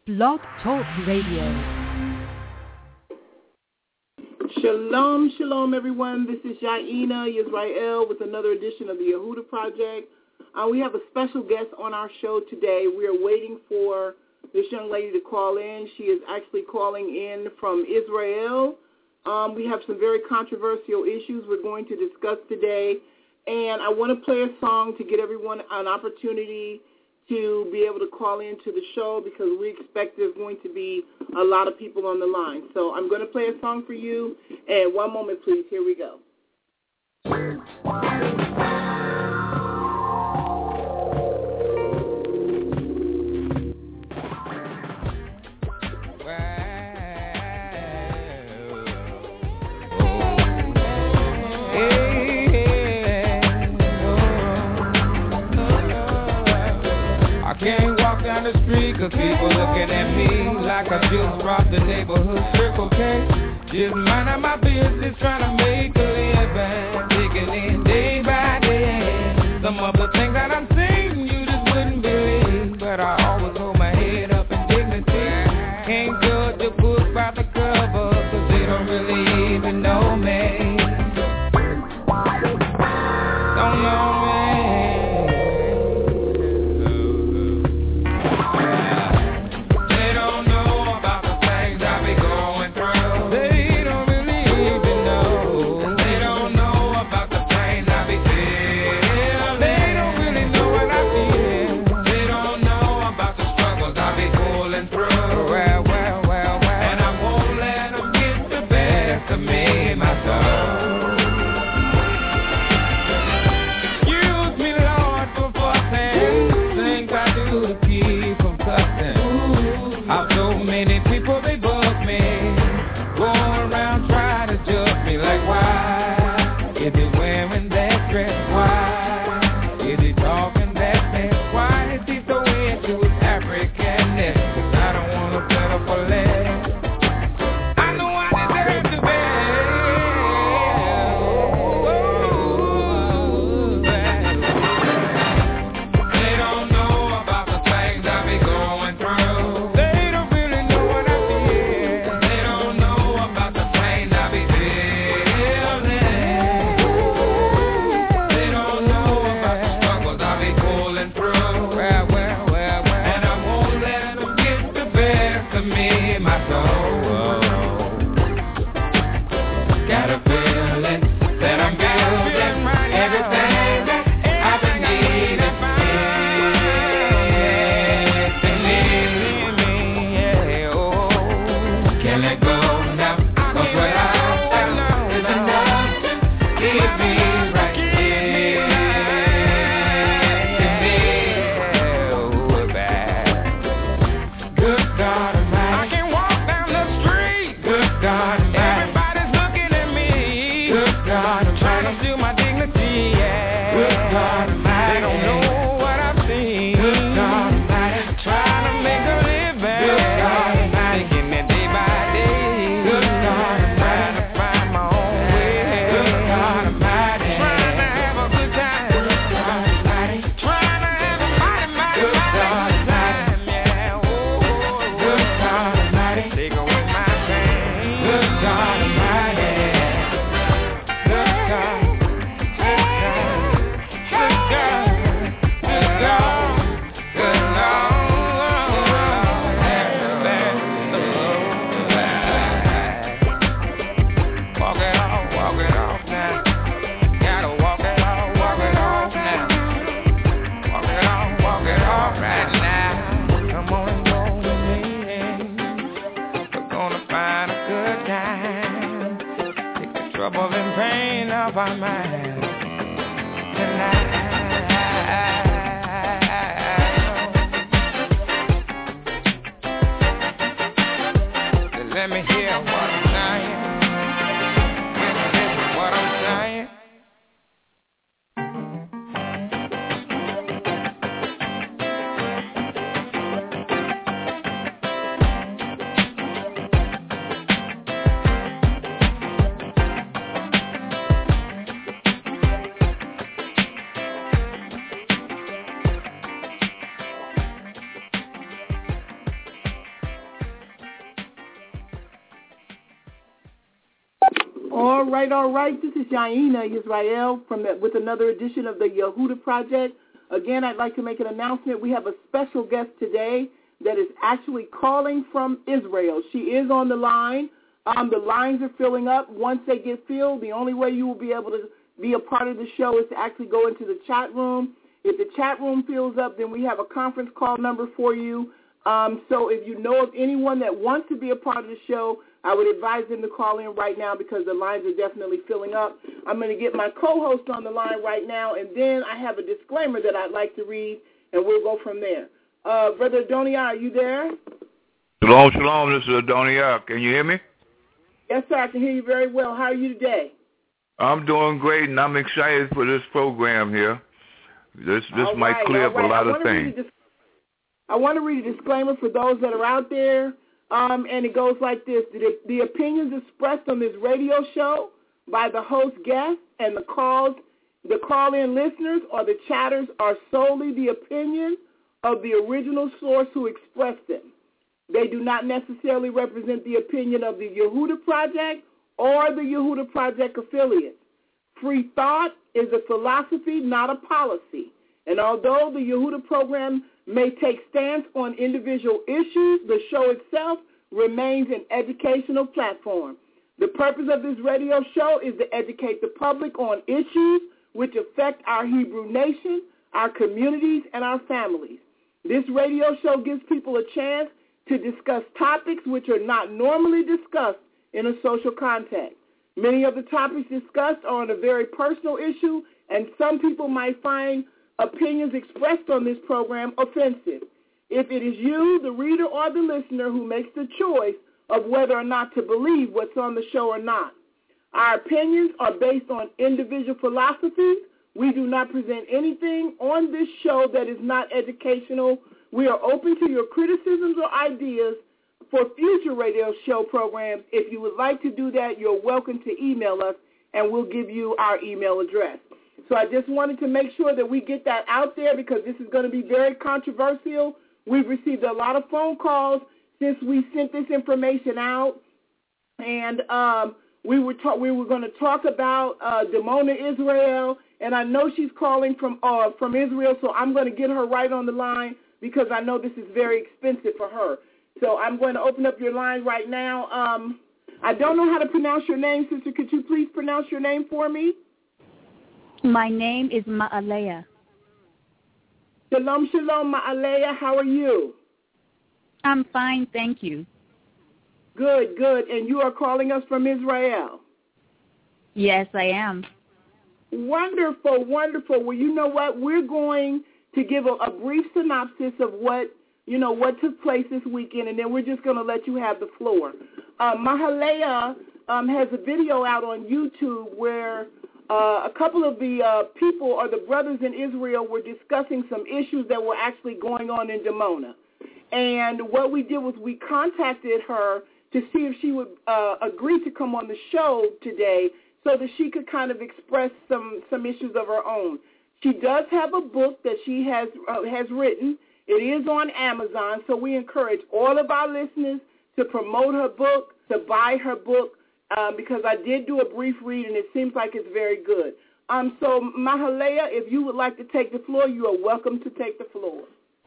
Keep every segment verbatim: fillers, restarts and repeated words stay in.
Blog Talk Radio. Shalom, shalom, everyone. This is Yaina Yisrael with another edition of the Yehuda Project. Uh, we have a special guest on our show today. We are waiting for this young lady to call in. She is actually calling in from Israel. Um, we have some very controversial issues we're going to discuss today. And I want to play a song to get everyone an opportunity to be able to call into the show because we expect there's going to be a lot of people on the line. So I'm going to play a song for you. And one moment, please. Here we go. Down the street, cause people looking at me like I just robbed the neighborhood Circle K. Just minding my business, trying to make a living, digging in day by day. Some of the things that I'm saying you just wouldn't believe, but I always hold my head up in dignity. Can't judge a book by the cover, cause they don't really even know me. Don't know me. They don't really know. All right, all right. This is Yaina Israel from the, with another edition of the Yehuda Project. Again, I'd like to make an announcement. We have a special guest today that is actually calling from Israel. She is on the line. Um, the lines are filling up. Once they get filled, the only way you will be able to be a part of the show is to actually go into the chat room. If the chat room fills up, then we have a conference call number for you. Um, so if you know of anyone that wants to be a part of the show, I would advise them to call in right now because the lines are definitely filling up. I'm going to get my co-host on the line right now, and then I have a disclaimer that I'd like to read, and we'll go from there. Uh, Brother Adonia, are you there? Shalom, shalom. This is Adonia. Can you hear me? Yes, sir. I can hear you very well. How are you today? I'm doing great, and I'm excited for this program here. This this all might right, clear up right. a lot of things. Dis- I want to read a disclaimer for those that are out there. Um, and it goes like this. The, the opinions expressed on this radio show by the host guests and the calls, the call-in listeners or the chatters are solely the opinion of the original source who expressed them. They do not necessarily represent the opinion of the Yehuda Project or the Yehuda Project affiliates. Free thought is a philosophy, not a policy. And although the Yehuda program may take stance on individual issues, the show itself remains an educational platform. The purpose of this radio show is to educate the public on issues which affect our Hebrew nation, our communities, and our families. This radio show gives people a chance to discuss topics which are not normally discussed in a social context. Many of the topics discussed are on a very personal issue, and some people might find opinions expressed on this program offensive. If it is you, the reader or the listener, who makes the choice of whether or not to believe what's on the show or not. Our opinions are based on individual philosophies. We do not present anything on this show that is not educational. We are open to your criticisms or ideas for future radio show programs. If you would like to do that, you're welcome to email us, and we'll give you our email address. So I just wanted to make sure that we get that out there because this is going to be very controversial. We've received a lot of phone calls since we sent this information out, and um, we were ta- we were going to talk about uh, Dimona Israel, and I know she's calling from uh, from Israel, so I'm going to get her right on the line because I know this is very expensive for her. So I'm going to open up your line right now. Um, I don't know how to pronounce your name, sister. Could you please pronounce your name for me? My name is Ma'aleya. Shalom, shalom, Ma'aleya. How are you? I'm fine, thank you. Good, good. And you are calling us from Israel? Yes, I am. Wonderful, wonderful. Well, you know what? We're going to give a, a brief synopsis of what, you know, what took place this weekend, and then we're just going to let you have the floor. Uh, Ma'aleya um, has a video out on YouTube where Uh, a couple of the uh, people or the brothers in Israel were discussing some issues that were actually going on in Dimona. And what we did was we contacted her to see if she would uh, agree to come on the show today so that she could kind of express some, some issues of her own. She does have a book that she has uh, has written. It is on Amazon, so we encourage all of our listeners to promote her book, to buy her book, Um, because I did do a brief read, and it seems like it's very good. Um, so, Ma'aleya, if you would like to take the floor, you are welcome to take the floor.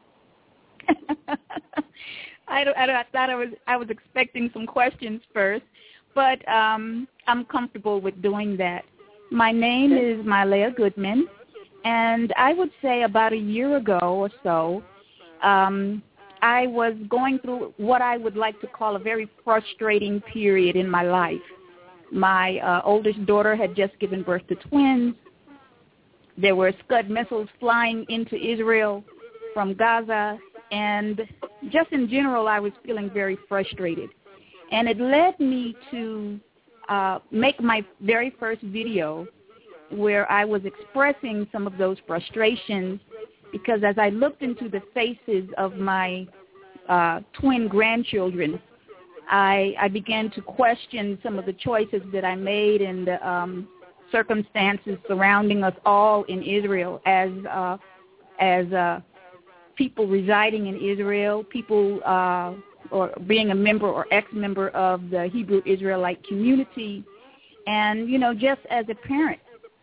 I, don't, I, don't, I thought I was I was expecting some questions first, but um, I'm comfortable with doing that. My name is Ma'aleya Goodman, and I would say about a year ago or so, um, I was going through what I would like to call a very frustrating period in my life. My uh, oldest daughter had just given birth to twins. There were Scud missiles flying into Israel from Gaza, and just in general, I was feeling very frustrated. And it led me to uh, make my very first video where I was expressing some of those frustrations, because as I looked into the faces of my uh, twin grandchildren, I, I began to question some of the choices that I made and the um, circumstances surrounding us all in Israel as uh, as uh, people residing in Israel, people uh, or being a member or ex-member of the Hebrew Israelite community, and, you know, just as a parent.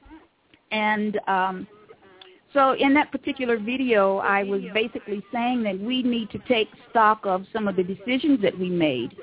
And um, so in that particular video, I was basically saying that we need to take stock of some of the decisions that we made.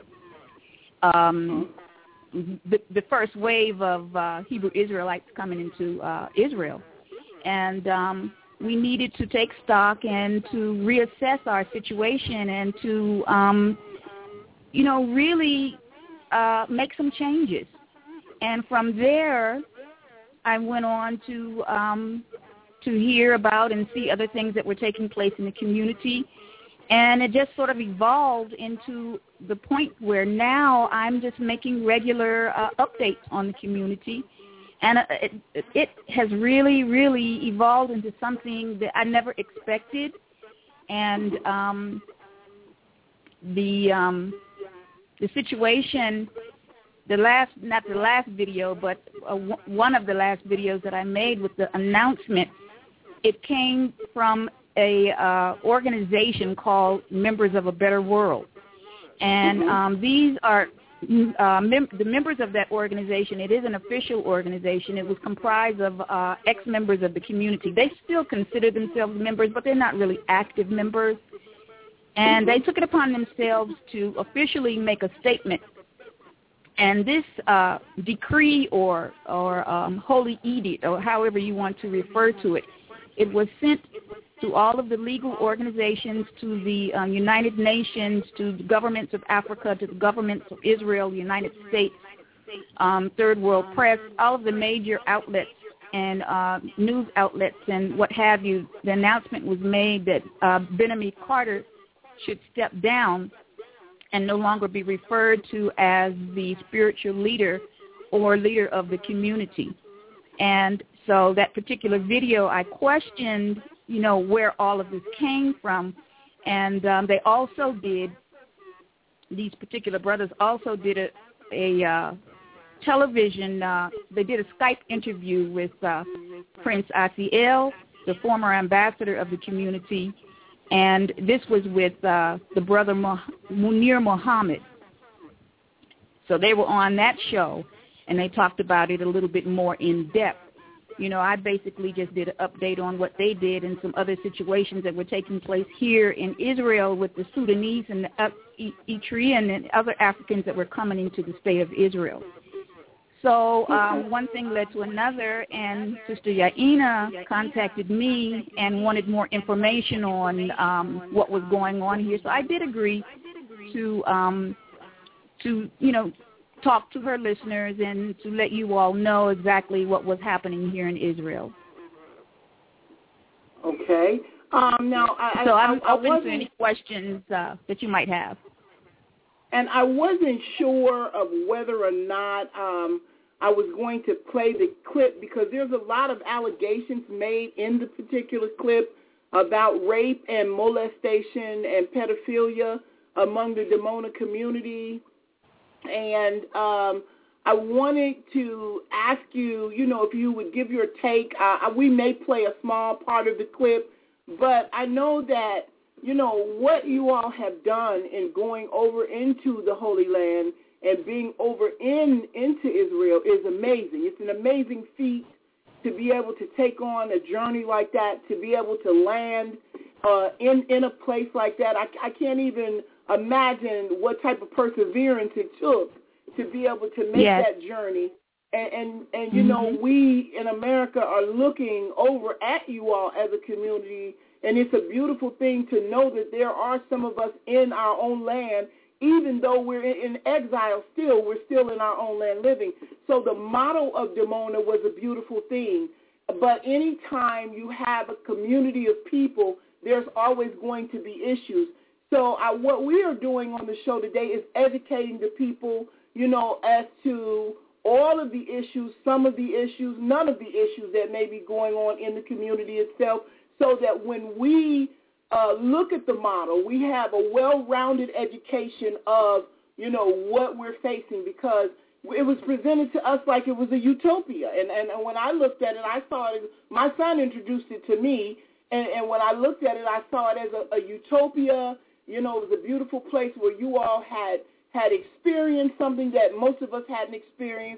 Um, the, the first wave of uh, Hebrew Israelites coming into uh, Israel. And um, we needed to take stock and to reassess our situation and to, um, you know, really uh, make some changes. And from there, I went on to um, to hear about and see other things that were taking place in the community. And it just sort of evolved into the point where now I'm just making regular uh, updates on the community. And uh, it, it has really, really evolved into something that I never expected. And um, the um, the situation, the last, not the last video, but uh, w- one of the last videos that I made with the announcement, it came from a uh, organization called Members of a Better World. And mm-hmm. um, these are uh, mem- the members of that organization. It is an official organization. It was comprised of uh, ex-members of the community. They still consider themselves members, but they're not really active members. And they took it upon themselves to officially make a statement. And this uh, decree or, or um, holy edict, or however you want to refer to it, it was sent to all of the legal organizations, to the um, United Nations, to the governments of Africa, to the governments of Israel, the United States, um, Third World Press, all of the major outlets and uh, news outlets and what have you. The announcement was made that uh, Benjamin Carter should step down and no longer be referred to as the spiritual leader or leader of the community. And so that particular video, I questioned, you know, where all of this came from. And um, they also did, these particular brothers also did a, a uh, television, uh, they did a Skype interview with uh, Prince Asiel, the former ambassador of the community. And this was with uh, the brother Munir Muhammad. So they were on that show, and they talked about it a little bit more in depth. You know, I basically just did an update on what they did and some other situations that were taking place here in Israel with the Sudanese and the Eritrean and other Africans that were coming into the state of Israel. So um, one thing led to another, and Sister Yaina contacted me and wanted more information on um, what was going on here. So I did agree to, um, to you know, talk to her listeners and to let you all know exactly what was happening here in Israel. Okay. Um, now, I, so I, I'm I, open I to any questions uh, that you might have. And I wasn't sure of whether or not um, I was going to play the clip because there's a lot of allegations made in the particular clip about rape and molestation and pedophilia among the Dimona community. And um, I wanted to ask you, you know, if you would give your take. Uh, we may play a small part of the clip, but I know that, you know, what you all have done in going over into the Holy Land and being over in into Israel is amazing. It's an amazing feat to be able to take on a journey like that, to be able to land uh, in, in a place like that. I, I can't even imagine what type of perseverance it took to be able to make yes. that journey. And, and, and you mm-hmm. know, we in America are looking over at you all as a community, and it's a beautiful thing to know that there are some of us in our own land, even though we're in, in exile still, we're still in our own land living. So the model of Dimona was a beautiful thing. But any time you have a community of people, there's always going to be issues. So I, what we are doing on the show today is educating the people, you know, as to all of the issues, some of the issues, none of the issues that may be going on in the community itself, so that when we uh, look at the model, we have a well-rounded education of, you know, what we're facing, because it was presented to us like it was a utopia. And, and, and when I looked at it, I saw it, my son introduced it to me, and, and when I looked at it, I saw it as a, a utopia. You know, it was a beautiful place where you all had had experienced something that most of us hadn't experienced.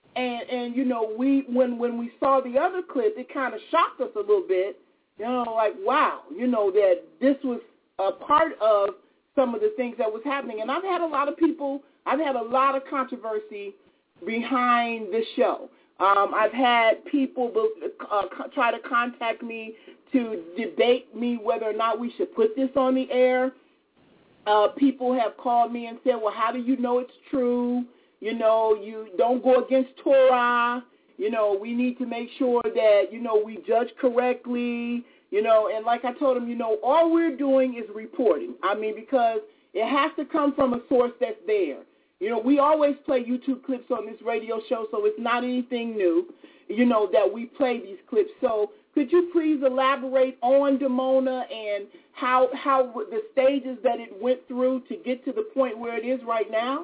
And, and you know, we when, when we saw the other clip, it kind of shocked us a little bit. You know, like, wow, you know, that this was a part of some of the things that was happening. And I've had a lot of people, I've had a lot of controversy behind this show. Um, I've had people uh, try to contact me to debate me whether or not we should put this on the air. Uh, people have called me and said, well, how do you know it's true? You know, you don't go against Torah. You know, we need to make sure that, you know, we judge correctly. You know, and like I told them, you know, all we're doing is reporting. I mean, because it has to come from a source that's there. You know, we always play YouTube clips on this radio show, so it's not anything new, you know, that we play these clips. So could you please elaborate on Damona and how how the stages that it went through to get to the point where it is right now?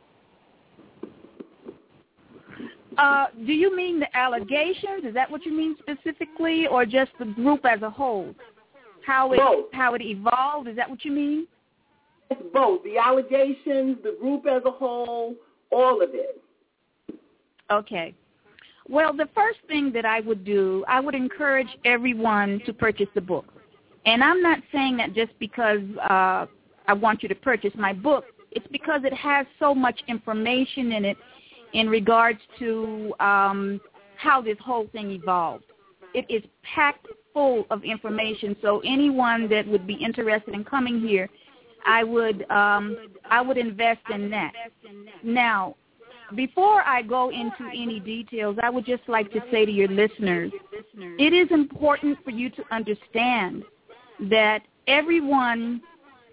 Uh, do you mean the allegations? Is that what you mean specifically, or just the group as a whole? How it Both. how it evolved? Is that what you mean? It's both. The allegations, the group as a whole, all of it. Okay. Well, the first thing that I would do, I would encourage everyone to purchase the book. And I'm not saying that just because uh, I want you to purchase my book. It's because it has so much information in it in regards to um, how this whole thing evolved. It is packed full of information, so anyone that would be interested in coming here, I would um, I would invest in that. Now, before I go into any details, I would just like to say to your listeners, it is important for you to understand that everyone,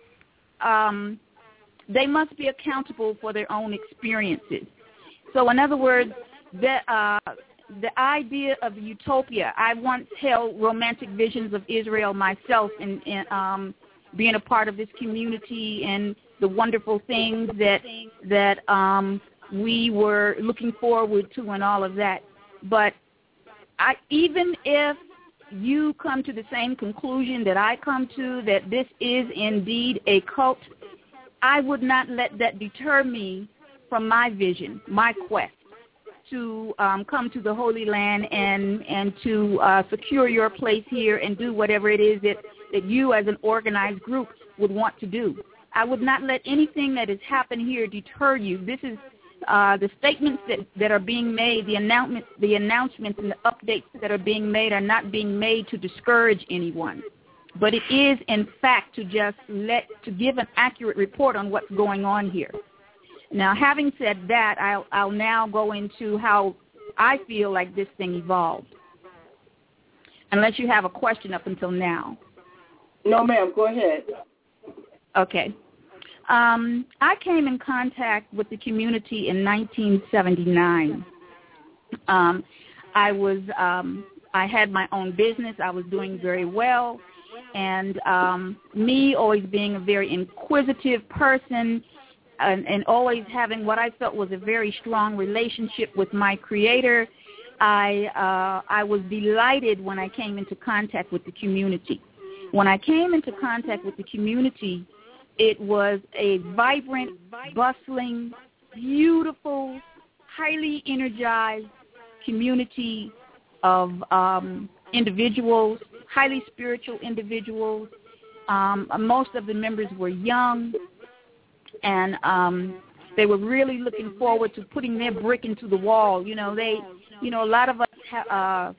um, they must be accountable for their own experiences. So in other words, the, uh, the idea of utopia, I once held romantic visions of Israel myself in, in um, being a part of this community and the wonderful things that that um, we were looking forward to and all of that. But I, even if you come to the same conclusion that I come to, that this is indeed a cult, I would not let that deter me from my vision, my quest to um, come to the Holy Land and, and to uh, secure your place here and do whatever it is that, that you as an organized group would want to do. I would not let anything that has happened here deter you. This is uh, the statements that, that are being made, the announcements, the announcements and the updates that are being made are not being made to discourage anyone. But it is, in fact, to just let, to give an accurate report on what's going on here. Now, having said that, I'll, I'll now go into how I feel like this thing evolved, unless you have a question up until now. No, ma'am. Go ahead. Okay. Um, I came in contact with the community in nineteen seventy-nine. Um, I was, um, I had my own business. I was doing very well. And um, me always being a very inquisitive person, And, and always having what I felt was a very strong relationship with my Creator, I uh, I was delighted when I came into contact with the community. When I came into contact with the community, it was a vibrant, bustling, beautiful, highly energized community of um, individuals, highly spiritual individuals. Um, most of the members were young. And um, they were really looking forward to putting their brick into the wall. You know, they, you know, a lot of us, ha- uh,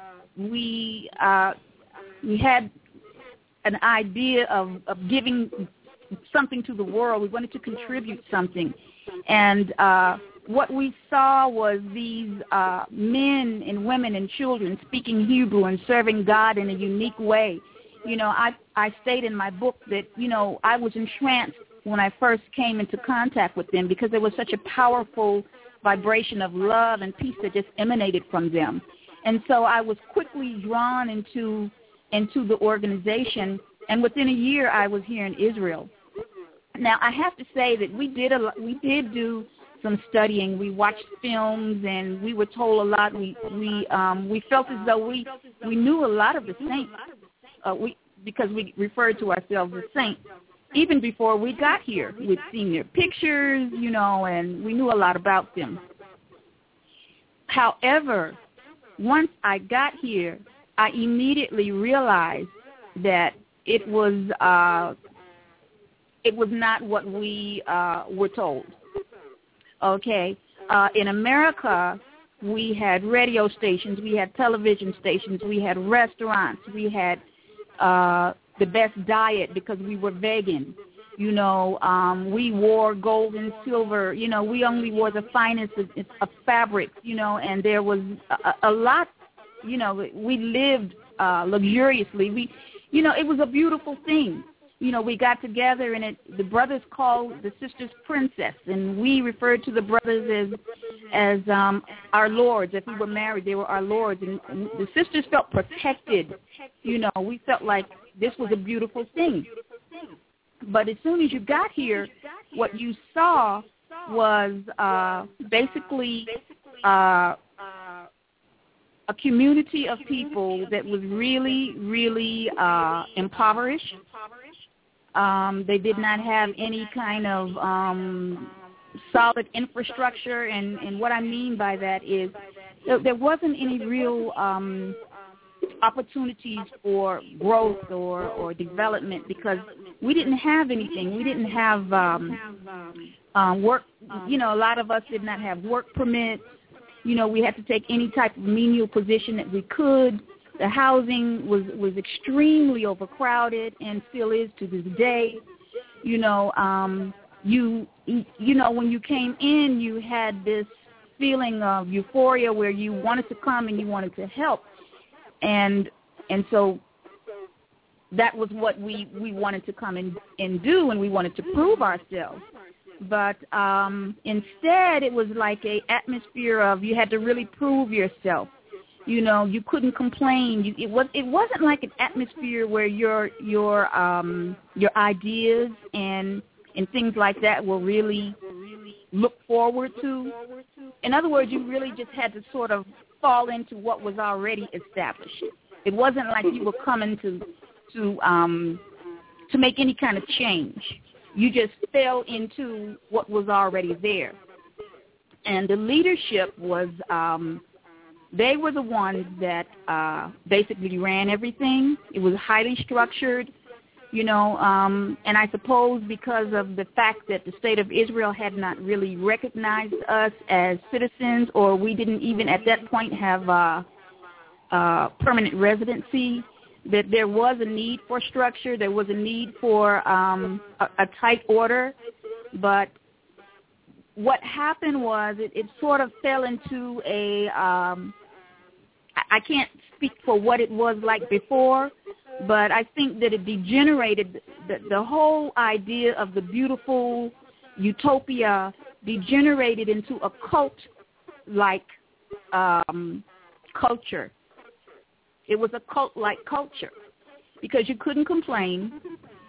we uh, we had an idea of, of giving something to the world. We wanted to contribute something. And uh, what we saw was these uh, men and women and children speaking Hebrew and serving God in a unique way. You know, I, I state in my book that, you know, I was entranced when I first came into contact with them because there was such a powerful vibration of love and peace that just emanated from them. And so I was quickly drawn into into the organization, and within a year I was here in Israel. Now, I have to say that we did a we did do some studying. We watched films, and we were told a lot. We we um, we felt as though we we knew a lot of the saints. Uh, we because we referred to ourselves as saints. Even before we got here, we'd seen their pictures, you know, and we knew a lot about them. However, once I got here, I immediately realized that it was uh, it was not what we uh, were told. Okay, uh, in America, we had radio stations, we had television stations, we had restaurants, we had uh, the best diet because we were vegan. You know, um, we wore gold and silver. You know, we only wore the finest of, of fabrics, you know, and there was a, a lot, you know, we lived uh, luxuriously. We, you know, it was a beautiful thing. You know, we got together and it, the brothers called the sisters princess, and we referred to the brothers as as um, our lords. If we were married, they were our lords, and, and the sisters felt protected. You know, we felt like this was a beautiful thing. But as soon as you got here, what you saw was uh, basically uh, a community of people that was really, really uh, impoverished. Um, they did not have any kind of um, solid infrastructure, and, and what I mean by that is there, there wasn't any real um, opportunities for growth or, or development because we didn't have anything. We didn't have um, um, work. You know, a lot of us did not have work permits. You know, we had to take any type of menial position that we could. The housing was, was extremely overcrowded and still is to this day. You know, um, you you know, when you came in, you had this feeling of euphoria where you wanted to come and you wanted to help. And and so that was what we, we wanted to come and, and do, and we wanted to prove ourselves. But um, instead, it was like a atmosphere of you had to really prove yourself. You know, you couldn't complain. You, it was it wasn't like an atmosphere where your your um, your ideas and and things like that were really looked forward to. In other words, you really just had to sort of fall into what was already established. It wasn't like you were coming to to um, to make any kind of change. You just fell into what was already there. And the leadership was, um, they were the ones that uh, basically ran everything. It was highly structured, you know, um, and I suppose because of the fact that the state of Israel had not really recognized us as citizens, or we didn't even at that point have uh, uh, permanent residency, that there was a need for structure, there was a need for um, a, a tight order. But what happened was it, it sort of fell into a, um, I, I can't speak for what it was like before, but I think that it degenerated, the, the whole idea of the beautiful utopia degenerated into a cult-like um, culture. It was a cult-like culture because you couldn't complain.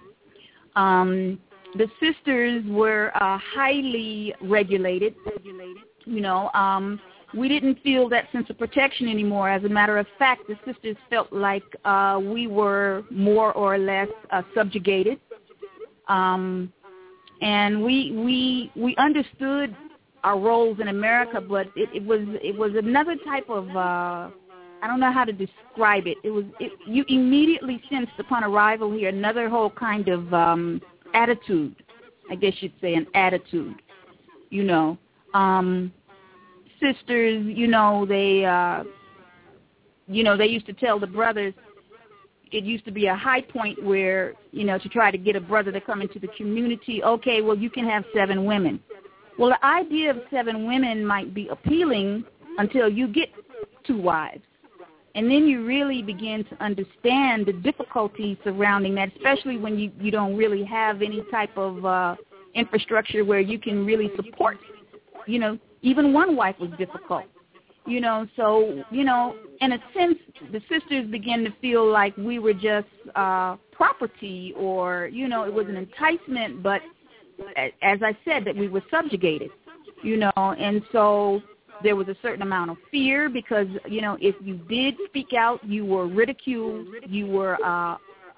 Um, the sisters were uh, highly regulated. You know, um, we didn't feel that sense of protection anymore. As a matter of fact, the sisters felt like uh, we were more or less uh, subjugated. Um, and we we we understood our roles in America, but it, it was it was another type of uh, I don't know how to describe it. It was it, you immediately sensed upon arrival here another whole kind of um, attitude. I guess you'd say an attitude. You know, um, sisters. You know, they uh, you know they used to tell the brothers. It used to be a high point where, you know, to try to get a brother to come into the community. Okay, well, you can have seven women. Well, the idea of seven women might be appealing until you get two wives. And then you really begin to understand the difficulties surrounding that, especially when you, you don't really have any type of uh, infrastructure where you can really support. You know, even one wife was difficult. You know, so, you know, in a sense, the sisters began to feel like we were just uh, property or, you know, it was an enticement, but as I said, that we were subjugated, you know, and so there was a certain amount of fear because, you know, if you did speak out, you were ridiculed, you were uh,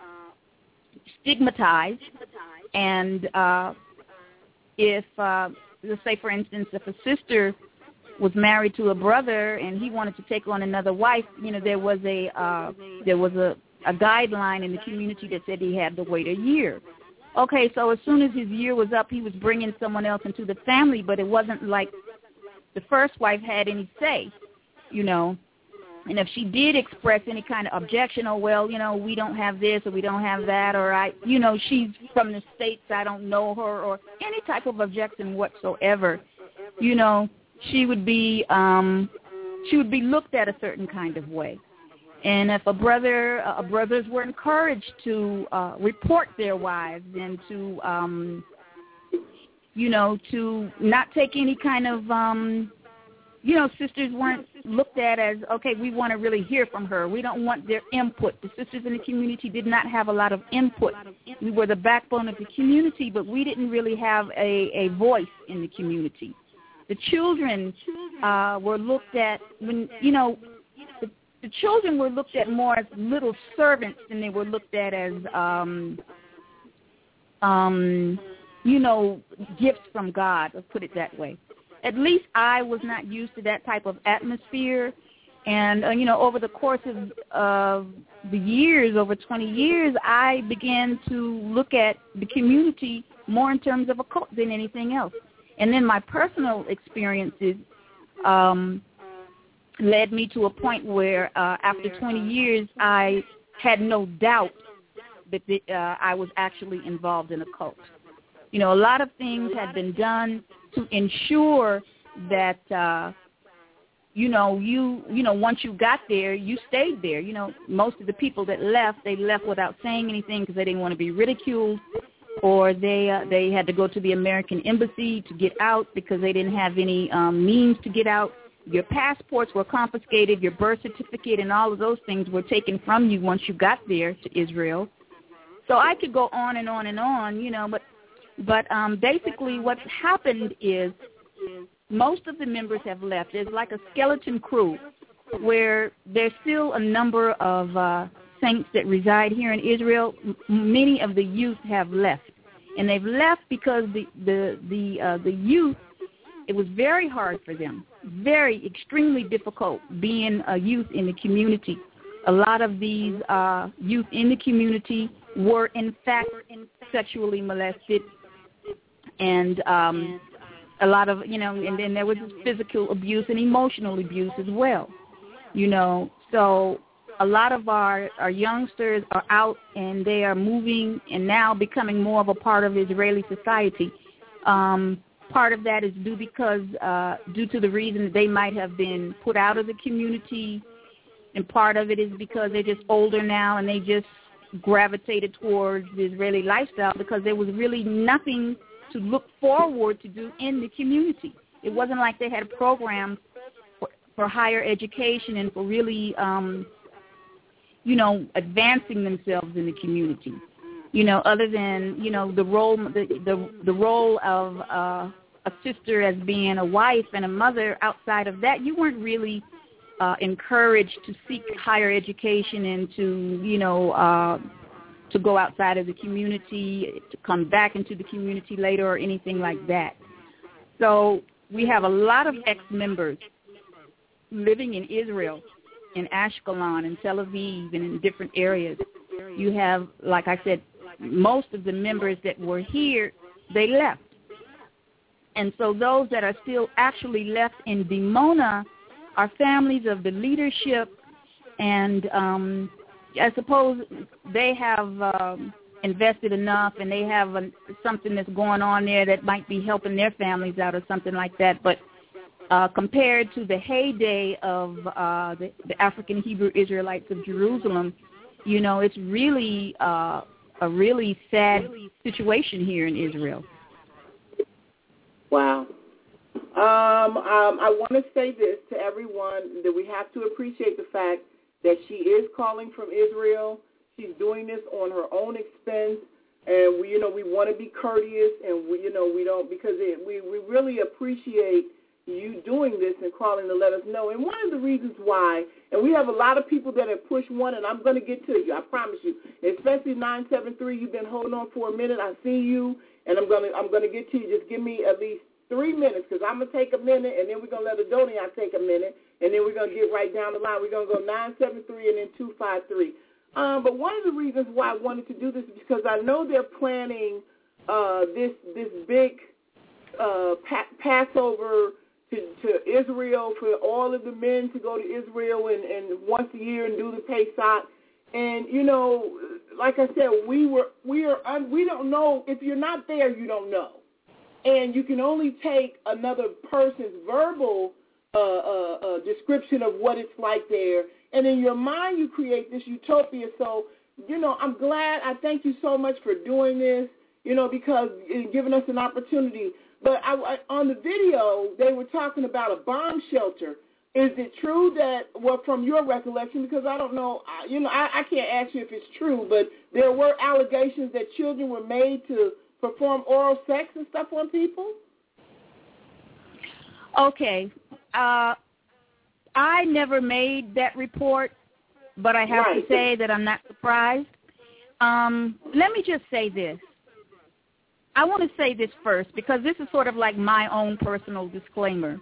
stigmatized, and uh, if, uh, let's say, for instance, if a sister was married to a brother and he wanted to take on another wife, you know, there was a uh, there was a, a guideline in the community that said he had to wait a year. Okay, so as soon as his year was up, he was bringing someone else into the family, but it wasn't like the first wife had any say, you know. And if she did express any kind of objection, oh, well, you know, we don't have this or we don't have that, or, I, you know, she's from the States, I don't know her, or any type of objection whatsoever, you know, she would be um, she would be looked at a certain kind of way. And if a brother, uh, brothers were encouraged to uh, report their wives and to, um, you know, to not take any kind of, um, you know, sisters weren't looked at as, okay, we want to really hear from her. We don't want their input. The sisters in the community did not have a lot of input. We were the backbone of the community, but we didn't really have a, a voice in the community. The children uh, were looked at when, you know, the, the children were looked at more as little servants than they were looked at as, um, um, you know, gifts from God, let's put it that way. At least I was not used to that type of atmosphere. And, uh, you know, over the course of uh, the years, over twenty years, I began to look at the community more in terms of a cult than anything else. And then my personal experiences um, led me to a point where uh, after twenty years, I had no doubt that the, uh, I was actually involved in a cult. You know, a lot of things had been done to ensure that, uh, you know, you, you know, once you got there, you stayed there. You know, most of the people that left, they left without saying anything because they didn't want to be ridiculed, or they uh, they had to go to the American embassy to get out because they didn't have any um, means to get out. Your passports were confiscated, your birth certificate and all of those things were taken from you once you got there to Israel. So I could go on and on and on, you know, but But um, basically what's happened is most of the members have left. There's like a skeleton crew where there's still a number of uh, saints that reside here in Israel. M- many of the youth have left. And they've left because the, the, the, uh, the youth, it was very hard for them, very, extremely difficult being a youth in the community. A lot of these uh, youth in the community were, in fact, sexually molested. And um, a lot of, you know, and then there was physical abuse and emotional abuse as well, you know. So a lot of our, our youngsters are out and they are moving and now becoming more of a part of Israeli society. Um, part of that is due because, uh, due to the reason that they might have been put out of the community, and part of it is because they're just older now and they just gravitated towards the Israeli lifestyle because there was really nothing to look forward to do in the community. It wasn't like they had programs for, for higher education and for really, um, you know, advancing themselves in the community. You know, other than, you know, the role the the, the role of uh, a sister as being a wife and a mother. Outside of that, you weren't really uh, encouraged to seek higher education and to, you know, uh, to go outside of the community, to come back into the community later or anything like that. So we have a lot of ex-members living in Israel, in Ashkelon, in Tel Aviv, and in different areas. You have, like I said, most of the members that were here, they left. And so those that are still actually left in Dimona are families of the leadership, and um, I suppose they have um, invested enough and they have a, something that's going on there that might be helping their families out or something like that. But uh, compared to the heyday of uh, the, the African Hebrew Israelites of Jerusalem, you know, it's really uh, a really sad situation here in Israel. Wow. Um, um, I want to say this to everyone, that we have to appreciate the fact that she is calling from Israel. She's doing this on her own expense, and we, you know, we want to be courteous, and we, you know, we don't, because it, we, we really appreciate you doing this and calling to let us know. And one of the reasons why, and we have a lot of people that have pushed one, and I'm going to get to you, I promise you, especially nine seven three, you've been holding on for a minute. I see you, and I'm going to I'm going to get to you. Just give me at least three minutes because I'm going to take a minute, and then we're going to let Adonia take a minute, and then we're going to get right down the line. We're going to go nine seven three and then two five three. Um, but one of the reasons why I wanted to do this is because I know they're planning uh, this this big uh, pa- Passover to, to Israel for all of the men to go to Israel and, and once a year and do the Pesach. And you know, like I said, we were we are un, we don't know if you're not there, you don't know, and you can only take another person's verbal uh, uh, uh, description of what it's like there. And in your mind, you create this utopia. So, you know, I'm glad. I thank you so much for doing this, you know, because it's giving us an opportunity. But I, I, on the video, they were talking about a bomb shelter. Is it true that, well, from your recollection, because I don't know, I, you know, I, I can't ask you if it's true, but there were allegations that children were made to perform oral sex and stuff on people? Okay. Uh I never made that report, but I have right. to say that I'm not surprised. Um, let me just say this. I want to say this first because this is sort of like my own personal disclaimer.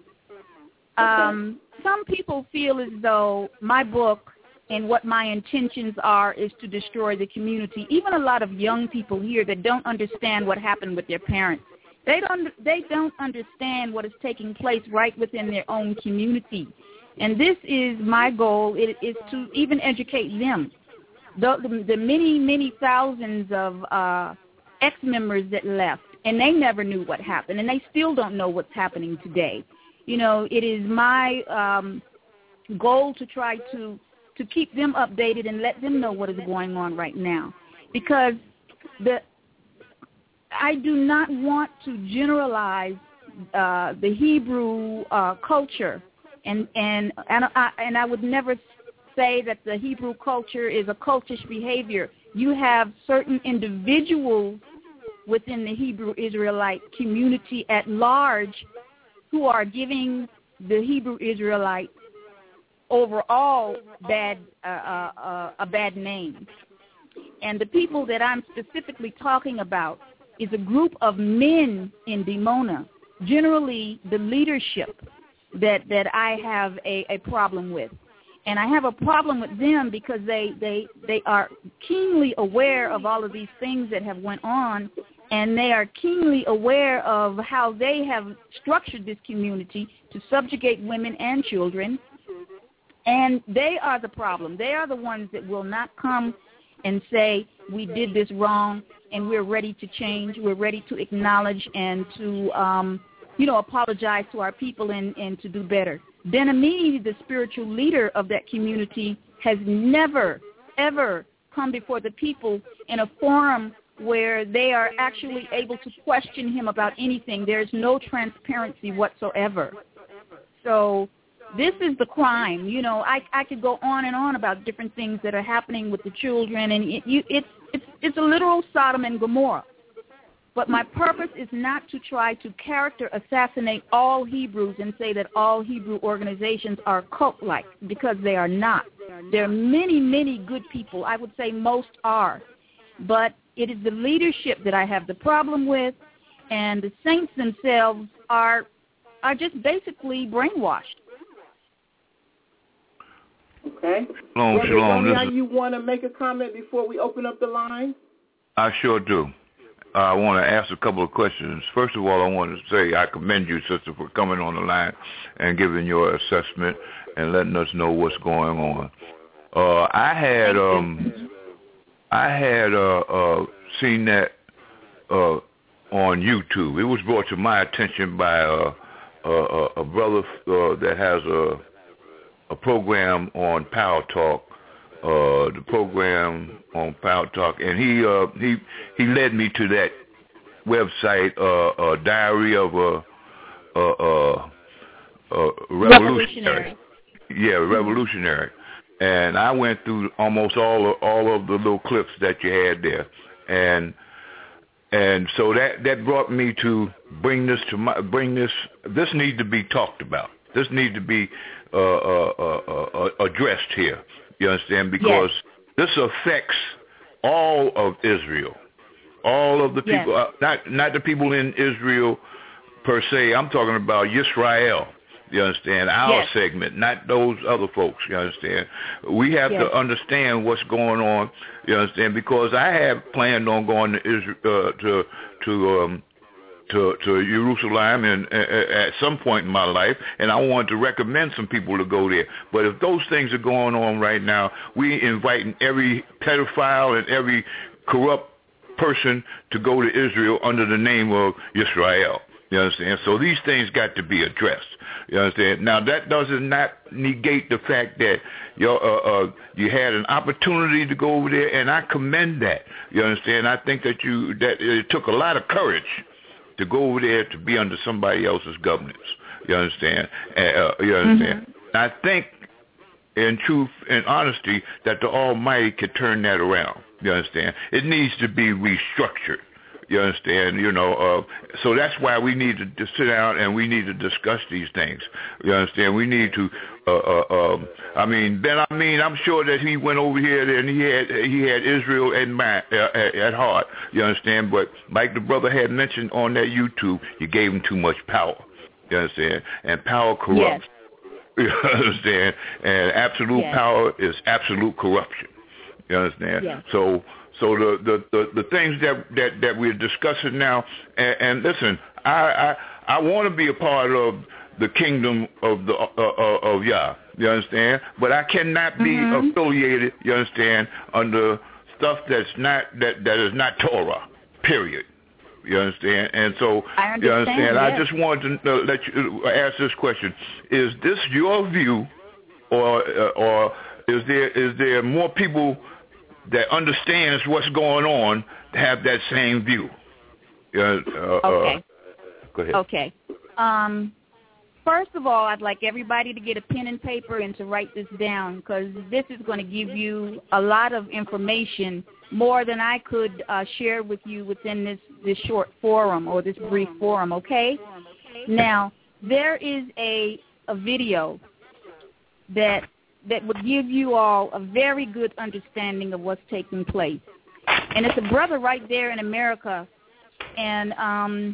Um, some people feel as though my book and what my intentions are is to destroy the community. Even a lot of young people here that don't understand what happened with their parents. They don't, they don't understand what is taking place right within their own community. And this is my goal, it is to even educate them. The, the, the many, many thousands of uh, ex-members that left, and they never knew what happened, and they still don't know what's happening today. You know, it is my um, goal to try to, to keep them updated and let them know what is going on right now. Because the I do not want to generalize uh, the Hebrew uh, culture. And and and I, and I would never say that the Hebrew culture is a cultish behavior. You have certain individuals within the Hebrew Israelite community at large who are giving the Hebrew Israelite overall bad uh, uh, uh, a bad name. And the people that I'm specifically talking about is a group of men in Dimona, generally the leadership that that I have a, a problem with. And I have a problem with them because they, they, they are keenly aware of all of these things that have went on, and they are keenly aware of how they have structured this community to subjugate women and children. And they are the problem. They are the ones that will not come and say, we did this wrong, and we're ready to change. We're ready to acknowledge and to um, you know, apologize to our people and, and to do better. Ben-Ami, the spiritual leader of that community, has never, ever come before the people in a forum where they are actually able to question him about anything. There's no transparency whatsoever. So this is the crime. You know, I, I could go on and on about different things that are happening with the children, and it, you, it's, it's, it's a literal Sodom and Gomorrah. But my purpose is not to try to character assassinate all Hebrews and say that all Hebrew organizations are cult-like, because they are not. There are many, many good people. I would say most are. But it is the leadership that I have the problem with, and the saints themselves are are just basically brainwashed. Okay. Shalom, shalom. Now you want to make a comment before we open up the line? I sure do. Uh, I want to ask a couple of questions. First of all, I want to say I commend you, sister, for coming on the line and giving your assessment and letting us know what's going on. Uh, I had um, I had uh, uh, seen that uh, on YouTube. It was brought to my attention by uh, a, a brother uh, that has a a program on Power Talk. Uh, the program on Power Talk, and he uh, he he led me to that website, uh, uh, Diary of a, a, a, a Revolutionary. Yeah, Revolutionary. And I went through almost all of, all of the little clips that you had there, and and so that that brought me to bring this to my bring this. This needs to be talked about. This needs to be uh, uh, uh, uh, addressed here. You understand? Because yes. This affects all of Israel, all of the people, yes. uh, not not the people in Israel per se. I'm talking about Yisrael. You understand? Our yes. segment, not those other folks. You understand? We have yes. to understand what's going on. You understand? Because I have planned on going to Israel, uh, to to um, to to Jerusalem and uh, at some point in my life, and I wanted to recommend some people to go there. But if those things are going on right now, we inviting every pedophile and every corrupt person to go to Israel under the name of Yisrael. You understand? So these things got to be addressed. You understand? Now that doesn't not negate the fact that you uh, uh, you had an opportunity to go over there, and I commend that. You understand? I think that you that it took a lot of courage to go over there to be under somebody else's governance. You understand? Uh, you understand? Mm-hmm. I think, in truth and honesty, that the Almighty could turn that around. You understand? It needs to be restructured. You understand? You know, uh, so that's why we need to, to sit down and we need to discuss these things. You understand? We need to. Uh, uh, um, I mean, Ben. I mean, I'm sure that he went over here and he had he had Israel in mind, uh, at, at heart. You understand? But like the brother had mentioned on that YouTube, you gave him too much power. You understand? And power corrupts. Yes. You understand? And absolute yes. power is absolute corruption. You understand? Yes. So. So the, the, the, the things that, that, that we're discussing now, and, and listen, I, I I want to be a part of the kingdom of the uh, uh, of Yah. You understand? But I cannot be mm-hmm. affiliated. You understand? Under stuff that's not that, that is not Torah. Period. You understand? And so I understand, you understand. yes. I just wanted to uh, let you uh, ask this question: is this your view, or uh, or is there is there more people that understands what's going on have that same view? Uh, uh, okay. Uh, go ahead. Okay. Um, first of all, I'd like everybody to get a pen and paper and to write this down, because this is going to give you a lot of information, more than I could uh, share with you within this, this short forum or this brief forum, okay? Now, there is a, a video that that would give you all a very good understanding of what's taking place. And it's a brother right there in America, and um,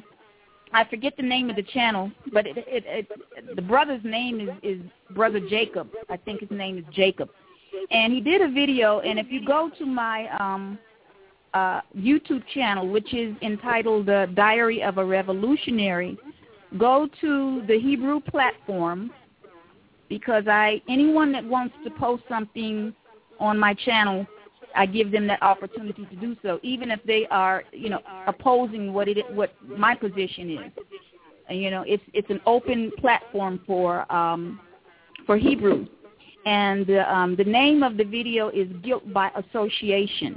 I forget the name of the channel, but it, it, it, the brother's name is, is Brother Jacob. I think his name is Jacob. And he did a video, and if you go to my um, uh, YouTube channel, which is entitled uh, Diary of a Revolutionary, go to the Hebrew platform, because I anyone that wants to post something on my channel, I give them that opportunity to do so, even if they are, you know, opposing what it what my position is. And, you know, it's it's an open platform for um, for Hebrew, and uh, um, the name of the video is Guilt by Association,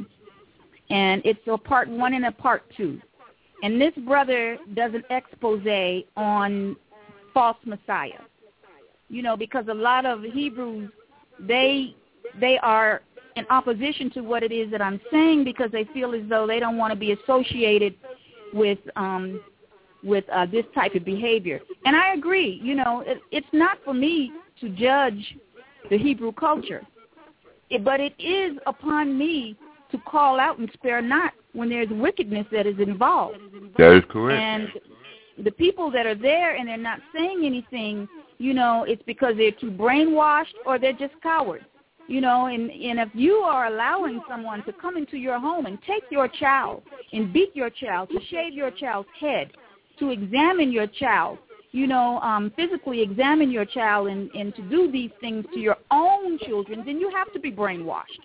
and it's a part one and a part two. And this brother does an expose on false messiah. You know, because a lot of Hebrews, they they are in opposition to what it is that I'm saying, because they feel as though they don't want to be associated with um, with uh, this type of behavior. And I agree. You know, it, it's not for me to judge the Hebrew culture, it, but it is upon me to call out and spare not when there's wickedness that is involved. That is correct. And the people that are there and they're not saying anything, you know, it's because they're too brainwashed or they're just cowards, you know, and, and if you are allowing someone to come into your home and take your child and beat your child, to shave your child's head, to examine your child, you know, um, physically examine your child and, and to do these things to your own children, then you have to be brainwashed.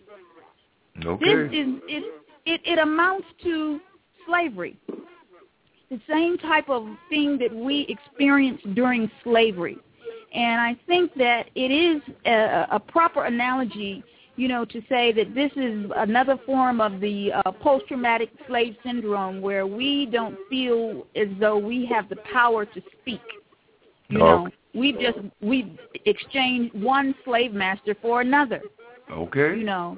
Okay. This is, it, it, it amounts to slavery, the same type of thing that we experienced during slavery. And I think that it is a, a proper analogy, you know, to say that this is another form of the uh, post-traumatic slave syndrome, where we don't feel as though we have the power to speak. You know, okay. we just we exchanged one slave master for another. Okay. You know,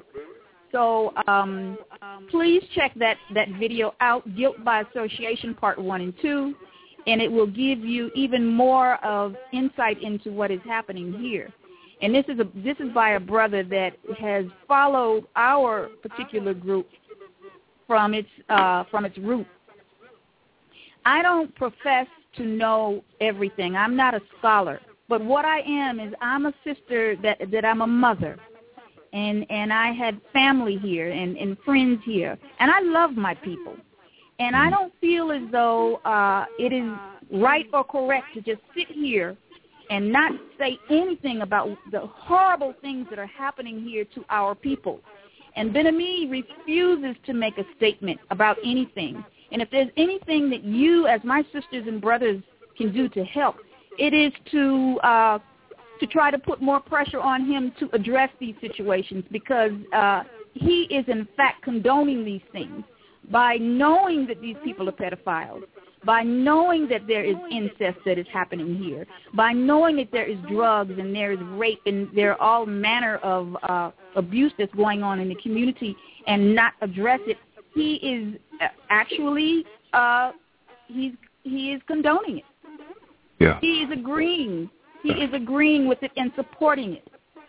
so um, please check that that video out, Guilt by Association, Part One and Two. And it will give you even more of insight into what is happening here. And this is a this is by a brother that has followed our particular group from its uh, from its root. I don't profess to know everything. I'm not a scholar. But what I am is I'm a sister that, that I'm a mother. And, and I had family here and, and friends here. And I love my people. And I don't feel as though uh, it is right or correct to just sit here and not say anything about the horrible things that are happening here to our people. And Ben-Ami refuses to make a statement about anything. And if there's anything that you, as my sisters and brothers, can do to help, it is to uh, to try to put more pressure on him to address these situations, because uh, he is, in fact, condoning these things by knowing that these people are pedophiles, by knowing that there is incest that is happening here, by knowing that there is drugs and there is rape and there are all manner of uh, abuse that's going on in the community, and not address it. He is actually, uh, he's, he is condoning it. Yeah. He is agreeing. He is agreeing with it and supporting it.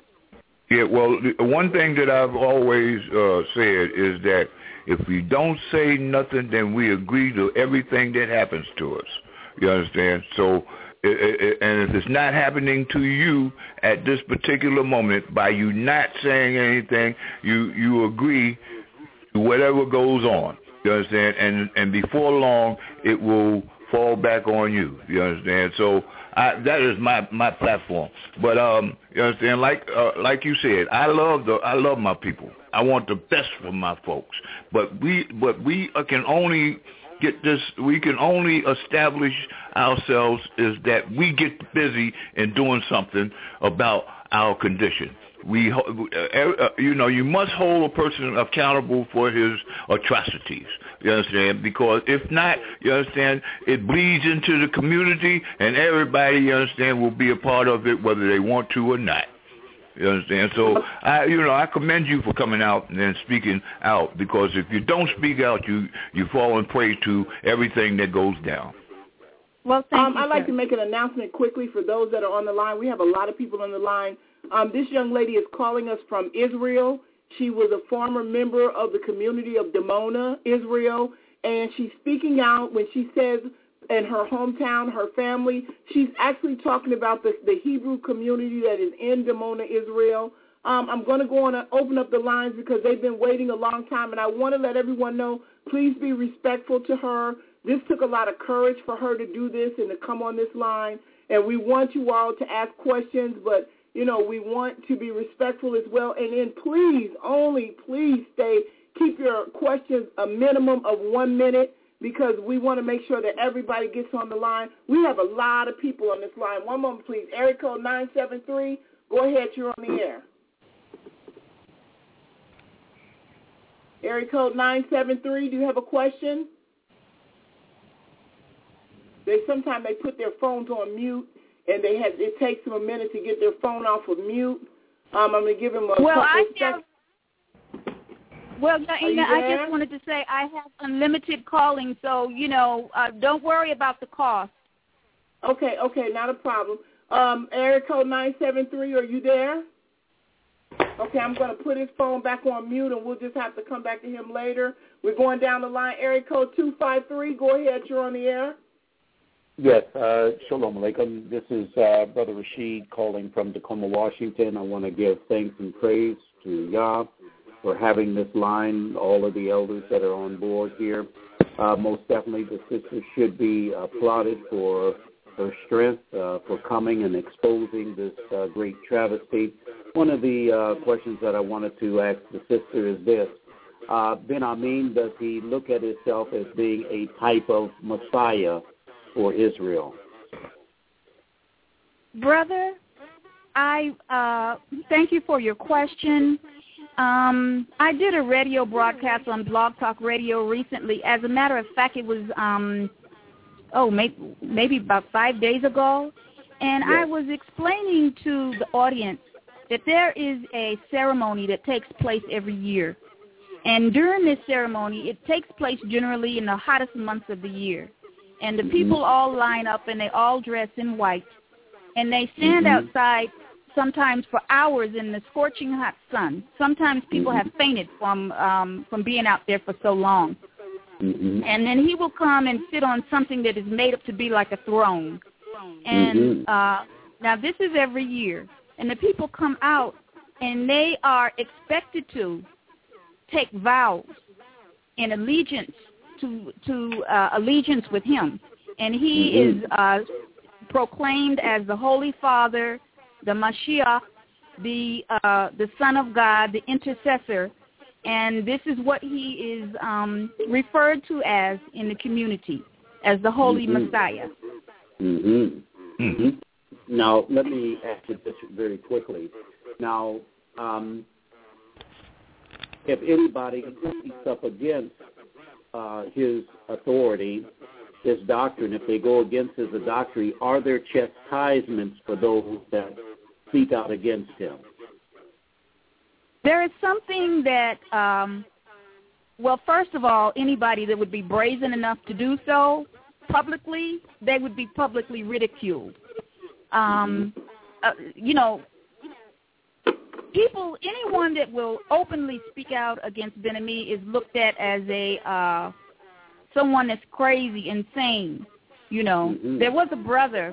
Yeah, well, the one thing that I've always uh, said is that if we don't say nothing, then we agree to everything that happens to us. You understand? So, it, it, and if it's not happening to you at this particular moment, by you not saying anything, you, you agree to whatever goes on. You understand? And and before long, it will fall back on you. You understand? So I, that is my, my platform. But um, you understand? Like uh, like you said, I love the I love my people. I want the best for my folks. But we but we can only get this. We can only establish ourselves is that we get busy in doing something about our condition. We, uh, uh, you know, you must hold a person accountable for his atrocities. You understand? Because if not, you understand, it bleeds into the community, and everybody, you understand, will be a part of it, whether they want to or not. You understand? So, I, you know, I commend you for coming out and speaking out, because if you don't speak out, you you fall in prey to everything that goes down. Well, thank um, you, I'd like sir. to make an announcement quickly for those that are on the line. We have a lot of people on the line. Um, this young lady is calling us from Israel. She was a former member of the community of Dimona, Israel, and she's speaking out when she says in her hometown, her family, she's actually talking about the, the Hebrew community that is in Dimona, Israel. Um, I'm going to go on and open up the lines because they've been waiting a long time, and I want to let everyone know, please be respectful to her. This took a lot of courage for her to do this and to come on this line, and we want you all to ask questions, but you know, we want to be respectful as well. And then please, only please stay, keep your questions a minimum of one minute, because we want to make sure that everybody gets on the line. We have a lot of people on this line. One moment, please. Area code nine seven three. Go ahead. You're on the air. Area code nine seven three. Do you have a question? They sometimes they put their phones on mute. And they have, it takes them a minute to get their phone off of mute. Um, I'm going to give them a well, couple I seconds. Have, well, Jaina, I just wanted to say I have unlimited calling, so, you know, uh, don't worry about the cost. Okay, okay, not a problem. Um, area code nine seven three, are you there? Okay, I'm going to put his phone back on mute, and we'll just have to come back to him later. We're going down the line. Area code two five three, go ahead, you're on the air. Yes, uh, shalom alaikum. This is uh, Brother Rashid calling from Tacoma, Washington. I want to give thanks and praise to Yah for having this line, all of the elders that are on board here. Uh, most definitely the sister should be applauded for her strength, uh, for coming and exposing this uh, great travesty. One of the uh, questions that I wanted to ask the sister is this. Uh, Ben-Ami, does he look at himself as being a type of Messiah for Israel? Brother, I uh, thank you for your question. Um, I did a radio broadcast on Blog Talk Radio recently. As a matter of fact, it was, um, oh, maybe, maybe about five days ago. And yes. I was explaining to the audience that there is a ceremony that takes place every year. And during this ceremony, it takes place generally in the hottest months of the year. And the people all line up, and they all dress in white. And they stand mm-hmm. outside sometimes for hours in the scorching hot sun. Sometimes people have fainted from um, from being out there for so long. Mm-hmm. And then he will come and sit on something that is made up to be like a throne. And mm-hmm. uh, now this is every year. And the people come out, and they are expected to take vows in allegiance to to uh, allegiance with him. And he mm-hmm. is uh, proclaimed as the Holy Father, the Mashiach, the uh, the Son of God, the intercessor. And this is what he is um, referred to as in the community, as the Holy mm-hmm. Messiah. Mm-hmm. Mm-hmm. Now, let me ask you this very quickly. Now, um, if anybody speaks up against uh, his authority, his doctrine, if they go against his doctrine, are there chastisements for those that speak out against him? There is something that, um, well, first of all, anybody that would be brazen enough to do so publicly, they would be publicly ridiculed. Um, uh, you know, people, anyone that will openly speak out against Ben-Ami is looked at as a uh, someone that's crazy, insane. You know, mm-hmm. there was a brother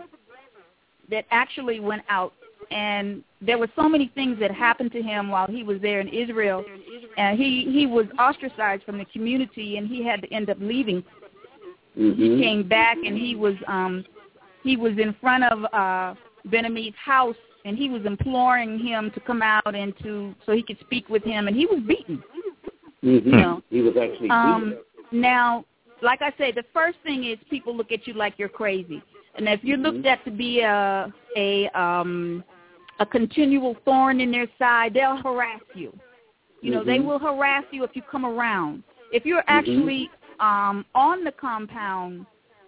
that actually went out, and there were so many things that happened to him while he was there in Israel, and he, he was ostracized from the community, and he had to end up leaving. Mm-hmm. He came back, and he was um, he was in front of uh, Ben-Ami's house, and he was imploring him to come out and to so he could speak with him, and he was beaten. Mm-hmm. You know, he was actually beaten. Um, now, like I say, the first thing is people look at you like you're crazy, and if you're mm-hmm. looked at to be a a um, a continual thorn in their side, they'll harass you. You know, mm-hmm. they will harass you if you come around. If you're actually mm-hmm. um, on the compound,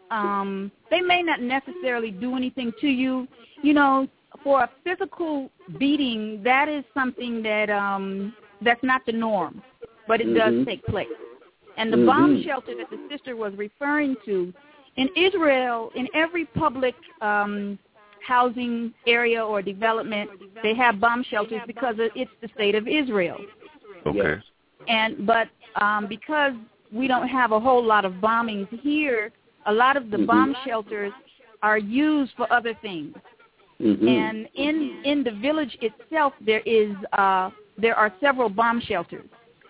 um, they may not necessarily do anything to you. You know, for a physical beating, that is something that um, that's not the norm, but it mm-hmm. does take place. And the mm-hmm. bomb shelter that the sister was referring to, in Israel, in every public um, housing area or development, they have bomb shelters because it's the state of Israel. Okay. And but um, because we don't have a whole lot of bombings here, a lot of the mm-hmm. bomb shelters are used for other things. Mm-hmm. And in in the village itself, there is uh, there are several bomb shelters,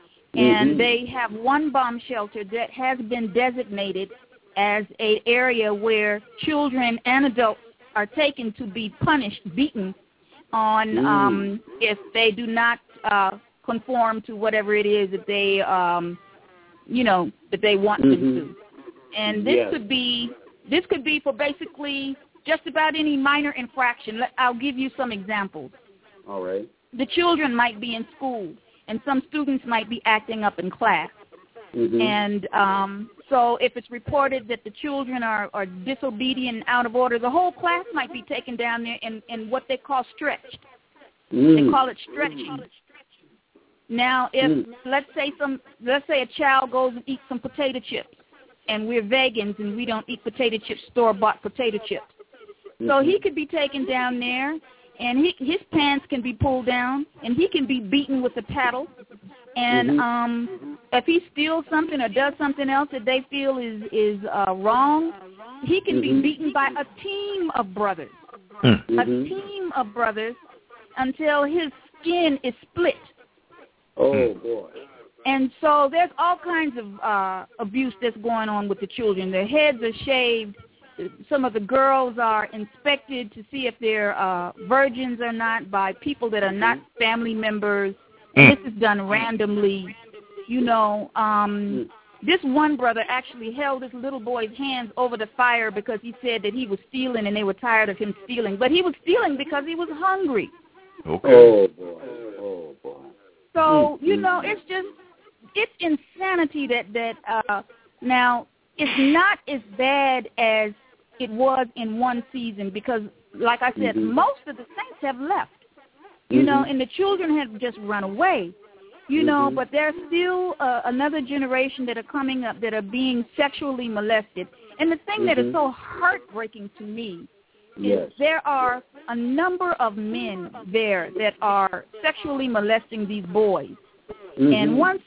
and mm-hmm. they have one bomb shelter that has been designated as an area where children and adults are taken to be punished, beaten, on mm. um, if they do not uh, conform to whatever it is that they, um, you know, that they want mm-hmm. them to. And this yes. could be this could be for basically just about any minor infraction. I'll give you some examples. All right. The children might be in school, and some students might be acting up in class. Mm-hmm. And um, so if it's reported that the children are, are disobedient and out of order, the whole class might be taken down there in, in what they call stretched. Mm. They call it stretching. Now, if mm. let's say some let's say a child goes and eats some potato chips, and we're vegans and we don't eat potato chips, store-bought potato chips. Mm-hmm. So he could be taken down there, and he, his pants can be pulled down, and he can be beaten with a paddle. And mm-hmm. um, if he steals something or does something else that they feel is is uh, wrong, he can mm-hmm. be beaten by a team of brothers, mm-hmm. a team of brothers, until his skin is split. Oh, boy. And so there's all kinds of uh, abuse that's going on with the children. Their heads are shaved. Some of the girls are inspected to see if they're uh, virgins or not by people that are not family members. And this is done randomly. You know, um, this one brother actually held this little boy's hands over the fire because he said that he was stealing and they were tired of him stealing. But he was stealing because he was hungry. Okay. Oh, boy. Oh, boy. So, you know, it's just, it's insanity that, that uh, now, it's not as bad as it was in one season because, like I said, mm-hmm. most of the saints have left. You mm-hmm. know, and the children have just run away, you mm-hmm. know, but there's still uh, another generation that are coming up that are being sexually molested. And the thing mm-hmm. that is so heartbreaking to me yes. is there are a number of men there that are sexually molesting these boys. Mm-hmm. And once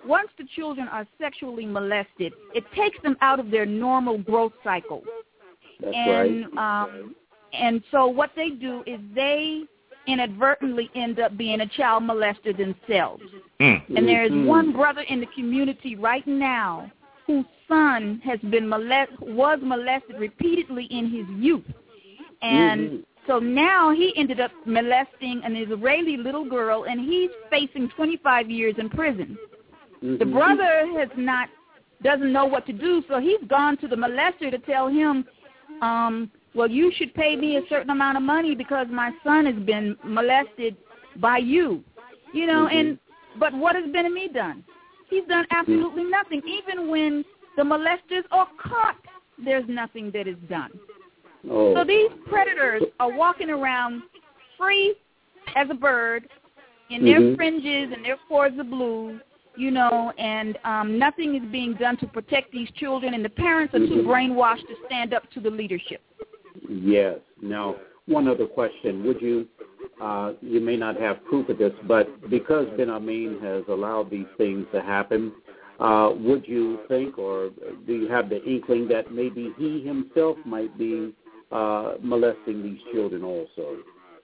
once the children are sexually molested, it takes them out of their normal growth cycle. That's and, right. Um, and so what they do is they inadvertently end up being a child molester themselves. Mm. And there is Mm-hmm. one brother in the community right now whose son has been molest, was molested repeatedly in his youth. And mm-hmm. so now he ended up molesting an Israeli little girl, and he's facing twenty-five years in prison. Mm-hmm. The brother has not, doesn't know what to do, so he's gone to the molester to tell him, um, well, you should pay me a certain amount of money because my son has been molested by you. You know, mm-hmm. and but what has Benami done? He's done absolutely nothing. Even when the molesters are caught, there's nothing that is done. Oh. So these predators are walking around free as a bird in their mm-hmm. fringes and their cords of blue, you know, and um, nothing is being done to protect these children, and the parents are mm-hmm. too brainwashed to stand up to the leadership. Yes. Now, one other question. Would you, uh, you may not have proof of this, but because Ben Amin has allowed these things to happen, uh, would you think, or do you have the inkling that maybe he himself might be uh, molesting these children also?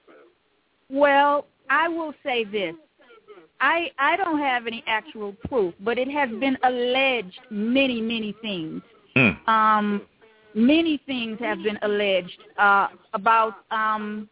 Well, I will say this. I, I don't have any actual proof, but it has been alleged many, many things. Mm. Um, many things have been alleged uh, about um,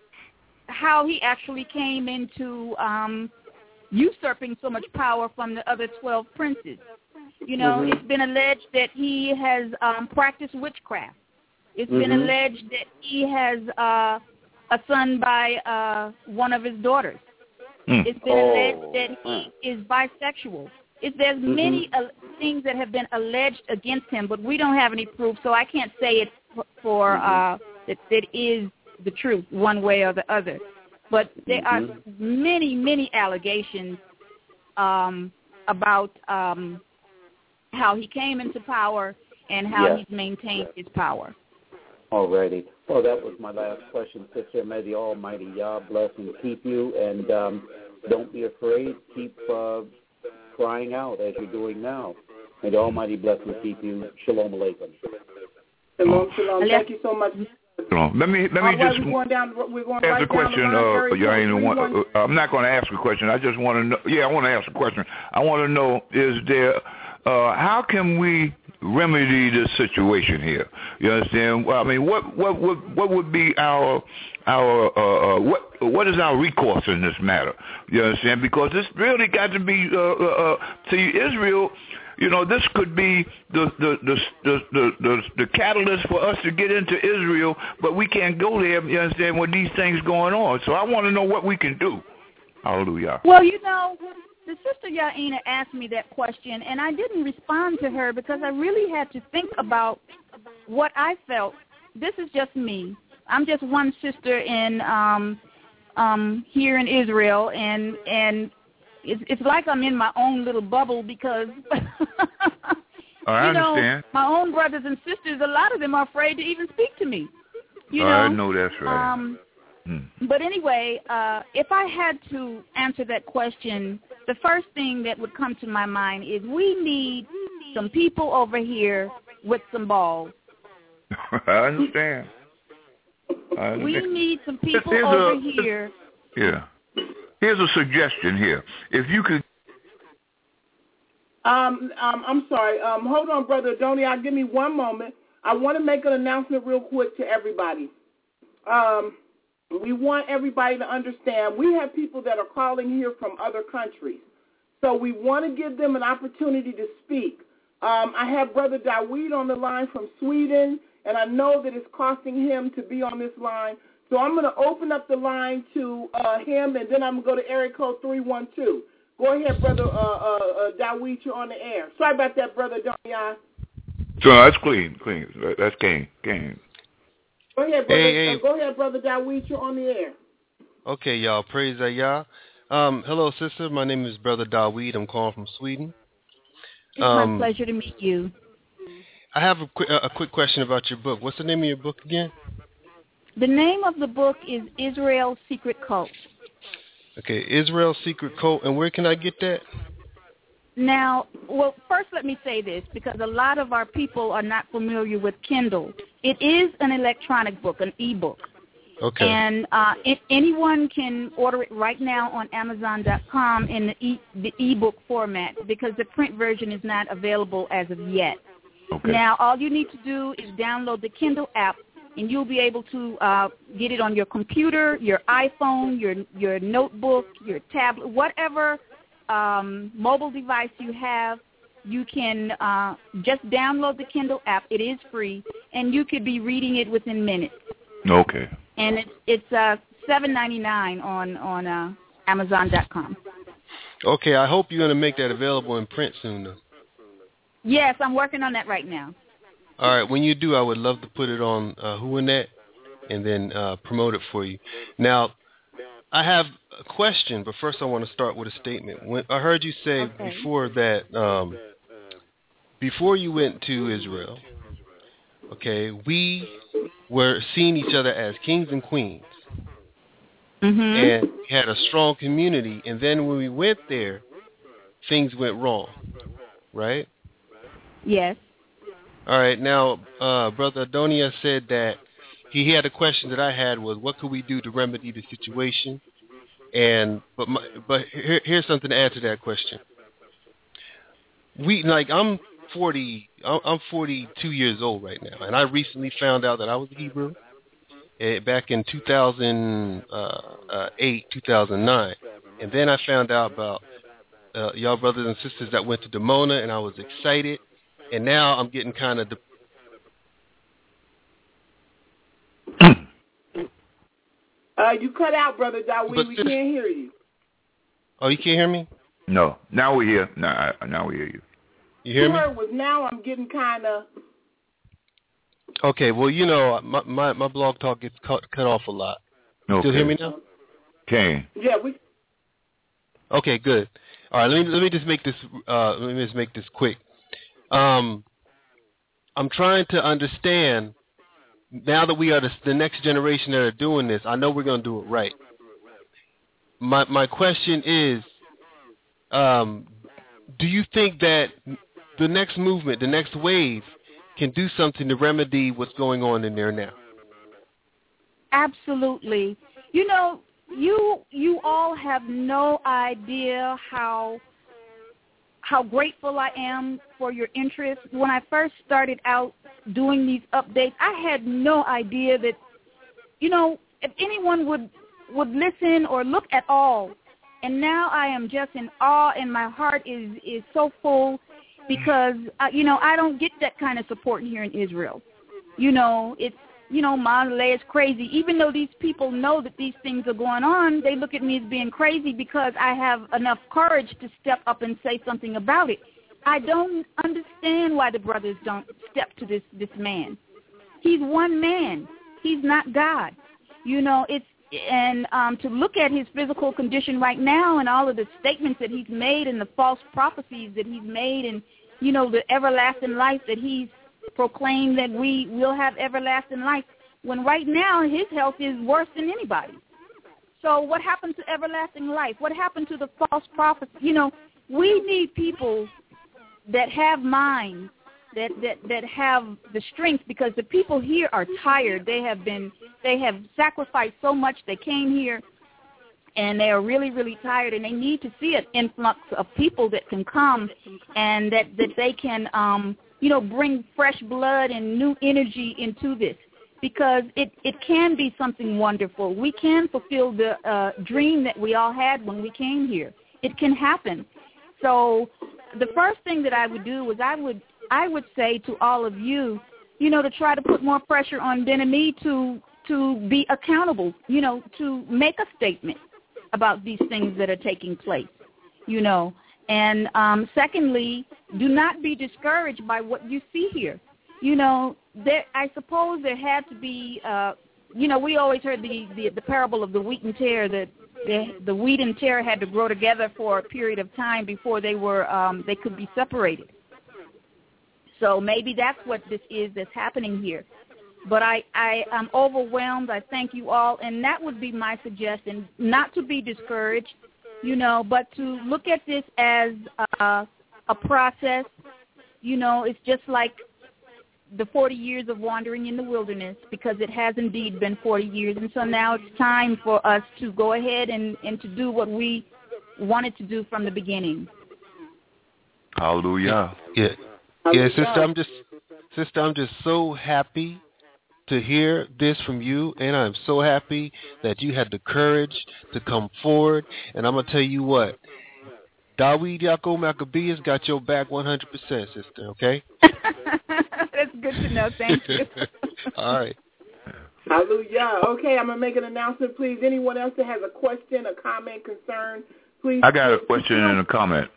how he actually came into um, usurping so much power from the other twelve princes. You know, mm-hmm. it's been alleged that he has um, practiced witchcraft. It's mm-hmm. been alleged that he has uh, a son by uh, one of his daughters. Mm. It's been Oh. alleged that he is bisexual. It's, there's mm-hmm. many uh, things that have been alleged against him, but we don't have any proof, so I can't say it for, for uh, that it is the truth one way or the other. But there mm-hmm. are many, many allegations um, about um, how he came into power and how yes. he's maintained his power. Alrighty. Well, that was my last question, sister. May the Almighty Yah bless and keep you, and um, don't be afraid. Keep uh, crying out as you're doing now. May the Almighty bless and keep you. Shalom Aleichem. Shalom, shalom. Thank you so much. Shalom. Let me let me All right, just we're going down. We're going ask right a question. down the line. Uh, yeah, I ain't want, uh, I'm not going to ask a question. I just want to know. Yeah, I want to ask a question. I want to know: is there? Uh, how can we remedy this situation here? You understand? Well, I mean, what what what what would be our our uh, uh, what what is our recourse in this matter? You understand? Because this really got to be uh, uh, to Israel. You know, this could be the the, the the the the the catalyst for us to get into Israel, but we can't go there. You understand? With these things going on, so I want to know what we can do. Hallelujah. Well, you know, the sister Yaina asked me that question, and I didn't respond to her because I really had to think about what I felt. This is just me. I'm just one sister in um, um, here in Israel, and and it's, it's like I'm in my own little bubble because, I you know, understand. my own brothers and sisters, a lot of them are afraid to even speak to me. You oh, know, I know that's right. Um, hmm. But anyway, uh, if I had to answer that question, the first thing that would come to my mind is we need some people over here with some balls. I understand. I understand. We need some people Here's over a, here. Yeah. Here's a suggestion here. If you could. Um, um, I'm sorry. Um, hold on, Brother Adonia. Give me one moment. I want to make an announcement real quick to everybody. Um, we want everybody to understand we have people that are calling here from other countries. So we want to give them an opportunity to speak. Um, I have Brother Dawid on the line from Sweden, and I know that it's costing him to be on this line. So I'm going to open up the line to uh, him, and then I'm going to go to area code three one two. Go ahead, Brother uh, uh, uh, Dawid, you're on the air. Sorry about that, Brother Donian. So that's clean, clean. That's clean, clean. Go ahead, Brother. Hey, hey. Uh, go ahead, Brother Dawid, you're on the air. Okay, y'all. Praise Yah. Um, hello, sister. My name is Brother Dawid. I'm calling from Sweden. It's um, my pleasure to meet you. I have a quick, a quick question about your book. What's the name of your book again? The name of the book is Israel's Secret Cult. Okay, Israel's Secret Cult. And where can I get that? Now, well, first let me say this, because a lot of our people are not familiar with Kindle. It is an electronic book, an e-book. Okay. And uh, if anyone can order it right now on Amazon dot com in the, e- the e-book format, because the print version is not available as of yet. Okay. Now, all you need to do is download the Kindle app, and you'll be able to uh, get it on your computer, your iPhone, your your notebook, your tablet, whatever um, mobile device you have. You can uh, just download the Kindle app. It is free, and you could be reading it within minutes. Okay. And it's it's uh, seven ninety-nine on on uh, Amazon dot com. Okay, I hope you're going to make that available in print soon, though. Yes, I'm working on that right now. All right, when you do, I would love to put it on uh, WhoAnit and then uh, promote it for you. Now, I have a question, but first I want to start with a statement. When I heard you say okay. before that, um, before you went to Israel, okay, we were seeing each other as kings and queens, mm-hmm. and had a strong community. And then when we went there, things went wrong, right? Yes. All right. Now, uh, Brother Adonia said that he had a question that I had was, what could we do to remedy the situation? And but my, but here, here's something to add to that question. We like I'm forty. I'm forty-two years old right now, and I recently found out that I was Hebrew uh, back in two thousand eight, two thousand nine, and then I found out about uh, y'all brothers and sisters that went to Dimona, and I was excited, and now I'm getting kind of. De- uh, you cut out, Brother Dawid. We just, can't hear you. Oh, you can't hear me? No. Now we hear. Now, now we hear you. You hear me? Was now I'm getting kind of. Okay, well, you know, my, my my blog talk gets cut cut off a lot. Okay. Still hear me now? Can. Yeah, we. Okay, good. All right, let me let me just make this uh, let me just make this quick. Um, I'm trying to understand now that we are the, the next generation that are doing this. I know we're going to do it right. My my question is, um, do you think that the next movement, the next wave, can do something to remedy what's going on in there now? Absolutely. You know, you you all have no idea how how grateful I am for your interest. When I first started out doing these updates, I had no idea that, you know, if anyone would would listen or look at all. And now I am just in awe, and my heart is, is so full because, uh, you know, I don't get that kind of support here in Israel. You know, it's, you know, Mandalay is crazy. Even though these people know that these things are going on, they look at me as being crazy because I have enough courage to step up and say something about it. I don't understand why the brothers don't step to this, this man. He's one man. He's not God. You know, it's, and um, to look at his physical condition right now and all of the statements that he's made and the false prophecies that he's made and, you know, the everlasting life that he's proclaimed that we will have everlasting life, when right now his health is worse than anybody. So what happened to everlasting life? What happened to the false prophets? You know, we need people that have minds, that, that, that have the strength, because the people here are tired. They have been, they have sacrificed so much. They came here, and they are really, really tired, and they need to see an influx of people that can come and that, that they can, um, you know, bring fresh blood and new energy into this, because it, it can be something wonderful. We can fulfill the uh, dream that we all had when we came here. It can happen. So the first thing that I would do was I would I would say to all of you, you know, to try to put more pressure on Ben and me to to be accountable, you know, to make a statement about these things that are taking place, you know. And um, secondly, do not be discouraged by what you see here. You know, there, I suppose there had to be, uh, you know, we always heard the, the, the parable of the wheat and tare, that the, the wheat and tare had to grow together for a period of time before they were um, they could be separated. So maybe that's what this is that's happening here. But I, I am overwhelmed. I thank you all. And that would be my suggestion, not to be discouraged, you know, but to look at this as uh, a process. You know, it's just like the forty years of wandering in the wilderness, because it has indeed been forty years. And so now it's time for us to go ahead and, and to do what we wanted to do from the beginning. Hallelujah. Yeah. Yeah, sister, I'm just sister, I'm just so happy to hear this from you, and I'm so happy that you had the courage to come forward. And I'm gonna tell you what, Dawid Yaakov Maccabeus got your back one hundred percent, sister, okay? That's good to know. Thank you. All right. Hallelujah. Okay, I'm going to make an announcement, please. Anyone else that has a question, a comment, concern, please. I got a question and a comment.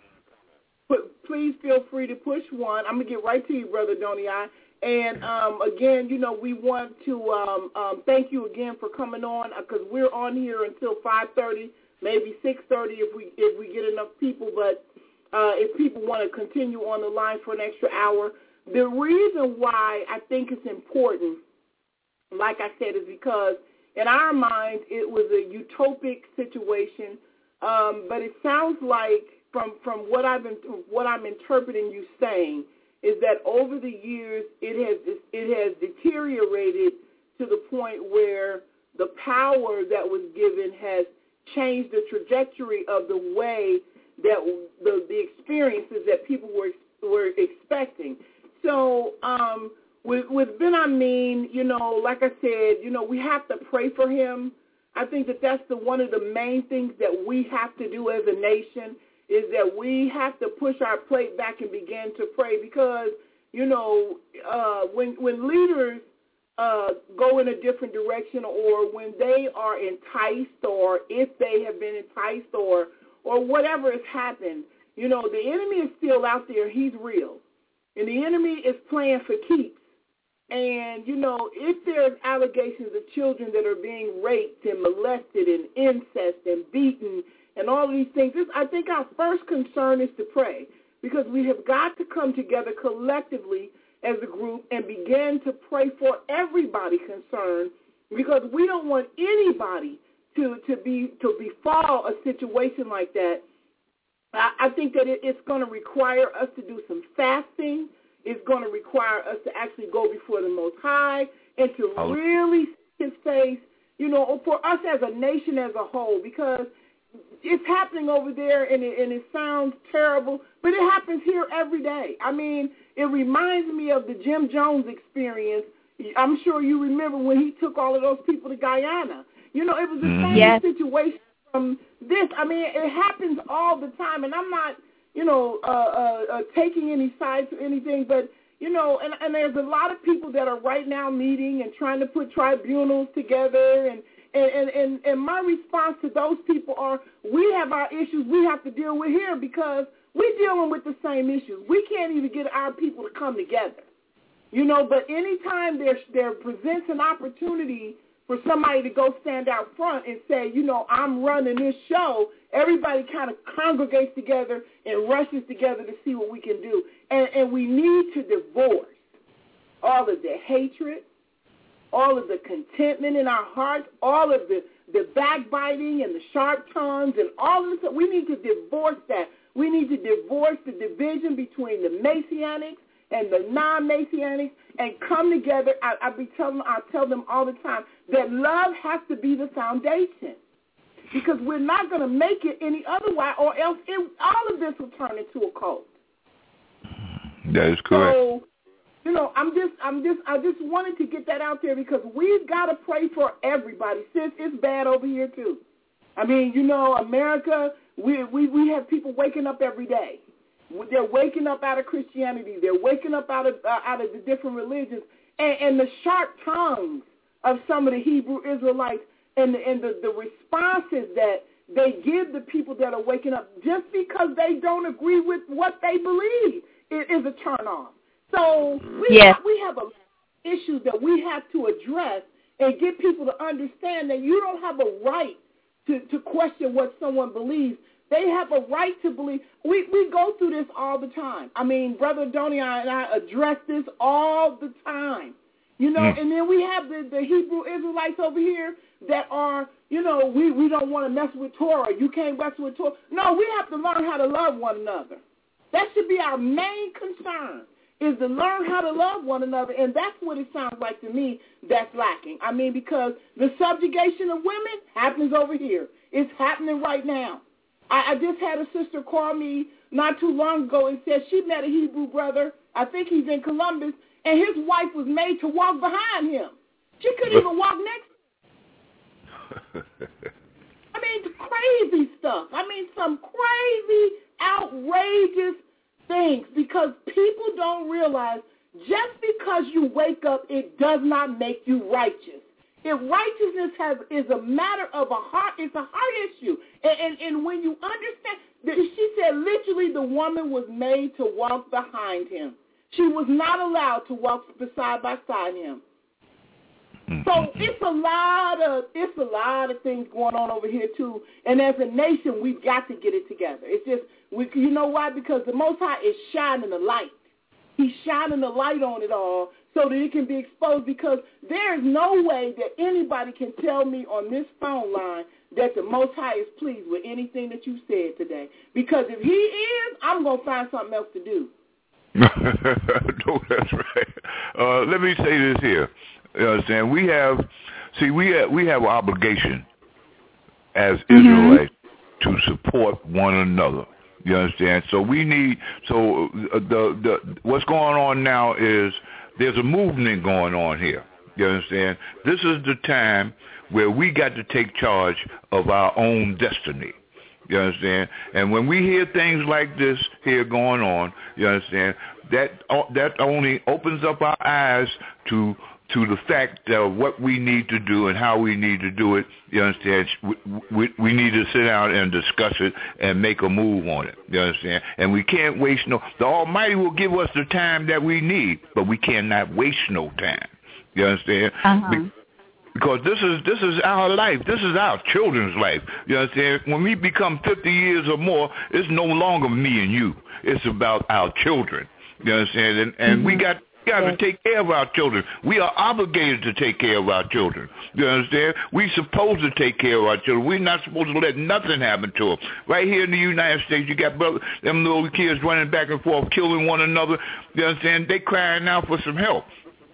Please feel free to push one. I'm going to get right to you, Brother Donai. And, um, again, you know, we want to um, um, thank you again for coming on, because we're on here until five thirty, maybe six thirty if we if we get enough people. But uh, if people want to continue on the line for an extra hour, the reason why I think it's important, like I said, is because in our minds it was a utopic situation, um, but it sounds like from from what I've been what I'm interpreting you saying is that over the years it has it has deteriorated to the point where the power that was given has changed the trajectory of the way that the the experiences that people were were expecting. So um, with, with Ben Amin, you know, like I said, you know, we have to pray for him. I think that that's the one of the main things that we have to do as a nation, is that we have to push our plate back and begin to pray, because, you know, uh, when when leaders uh, go in a different direction, or when they are enticed, or if they have been enticed, or or whatever has happened, you know, the enemy is still out there. He's real. And the enemy is playing for keeps. And, you know, if there's allegations of children that are being raped and molested and incest and beaten and all of these things, this, I think our first concern is to pray, because we have got to come together collectively as a group and begin to pray for everybody concerned, because we don't want anybody to, to be to befall a situation like that. I think that it's going to require us to do some fasting. It's going to require us to actually go before the Most High and to really see His face, you know, for us as a nation as a whole, because it's happening over there, and it, and it sounds terrible, but it happens here every day. I mean, it reminds me of the Jim Jones experience. I'm sure you remember when he took all of those people to Guyana. You know, it was the same yes. situation. From this, I mean, it happens all the time, and I'm not, you know, uh, uh, uh, taking any sides or anything, but, you know, and, and there's a lot of people that are right now meeting and trying to put tribunals together, and, and, and, and my response to those people are, we have our issues we have to deal with here, because we're dealing with the same issues. We can't even get our people to come together, you know, but anytime there, there presents an opportunity for somebody to go stand out front and say, you know, I'm running this show, everybody kind of congregates together and rushes together to see what we can do. And, and we need to divorce all of the hatred, all of the contentment in our hearts, all of the, the backbiting and the sharp tongues and all of this. We need to divorce that. We need to divorce the division between the Messianics and the non-Messianics, and come together. I, I be telling, I tell them all the time that love has to be the foundation, because we're not going to make it any other way, or else it, all of this will turn into a cult. That is correct. So, you know, I'm just, I'm just, I just wanted to get that out there, because we've got to pray for everybody. Sis, it's bad over here too. I mean, you know, America, we we we have people waking up every day. They're waking up out of Christianity. They're waking up out of uh, out of the different religions, and, and the sharp tongues of some of the Hebrew Israelites, and the, and the, the responses that they give the people that are waking up just because they don't agree with what they believe is a turn off. So we yes. have, we have a issues that we have to address and get people to understand that you don't have a right to, to question what someone believes. They have a right to believe. We we go through this all the time. I mean, Brother Donai and I address this all the time. You know, mm. and then we have the, the Hebrew Israelites over here that are, you know, we, we don't want to mess with Torah. You can't mess with Torah. No, we have to learn how to love one another. That should be our main concern, is to learn how to love one another, and that's what it sounds like to me that's lacking. I mean, because the subjugation of women happens over here. It's happening right now. I, I just had a sister call me not too long ago and said she met a Hebrew brother, I think he's in Columbus, and his wife was made to walk behind him. She couldn't even walk next to him. I mean, crazy stuff. I mean, some crazy, outrageous things, because people don't realize just because you wake up, it does not make you righteous. If righteousness has, is a matter of a heart, it's a heart issue. And, and, and when you understand, that she said literally the woman was made to walk behind him. She was not allowed to walk side by side him. So it's a lot of it's a lot of things going on over here too. And as a nation, we've got to get it together. It's just we, you know why? Because the Most High is shining the light. He's shining the light on it all so that it can be exposed. Because there is no way that anybody can tell me on this phone line that the Most High is pleased with anything that you said today. Because if He is, I'm gonna find something else to do. No, that's right. Uh, let me say this here. You understand? We have, see, we have, we have an obligation as mm-hmm. Israelites to support one another. You understand? So we need. So uh, the the what's going on now is there's a movement going on here. You understand? This is the time where we got to take charge of our own destiny. You understand? And when we hear things like this here going on, you understand, that that only opens up our eyes to to the fact of what we need to do and how we need to do it. You understand? We, we, we need to sit down and discuss it and make a move on it. You understand? And we can't waste no. The Almighty will give us the time that we need, but we cannot waste no time. You understand? Uh-huh. Be- Because this is this is our life. This is our children's life. You understand? When we become fifty years or more, it's no longer me and you. It's about our children. You understand? And, and mm-hmm. we got we got to take care of our children. We are obligated to take care of our children. You understand? We're supposed to take care of our children. We're not supposed to let nothing happen to them. Right here in the United States, you got brother, them little kids running back and forth, killing one another. You understand? They crying out for some help.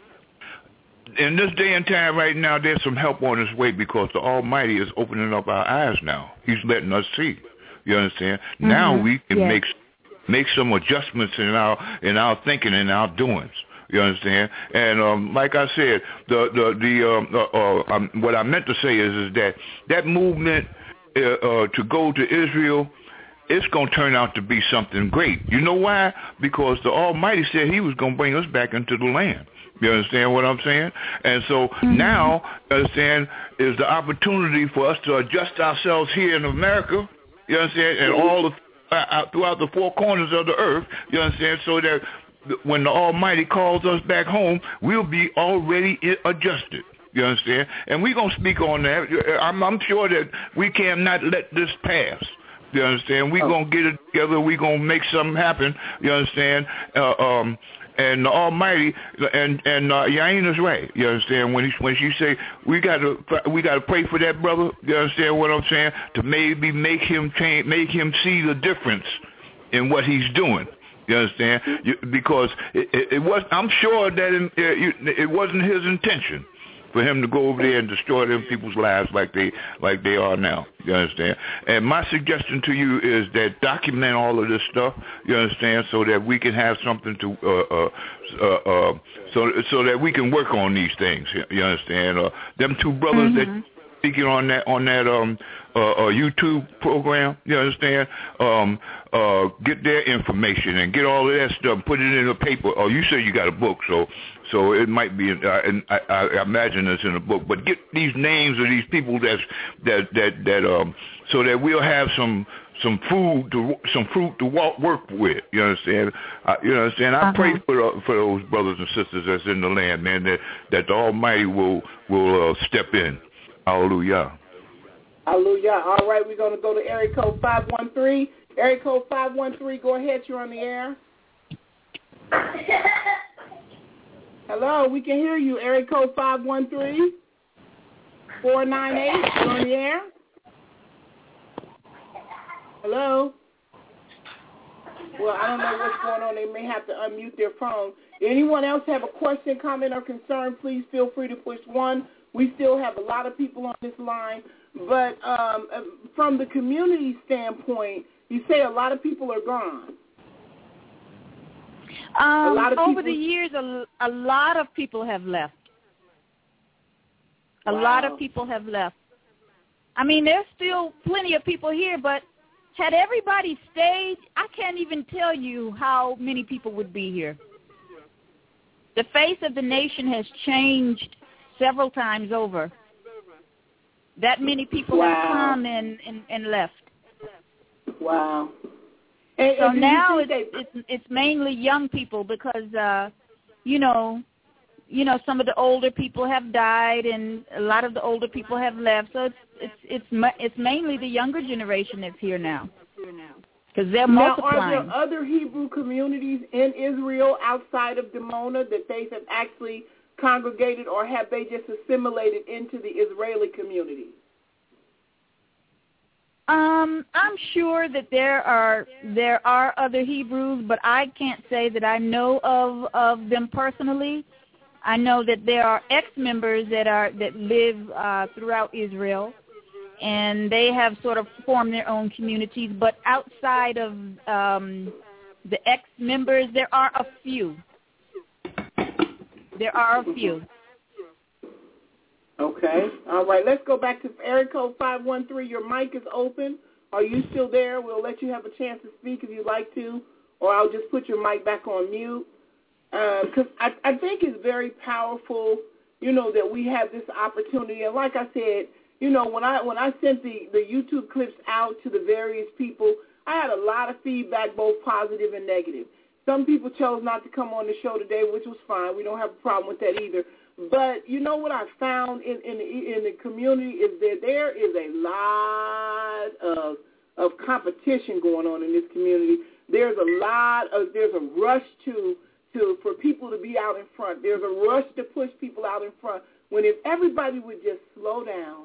In this day and time right now, there's some help on its way because the Almighty is opening up our eyes now. He's letting us see. You understand? Mm-hmm. Now we can yeah. make make some adjustments in our in our thinking and our doings. You understand? And um, like I said, the the the um, uh, uh, um, what I meant to say is is that that movement uh, uh, to go to Israel, it's going to turn out to be something great. You know why? Because the Almighty said He was going to bring us back into the land. You understand what I'm saying? And so mm-hmm. now, you understand, is the opportunity for us to adjust ourselves here in America, you understand, and all the, uh, throughout the four corners of the earth, you understand, so that when the Almighty calls us back home, we'll be already adjusted. You understand? And we're going to speak on that. I'm, I'm sure that we cannot let this pass. You understand? We're oh. going to get it together. We're going to make something happen. You understand? Uh, um, and the Almighty, and and uh, Yaina's right. You understand? When he, when she say we got to we got to pray for that brother. You understand what I'm saying? To maybe make him change, make him see the difference in what he's doing. You understand? You, because it, it, it was. I'm sure that it, it, it wasn't his intention for him to go over there and destroy them people's lives like they like they are now. You understand? And my suggestion to you is that document all of this stuff. You understand? So that we can have something to uh, uh, uh, uh, so so that we can work on these things. You understand? Uh, them two brothers mm-hmm. that speaking on that on that um uh, uh, YouTube program. You understand? Um, uh, get their information and get all of that stuff. Put it in a paper. Oh, you say you got a book, so. So it might be, uh, and I, I imagine it's in a book. But get these names of these people that's, that that that um, so that we'll have some some food to some fruit to walk, work with. You understand? Uh, you understand? I uh-huh. pray for uh, for those brothers and sisters that's in the land, man. That that the Almighty will will uh, step in. Hallelujah. Hallelujah. All right, we're gonna go to area code five one three. Area code five one three. Go ahead. You're on the air. Hello, we can hear you. Area code five one three, four nine eight. You're on the air. Hello. Well, I don't know what's going on. They may have to unmute their phone. Anyone else have a question, comment, or concern, please feel free to push one. We still have a lot of people on this line. But um, from the community standpoint, you say a lot of people are gone. Um, a lot of over people... the years, a, a lot of people have left. A wow. lot of people have left. I mean, there's still plenty of people here, but had everybody stayed, I can't even tell you how many people would be here. The face of the nation has changed several times over. That many people wow. have come and, and, and left. Wow. And, so and now it's, they... it's it's mainly young people because, uh, you know, you know, some of the older people have died and a lot of the older people have left. So it's it's it's it's mainly the younger generation that's here now. Because they're now, multiplying. Are there other Hebrew communities in Israel outside of Dimona that they have actually congregated, or have they just assimilated into the Israeli community? Um, I'm sure that there are there are other Hebrews, but I can't say that I know of of them personally. I know that there are ex-members that are that live uh, throughout Israel, and they have sort of formed their own communities. But outside of um, the ex-members, there are a few. There are a few. Okay. All right. Let's go back to area code five one three. Your mic is open. Are you still there? We'll let you have a chance to speak if you'd like to, or I'll just put your mic back on mute. Because uh, I, I think it's very powerful, you know, that we have this opportunity. And like I said, you know, when I when I sent the, the YouTube clips out to the various people, I had a lot of feedback, both positive and negative. Some people chose not to come on the show today, which was fine. We don't have a problem with that either. But you know what I found in, in, the, in the community is that there is a lot of of competition going on in this community. There's a lot of, there's a rush to, to for people to be out in front. There's a rush to push people out in front. When if everybody would just slow down,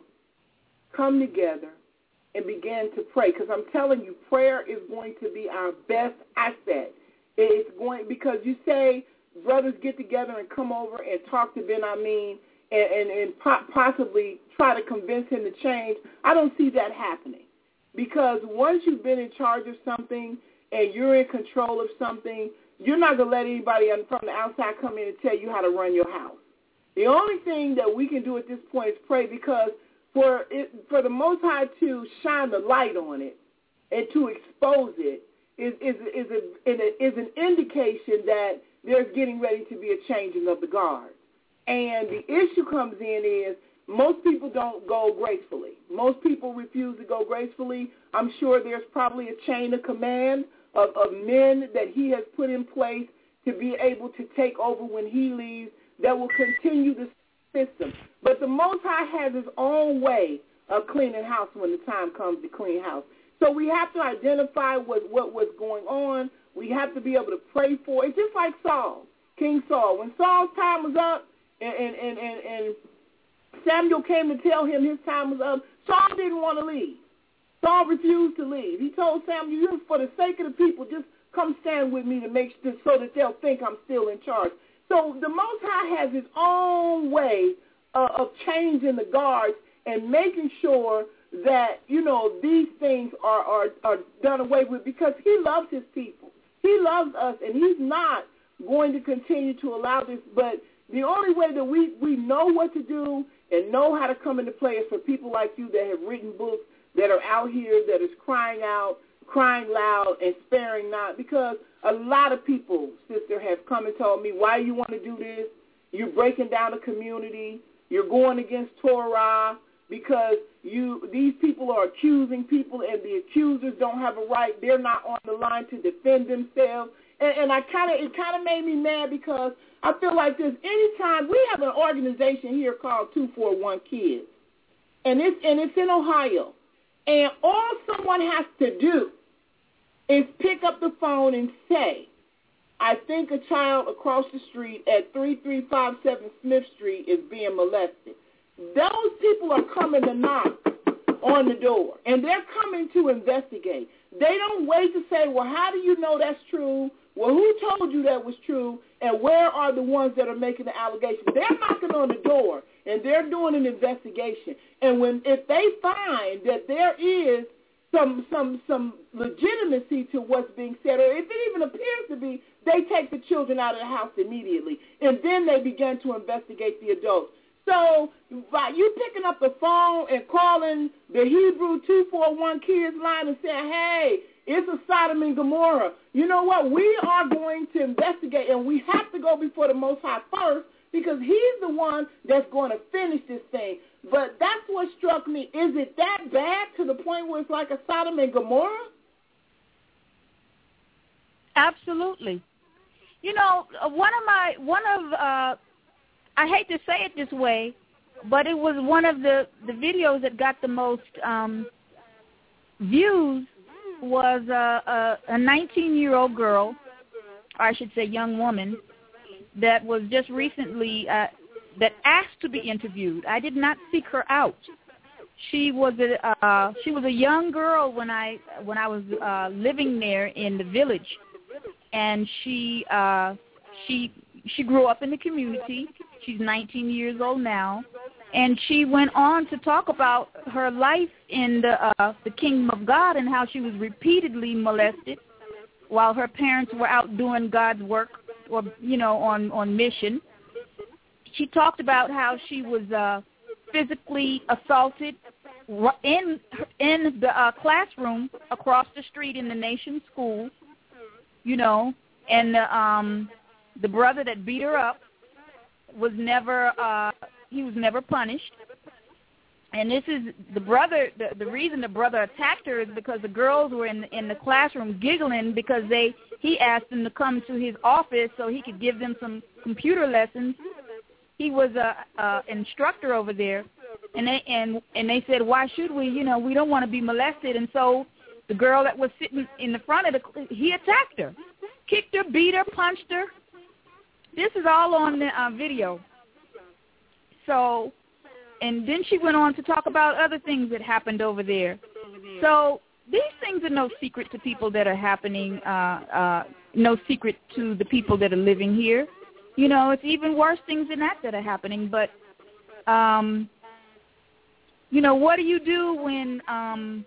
come together, and begin to pray. Because I'm telling you, prayer is going to be our best asset. It's going, because you say, brothers get together and come over and talk to Ben Amin and, and, and po- possibly try to convince him to change. I don't see that happening, because once you've been in charge of something and you're in control of something, you're not going to let anybody from the outside come in and tell you how to run your house. The only thing that we can do at this point is pray, because for it, for the Most High to shine the light on it and to expose it is is is, a, is an indication that there's getting ready to be a changing of the guard. And the issue comes in is most people don't go gracefully. Most people refuse to go gracefully. I'm sure there's probably a chain of command of, of men that he has put in place to be able to take over when he leaves that will continue the system. But the Most High has his own way of cleaning house when the time comes to clean house. So we have to identify what, what was going on. We have to be able to pray for it. It's just like Saul, King Saul. When Saul's time was up and, and, and, and, and Samuel came to tell him his time was up, Saul didn't want to leave. Saul refused to leave. He told Samuel, for the sake of the people, just come stand with me to make sure, so that they'll think I'm still in charge. So the Most High has his own way uh, of changing the guards and making sure that, you know, these things are, are, are done away with, because he loves his people. He loves us, and he's not going to continue to allow this. But the only way that we, we know what to do and know how to come into play is for people like you that have written books, that are out here, that is crying out, crying loud, and sparing not. Because a lot of people, sister, have come and told me, why you want to do this? You're breaking down the community. You're going against Torah, because you these people are accusing people, and the accusers don't have a right. They're not on the line to defend themselves. And, and I kind of it kind of made me mad, because I feel like this. Anytime we have an organization here called two forty-one Kids, and it's and it's in Ohio, and all someone has to do is pick up the phone and say, I think a child across the street at three three five seven Smith Street is being molested. Those people are coming to knock on the door, and they're coming to investigate. They don't wait to say, well, how do you know that's true? Well, who told you that was true? And where are the ones that are making the allegations? They're knocking on the door, and they're doing an investigation. And when if they find that there is some some some legitimacy to what's being said, or if it even appears to be, they take the children out of the house immediately, and then they begin to investigate the adults. So by you picking up the phone and calling the Hebrew two four one Kids line and saying, hey, it's a Sodom and Gomorrah, you know what? We are going to investigate, and we have to go before the Most High first, because he's the one that's going to finish this thing. But that's what struck me. Is it that bad to the point where it's like a Sodom and Gomorrah? Absolutely. You know, one of my, one of, uh, I hate to say it this way, but it was one of the, the videos that got the most um, views was a, a, a nineteen-year-old girl, or I should say young woman, that was just recently, uh, that asked to be interviewed. I did not seek her out. She was a, uh, she was a young girl when I, when I was uh, living there in the village, and she, uh, she, she grew up in the community. She's nineteen years old now, and she went on to talk about her life in the uh, the kingdom of God and how she was repeatedly molested while her parents were out doing God's work, or you know, on on mission. She talked about how she was uh, physically assaulted in in the uh, classroom across the street in the nation school, you know, and the um, the brother that beat her up was never uh, he was never punished. And this is the brother. The, the reason the brother attacked her is because the girls were in in the classroom giggling because they he asked them to come to his office so he could give them some computer lessons. He was a, a instructor over there, and they and and they said, why should we? You know, we don't want to be molested. And so the girl that was sitting in the front of the he attacked her, kicked her, beat her, punched her. This is all on the uh, video. So, and then she went on to talk about other things that happened over there. So these things are no secret to people that are happening, uh, uh, no secret to the people that are living here. You know, it's even worse things than that that are happening. But, um, you know, what do you do when, um,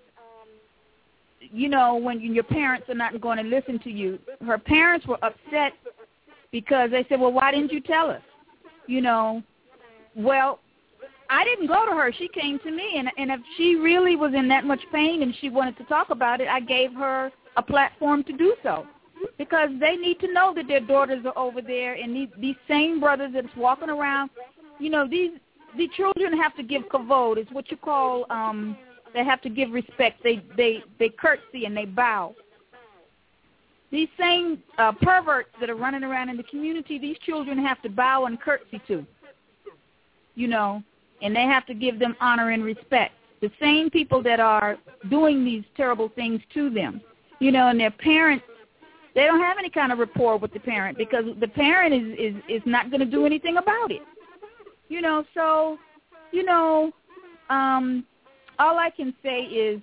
you know, when your parents are not going to listen to you? Her parents were upset because they said, well, why didn't you tell us? You know, well, I didn't go to her. She came to me. And, and if she really was in that much pain and she wanted to talk about it, I gave her a platform to do so. Because they need to know that their daughters are over there, and these, these same brothers that's walking around, you know, these the children have to give kavod. It's what you call, um, they have to give respect. They, they, they curtsy and they bow. These same uh, perverts that are running around in the community, these children have to bow and curtsy to, you know, and they have to give them honor and respect. The same people that are doing these terrible things to them, you know, and their parents, they don't have any kind of rapport with the parent because the parent is, is, is not going to do anything about it. You know, so, you know, um, all I can say is,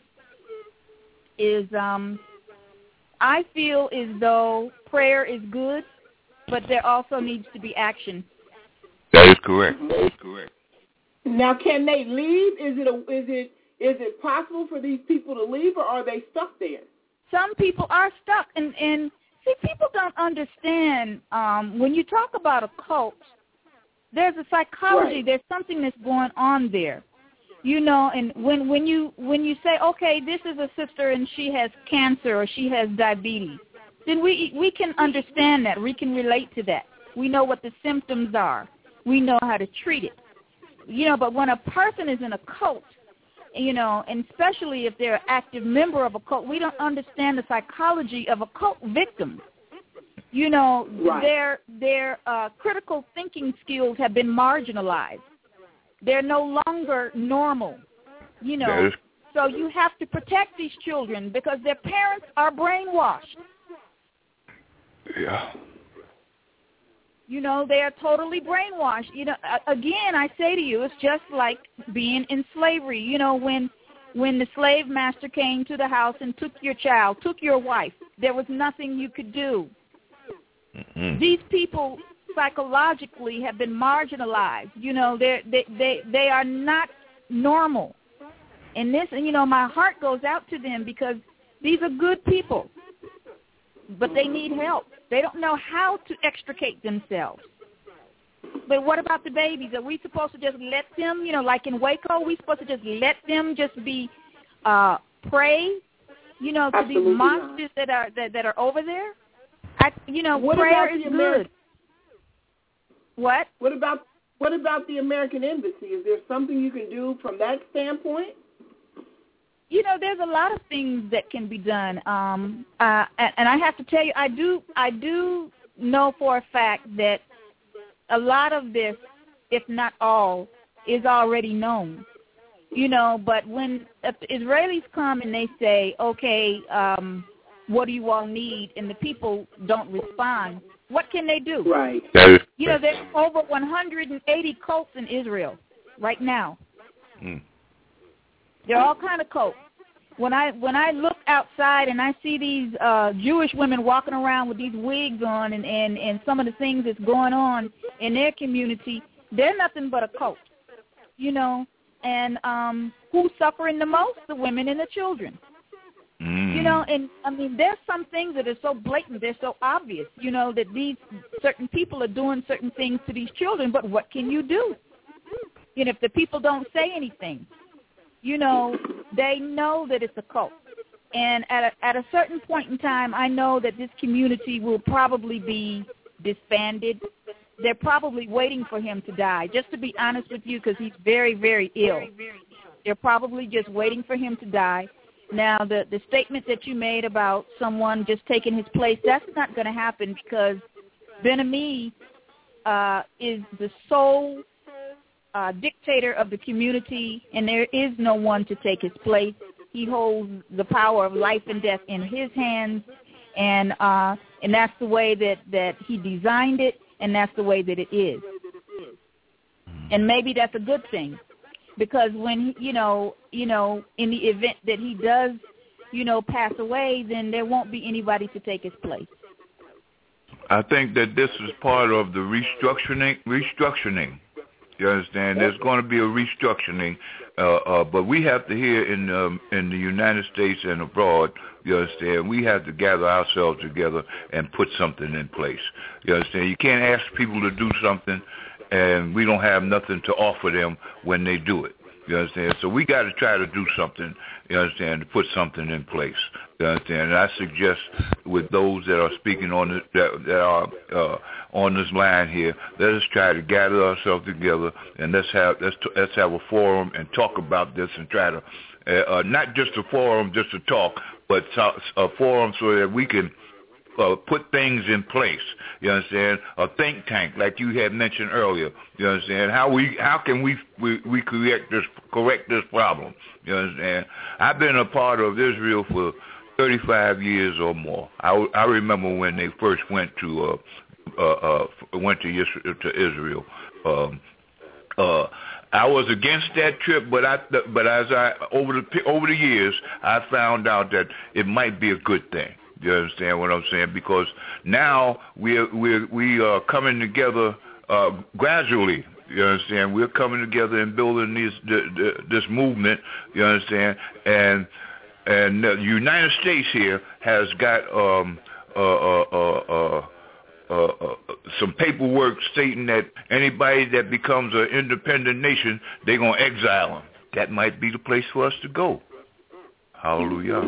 is um, I feel as though prayer is good, but there also needs to be action. That is correct. That is correct. Now, can they leave? Is it a, is it is it possible for these people to leave, or are they stuck there? Some people are stuck, and, and see, people don't understand um, when you talk about a cult, there's a psychology, right. There's something that's going on there, you know, and when, when you when you say, okay, this is a sister and she has cancer or she has diabetes, then we we can understand that. We can relate to that. We know what the symptoms are. We know how to treat it. You know, but when a person is in a cult, you know, and especially if they're an active member of a cult, we don't understand the psychology of a cult victim. You know, right. their their uh, critical thinking skills have been marginalized. They're no longer normal, you know. Is- so you have to protect these children because their parents are brainwashed. Yeah. You know, they are totally brainwashed. You know, again, I say to you, it's just like being in slavery. You know, when when the slave master came to the house and took your child, took your wife, there was nothing you could do. Mm-hmm. These people psychologically have been marginalized. You know, they they they they are not normal. And this, you know, my heart goes out to them because these are good people, but they need help. They don't know how to extricate themselves. But what about the babies? Are we supposed to just let them, you know, like in Waco, are we supposed to just let them just be uh, prey, you know, to Absolutely these monsters not. that are that, that are over there? I, you know, what prayer about is the good. American, what? What about what about the American Embassy? Is there something you can do from that standpoint? You know, there's a lot of things that can be done, um, uh, and, and I have to tell you, I do, I do know for a fact that a lot of this, if not all, is already known. You know, but when Israelis come and they say, okay, um, what do you all need, and the people don't respond, what can they do? Right. You know, there's over one hundred eighty cults in Israel right now. Mm. There are all kind of cults. When I when I look outside and I see these uh, Jewish women walking around with these wigs on and, and, and some of the things that's going on in their community, they're nothing but a cult, you know. And um, who's suffering the most? The women and the children. Mm. You know, and, I mean, there's some things that are so blatant, they're so obvious, you know, that these certain people are doing certain things to these children, but what can you do? You know, if the people don't say anything, you know, they know that it's a cult. And at a, at a certain point in time, I know that this community will probably be disbanded. They're probably waiting for him to die, just to be honest with you, because he's very, very ill. They're probably just waiting for him to die. Now, the, the statement that you made about someone just taking his place, that's not going to happen because Ben-Ami uh, is the sole Uh, dictator of the community, and there is no one to take his place. He holds the power of life and death in his hands, and uh, and that's the way that, that he designed it, and that's the way that it is. And maybe that's a good thing, because when he, you know, you know, in the event that he does, you know, pass away, then there won't be anybody to take his place. I think that this is part of the restructuring. Restructuring. You understand? There's going to be a restructuring, uh, uh, but we have to here in um, in the United States and abroad. You understand? We have to gather ourselves together and put something in place. You understand? You can't ask people to do something, and we don't have nothing to offer them when they do it. You understand? So we got to try to do something. You understand? To put something in place. You understand? And I suggest with those that are speaking on this, that, that are uh, on this line here, let us try to gather ourselves together and let's have let's let's have a forum and talk about this and try to uh, uh, not just a forum just to talk, but a forum so that we can Uh, put things in place. You understand? A think tank, like you had mentioned earlier. You understand? How we how can we we, we correct this correct this problem? You understand? I've been a part of Israel for thirty-five years or more. I, I remember when they first went to uh, uh, uh, went to Israel, to Israel. Um, uh, I was against that trip, but I but as I over the over the years, I found out that it might be a good thing. You understand what I'm saying? Because now we're we're we are coming together uh, gradually. You understand? We're coming together and building this the, the, this movement. You understand? And and the United States here has got um uh uh uh. uh Uh, uh, some paperwork stating that anybody that becomes an independent nation, they're going to exile them. That might be the place for us to go. Hallelujah.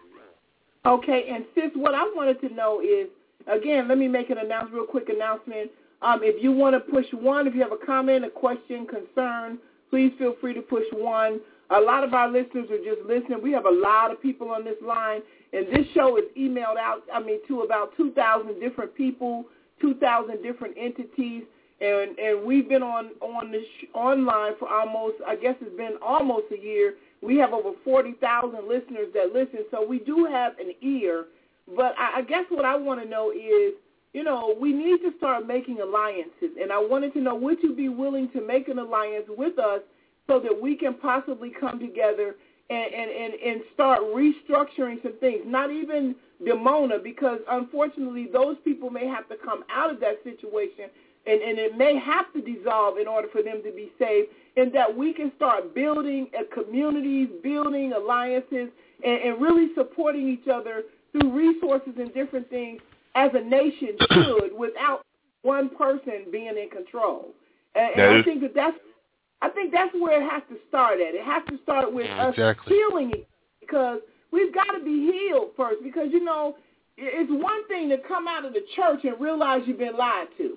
Okay, and sis, what I wanted to know is, again, let me make an announce, real quick announcement. Um, if you want to push one, if you have a comment, a question, concern, please feel free to push one. A lot of our listeners are just listening. We have a lot of people on this line, and this show is emailed out, I mean, to about two thousand different people, two thousand different entities, and, and we've been on, on this sh- online for almost, I guess it's been almost a year. We have over forty thousand listeners that listen, so we do have an ear. But I, I guess what I want to know is, you know, we need to start making alliances. And I wanted to know, would you be willing to make an alliance with us so that we can possibly come together and, and, and, and start restructuring some things, not even Dimona, because unfortunately those people may have to come out of that situation, and, and it may have to dissolve in order for them to be saved, and that we can start building a communities, building alliances, and, and really supporting each other through resources and different things as a nation should, without one person being in control. And, and I think that that's, I think that's where it has to start at. It has to start with yeah, us exactly. healing it, because we've got to be healed first. Because, you know, it's one thing to come out of the church and realize you've been lied to.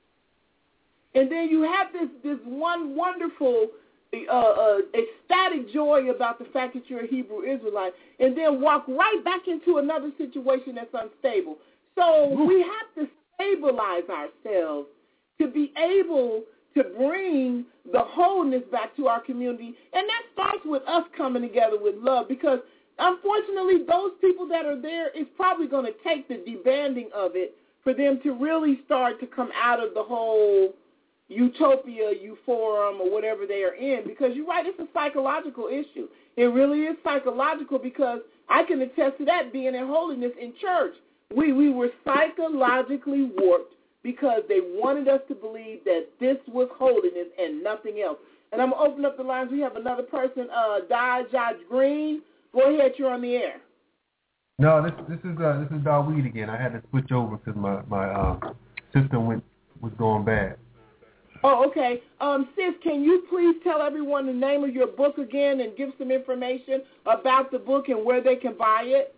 And then you have this, this one wonderful, uh, uh, ecstatic joy about the fact that you're a Hebrew Israelite, and then walk right back into another situation that's unstable. So Ooh. we have to stabilize ourselves to be able to bring the wholeness back to our community. And that starts with us coming together with love, because unfortunately those people that are there, it's probably going to take the debanding of it for them to really start to come out of the whole utopia, euphorum, or whatever they are in, because you're right, it's a psychological issue. It really is psychological, because I can attest to that being in holiness in church. We we were psychologically warped because they wanted us to believe that this was holiness and nothing else. And I'm going to open up the lines. We have another person, uh, Di Judge Green. Go ahead, you're on the air. No, this this is uh, this is Dawid again. I had to switch over because my my uh, system went was going bad. Oh, okay. Um, sis, can you please tell everyone the name of your book again and give some information about the book and where they can buy it?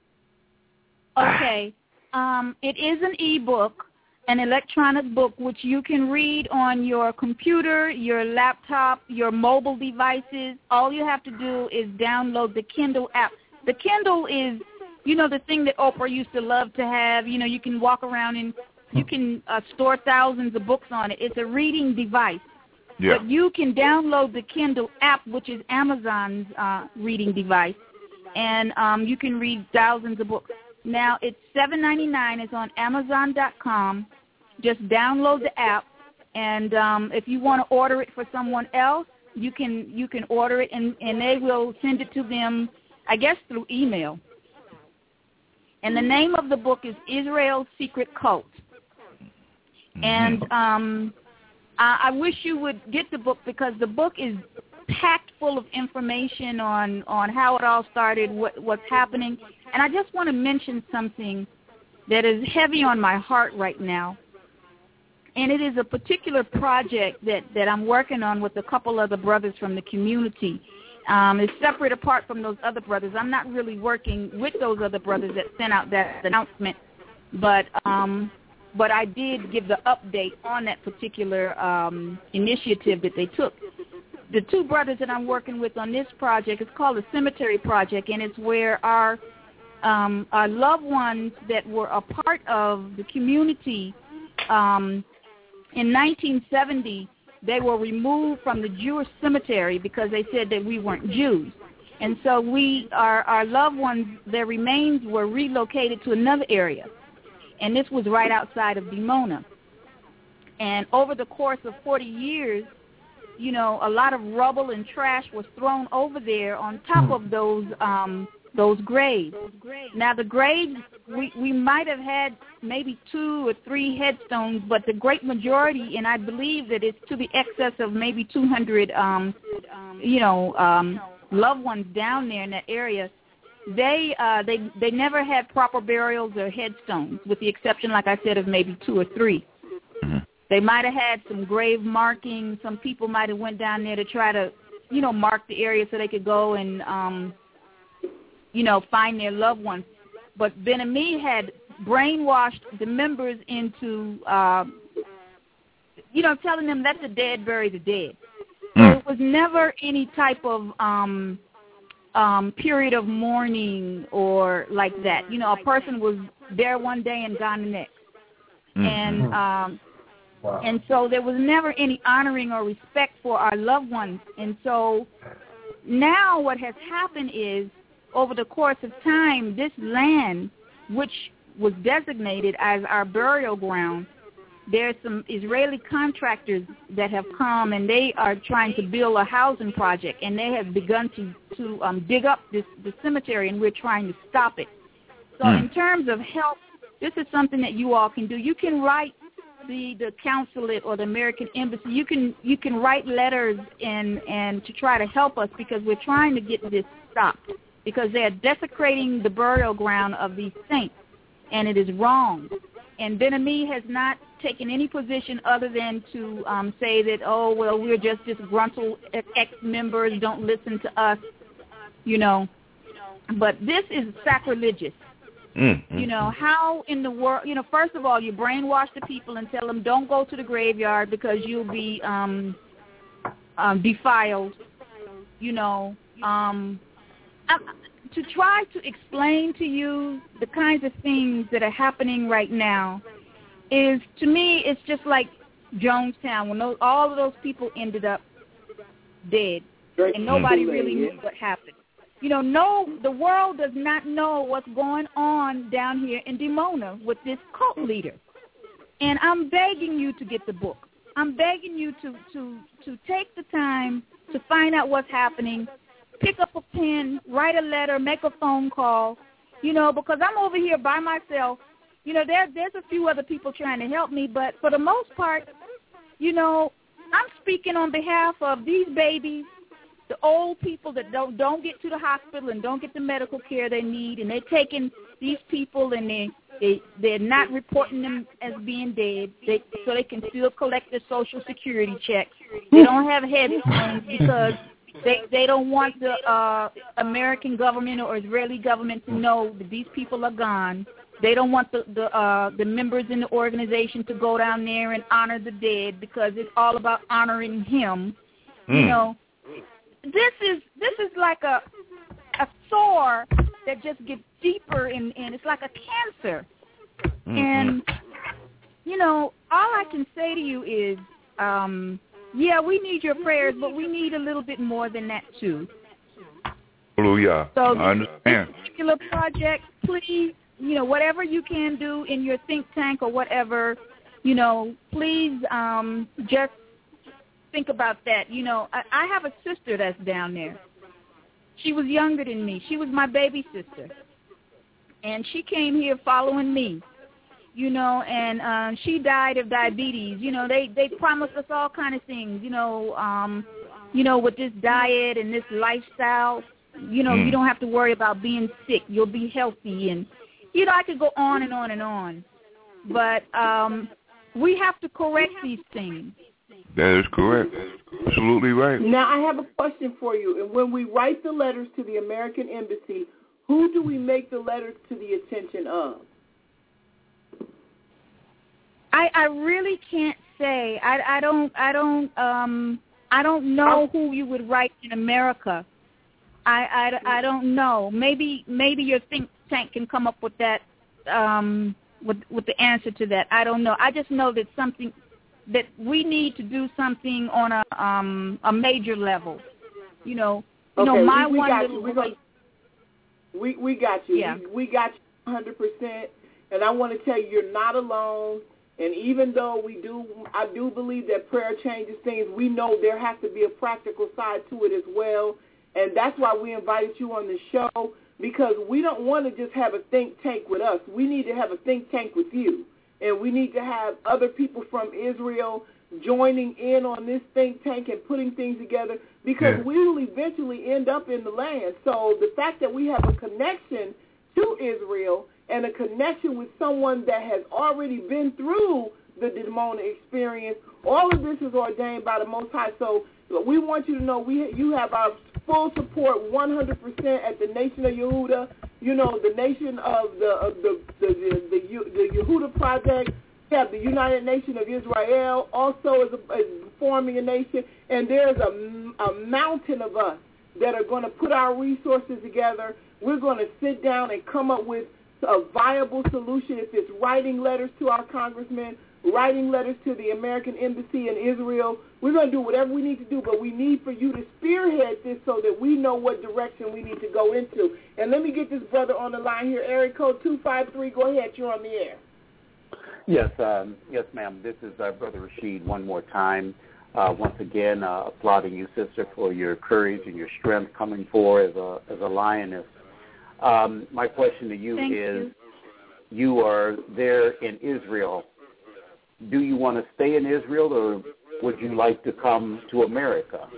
Okay. Um, it is an e-book, an electronic book, which you can read on your computer, your laptop, your mobile devices. All you have to do is download the Kindle app. The Kindle is, you know, the thing that Oprah used to love to have. You know, you can walk around and you can uh, store thousands of books on it. It's a reading device. Yeah. But you can download the Kindle app, which is Amazon's uh, reading device, and um, you can read thousands of books. Now, it's seven ninety-nine. It's on Amazon dot com. Just download the app, and um, if you want to order it for someone else, you can you can order it, and, and they will send it to them, I guess, through email. And the name of the book is Israel's Secret Cult. And um, I, I wish you would get the book, because the book is packed full of information on, on how it all started, what, what's happening. And I just want to mention something that is heavy on my heart right now. And it is a particular project that, that I'm working on with a couple other brothers from the community. Um, it's separate apart from those other brothers. I'm not really working with those other brothers that sent out that announcement, but um, but I did give the update on that particular um, initiative that they took. The two brothers that I'm working with on this project is called the Cemetery Project, and it's where our um, our loved ones that were a part of the community um, in nineteen seventy, they were removed from the Jewish cemetery because they said that we weren't Jews. And so we, our, our loved ones, their remains were relocated to another area. And this was right outside of Dimona. And over the course of forty years, you know, a lot of rubble and trash was thrown over there on top of those um, those graves. Now, the graves, we, we might have had maybe two or three headstones, but the great majority, and I believe that it's to the excess of maybe two hundred, um, you know, um, loved ones down there in that area, they uh, they they never had proper burials or headstones, with the exception, like I said, of maybe two or three. Mm-hmm. They might have had some grave markings. Some people might have went down there to try to, you know, mark the area so they could go and, um, you know, find their loved ones. But Ben-Ami had brainwashed the members into, uh, you know, telling them let the dead bury the dead. Mm. So it was never any type of um, um, period of mourning or like that. You know, a person was there one day and gone the next. Mm. And um, wow. and so there was never any honoring or respect for our loved ones. And so now what has happened is, over the course of time, this land, which was designated as our burial ground, there's some Israeli contractors that have come, and they are trying to build a housing project, and they have begun to, to um, dig up this the cemetery, and we're trying to stop it. So mm. in terms of help, this is something that you all can do. You can write the, the consulate or the American Embassy. You can you can write letters and, and to try to help us, because we're trying to get this stopped, because they are desecrating the burial ground of these saints, and it is wrong. And Ben-Ami has not taken any position other than to um, say that, oh, well, we're just disgruntled ex-members, don't listen to us, you know. But this is sacrilegious. Mm-hmm. You know, how in the world, you know, first of all, you brainwash the people and tell them don't go to the graveyard because you'll be um, um, defiled, you know. Um, I, to try to explain to you the kinds of things that are happening right now is, to me, it's just like Jonestown, when those, all of those people ended up dead, and nobody really knew what happened. You know, no, the world does not know what's going on down here in Dimona with this cult leader. And I'm begging you to get the book. I'm begging you to, to, to take the time to find out what's happening, pick up a pen, write a letter, make a phone call, you know, because I'm over here by myself. You know, there, there's a few other people trying to help me, but for the most part, you know, I'm speaking on behalf of these babies, the old people that don't don't get to the hospital and don't get the medical care they need, and they're taking these people and they, they, they're not reporting them as being dead they, so they can still collect their Social Security checks. They don't have headphones because they, they don't want the uh, American government or Israeli government to know that these people are gone. They don't want the the, uh, the members in the organization to go down there and honor the dead because it's all about honoring him. Mm. You know, this is this is like a a sore that just gets deeper and, and it's like a cancer. Mm-hmm. And you know, all I can say to you is, um, yeah, we need your prayers, but we need a little bit more than that too. Hallelujah. So I understand. This particular project, please. You know, whatever you can do in your think tank or whatever, you know, please um, just think about that. You know, I, I have a sister that's down there. She was younger than me. She was my baby sister. And she came here following me, you know, and uh, she died of diabetes. You know, they, they promised us all kind of things, you know, um, you know, with this diet and this lifestyle, you know, mm. you don't have to worry about being sick. You'll be healthy and, you know, I could go on and on and on, but um, we have to correct these things. That is correct. Absolutely right. Now, I have a question for you. And when we write the letters to the American Embassy, who do we make the letters to the attention of? I, I really can't say. I, I don't. I don't. Um, I don't know who you would write in America. I, I, I don't know. Maybe maybe your think tank can come up with that, um, with with the answer to that. I don't know. I just know that something that we need to do something on a um a major level. You know, you okay, know my we, we one got little you. Gonna, we we got you. Yeah. We, we got you one hundred percent. And I want to tell you, you're not alone. And even though we do, I do believe that prayer changes things. We know there has to be a practical side to it as well. And that's why we invited you on the show, because we don't want to just have a think tank with us. We need to have a think tank with you. And we need to have other people from Israel joining in on this think tank and putting things together, because yeah. we will eventually end up in the land. So the fact that we have a connection to Israel and a connection with someone that has already been through the Dimona experience, all of this is ordained by the Most High. So we want you to know we you have our full support one hundred percent at the Nation of Yehuda, you know, the nation of the of the, the, the, the, the Yehuda Project. We have the United Nation of Israel also as, a, as forming a nation, and there's a, a mountain of us that are going to put our resources together. We're going to sit down and come up with a viable solution. If it's writing letters to our congressmen, writing letters to the American Embassy in Israel, we're going to do whatever we need to do, but we need for you to spearhead this so that we know what direction we need to go into. And let me get this brother on the line here. Area code two five three. Go ahead. You're on the air. Yes, um, yes, ma'am. This is uh, Brother Rashid one more time. Uh, once again, uh, applauding you, sister, for your courage and your strength coming forward as a as a lioness. Um, my question to you Thank is, you. you are there in Israel. Do you want to stay in Israel, or would you like to come to America?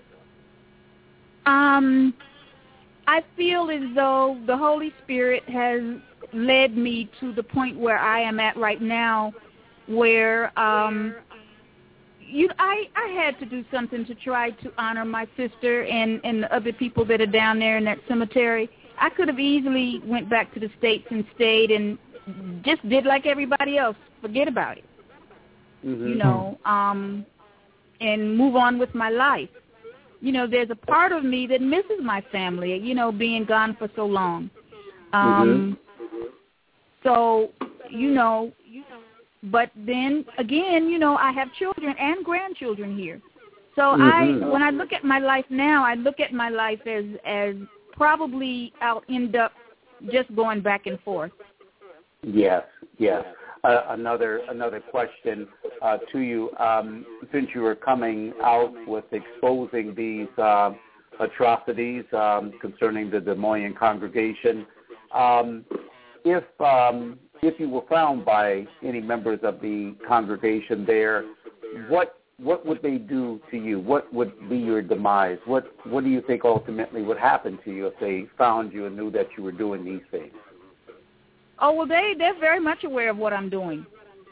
Um, I feel as though the Holy Spirit has led me to the point where I am at right now, where um, you, I, I had to do something to try to honor my sister and, and the other people that are down there in that cemetery. I could have easily went back to the States and stayed and just did like everybody else, forget about it, Mm-hmm. you know, um, and move on with my life. You know, there's a part of me that misses my family, you know, being gone for so long. Um, Mm-hmm. So, you know, but then again, you know, I have children and grandchildren here. So Mm-hmm. I, when I look at my life now, I look at my life as, as probably I'll end up just going back and forth. Yes, yes. Uh, another another question uh, to you. Um, since you were coming out with exposing these uh, atrocities um, concerning the Des Moines congregation, um, if um, if you were found by any members of the congregation there, what what would they do to you? What would be your demise? What what do you think ultimately would happen to you if they found you and knew that you were doing these things? Oh, well, they, they're very much aware of what I'm doing.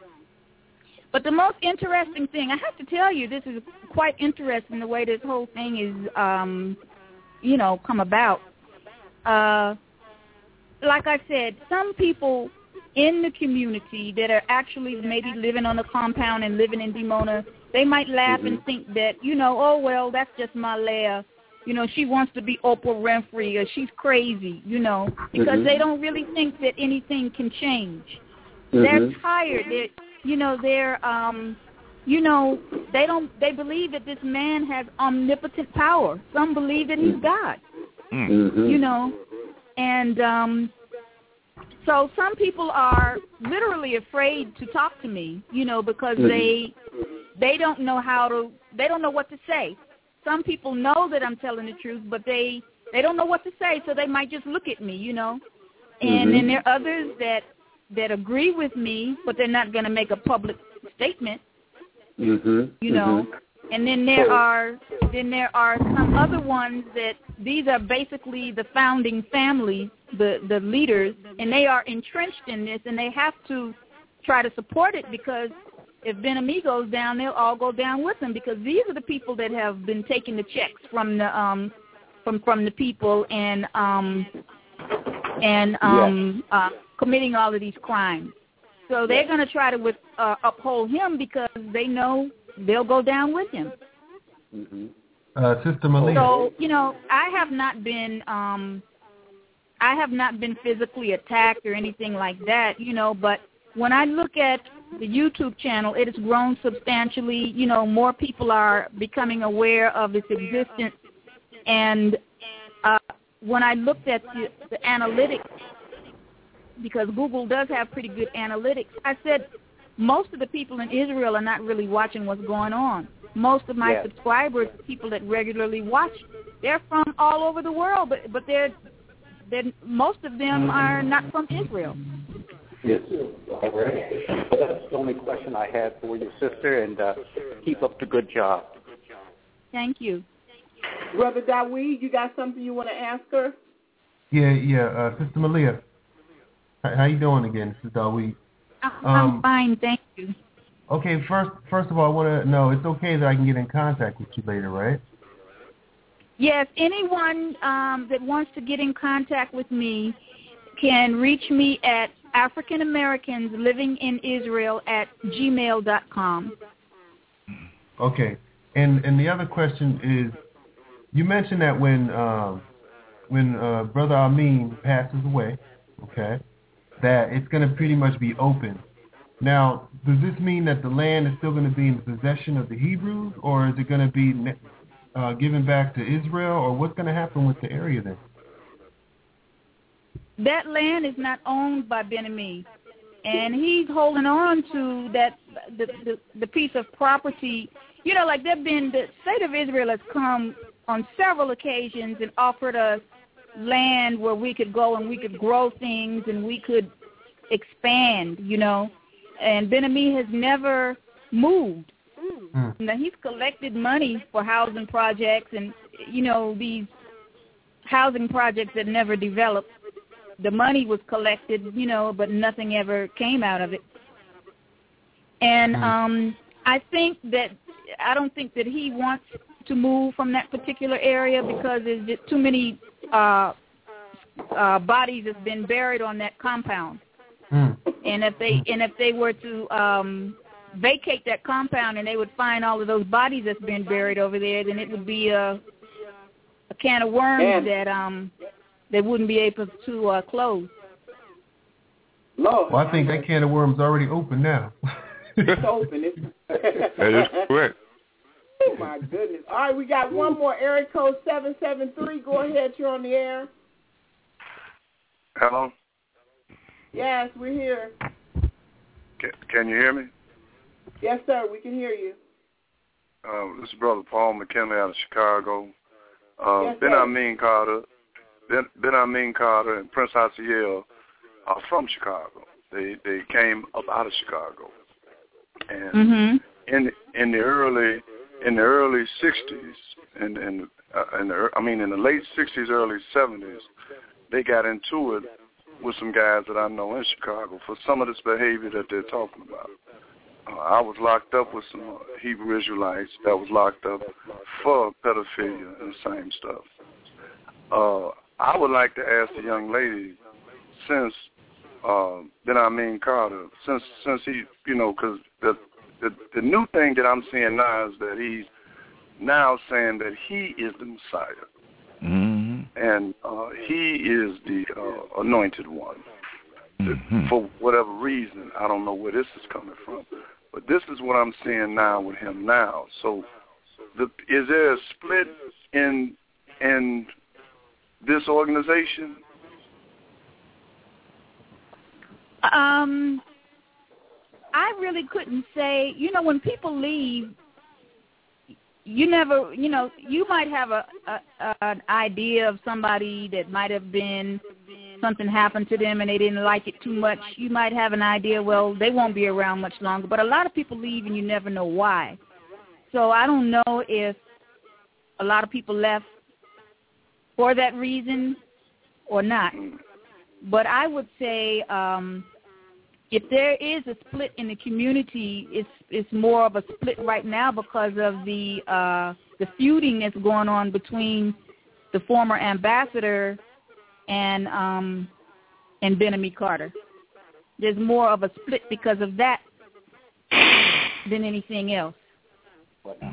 But the most interesting thing, I have to tell you, this is quite interesting the way this whole thing is, um, you know, come about. Uh, like I said, some people in the community that are actually maybe living on a compound and living in Dimona, they might laugh Mm-hmm. and think that, you know, oh, well, that's just Malaya. You know, she wants to be Oprah Winfrey, or she's crazy, you know, because Mm-hmm. they don't really think that anything can change. Mm-hmm. They're tired. They're, you know, they're, um, you know, they don't, they believe that this man has omnipotent power. Some believe that he's God, Mm-hmm. you know, and um, so some people are literally afraid to talk to me, you know, because Mm-hmm. they, they don't know how to, they don't know what to say. Some people know that I'm telling the truth, but they, they don't know what to say, so they might just look at me, you know. And Mm-hmm. then there are others that, that agree with me, but they're not going to make a public statement, Mm-hmm. you know. Mm-hmm. And then there are then there are some other ones that these are basically the founding family, the, the leaders, and they are entrenched in this, and they have to try to support it because if Ben-Ami goes down, they'll all go down with him because these are the people that have been taking the checks from the um from from the people and um and um Yeah. uh, committing all of these crimes. So they're going to try to with, uh, uphold him because they know they'll go down with him. Mm-hmm. Uh, Sister Malia. So you know, I have not been um I have not been physically attacked or anything like that, you know, but when I look at the YouTube channel, it has grown substantially. You know, more people are becoming aware of its existence. And uh, when I looked at the, the analytics, because Google does have pretty good analytics, I said most of the people in Israel are not really watching what's going on. Most of my Yes. subscribers, people that regularly watch, they're from all over the world, but but they're, they're most of them are not from Israel. Yes. All right. Well, that's the only question I had for you, sister, and uh, keep up the good job. Thank you. Brother Dawid, you got something you want to ask her? Yeah, yeah. Uh, Sister Malia. How, how you doing again? This is Dawid. I'm Um, fine, thank you. Okay, first first of all, I want to know, it's okay that I can get in contact with you later, right? Yes, anyone um, that wants to get in contact with me can reach me at African Americans Living in Israel at gmail dot com. Okay. And and the other question is, you mentioned that when um, when uh, Brother Amin passes away, okay, that it's going to pretty much be open. Now, does this mean that the land is still going to be in the possession of the Hebrews, or is it going to be uh, given back to Israel, or what's going to happen with the area then? That land is not owned by Ben-Ami, and he's holding on to that the, the the piece of property. You know, like there've been the state of Israel has come on several occasions and offered us land where we could go and we could grow things and we could expand. You know, and Ben-Ami has never moved. Mm. Now he's collected money for housing projects and you know these housing projects that never developed. The money was collected, you know, but nothing ever came out of it. And um, I think that I don't think that he wants to move from that particular area because there's just too many uh, uh, bodies have been buried on that compound. Mm. And if they and if they were to um, vacate that compound and they would find all of those bodies that's been buried over there, then it would be a, a can of worms Man. that um. they wouldn't be able to uh, close. Lord. Well, I think that can of worms already open now. It's open. It's that is correct. Oh, my goodness. All right, we got one more. Area code seven seven three. Go ahead. You're on the air. Hello? Yes, we're here. Can, can you hear me? Yes, sir. We can hear you. Um, this is Brother Paul McKinley out of Chicago. Uh, yes, Ben-Ami Carter. Ben, Ben-Ami Carter and Prince Haziel are from Chicago. They they came up out of Chicago, and mm-hmm. in in the early in the early sixties, and in, in, uh, in the I mean in the late sixties, early seventies, they got into it with some guys that I know in Chicago for some of this behavior that they're talking about. Uh, I was locked up with some uh, Hebrew Israelites that was locked up for pedophilia and the same stuff. Uh, I would like to ask the young lady, since uh, Ben-Ami Carter, since since he, you know, because the, the the new thing that I'm seeing now is that he's now saying that he is the Messiah, mm-hmm. and uh, he is the uh, anointed one. Mm-hmm. For whatever reason, I don't know where this is coming from, but this is what I'm seeing now with him now. So, the, is there a split in in this organization? Um, I really couldn't say. You know, when people leave, you never, you know, you might have a, a an idea of somebody that might have been, something happened to them and they didn't like it too much. You might have an idea, well, they won't be around much longer. But a lot of people leave and you never know why. So I don't know if a lot of people left for that reason or not. But I would say um, if there is a split in the community, it's it's more of a split right now because of the uh, the feuding that's going on between the former ambassador and um, and Ben-Ami Carter. There's more of a split because of that than anything else. Okay.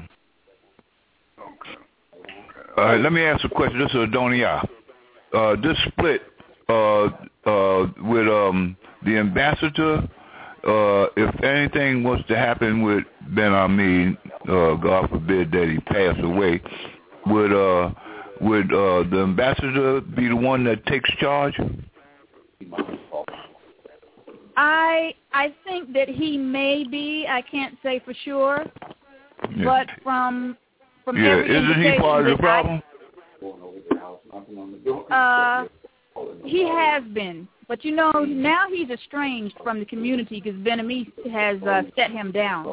All right, let me ask a question. This is Adonia. Uh, this split uh, uh, with um, the ambassador, uh, if anything was to happen with Ben-Ami, uh, God forbid that he pass away, would uh, would uh, the ambassador be the one that takes charge? I I think that he may be. I can't say for sure, yeah. but from From yeah, every isn't he part of the problem? I, uh, he has been, but you know now he's estranged from the community because Ben-Ami has uh, set him down.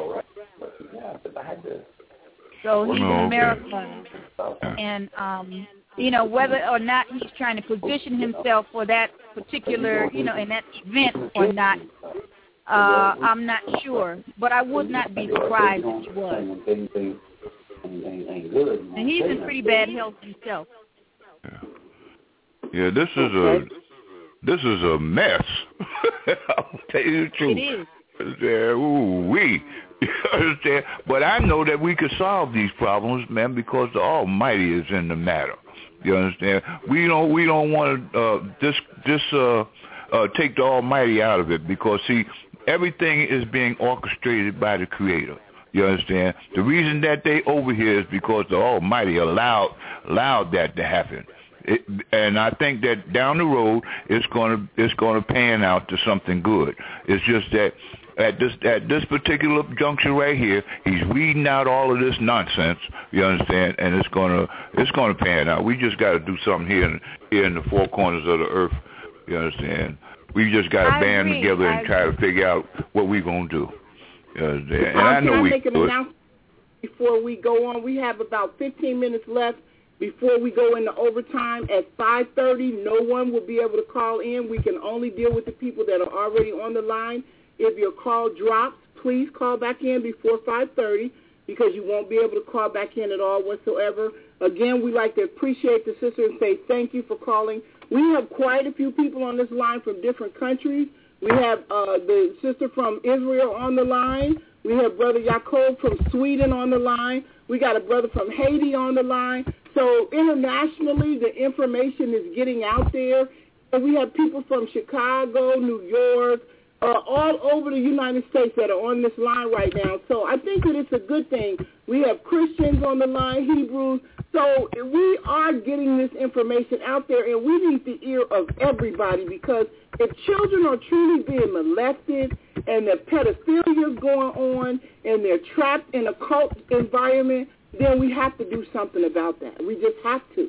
So he's oh, in America, okay. and um, you know whether or not he's trying to position himself for that particular, you know, in that event or not. Uh, I'm not sure, but I would not be surprised if he was. And he's in pretty bad health himself. Yeah, yeah this is a this is a mess. I'll tell you the truth. It is. Yeah, ooh wee. You understand? But I know that we could solve these problems, man, because the Almighty is in the matter. You understand? We don't we don't want to uh, just just uh, uh, take the Almighty out of it because see everything is being orchestrated by the Creator. You understand? The reason that they over here is because the Almighty allowed allowed that to happen. It, and I think that down the road, it's going to it's going to pan out to something good. It's just that at this at this particular juncture right here, he's weeding out all of this nonsense. You understand? And it's gonna it's gonna pan out. We just got to do something here in, here in the four corners of the earth. You understand? We just got to band agree. together I and try to figure out what we're gonna do. You understand? And um, I know can I we make an do it. announcement before we go on? We have about fifteen minutes left before we go into overtime. At five thirty, no one will be able to call in. We can only deal with the people that are already on the line. If your call drops, please call back in before five thirty because you won't be able to call back in at all whatsoever. Again, we like to appreciate the sister and say thank you for calling. We have quite a few people on this line from different countries. We have uh, the sister from Israel on the line. We have Brother Jacob from Sweden on the line. We got a brother from Haiti on the line. So internationally, the information is getting out there. And we have people from Chicago, New York, uh, all over the United States that are on this line right now. So I think that it's a good thing. We have Christians on the line, Hebrews. So we are getting this information out there, and we need the ear of everybody because if children are truly being molested and the pedophilia is going on and they're trapped in a cult environment, then we have to do something about that. We just have to.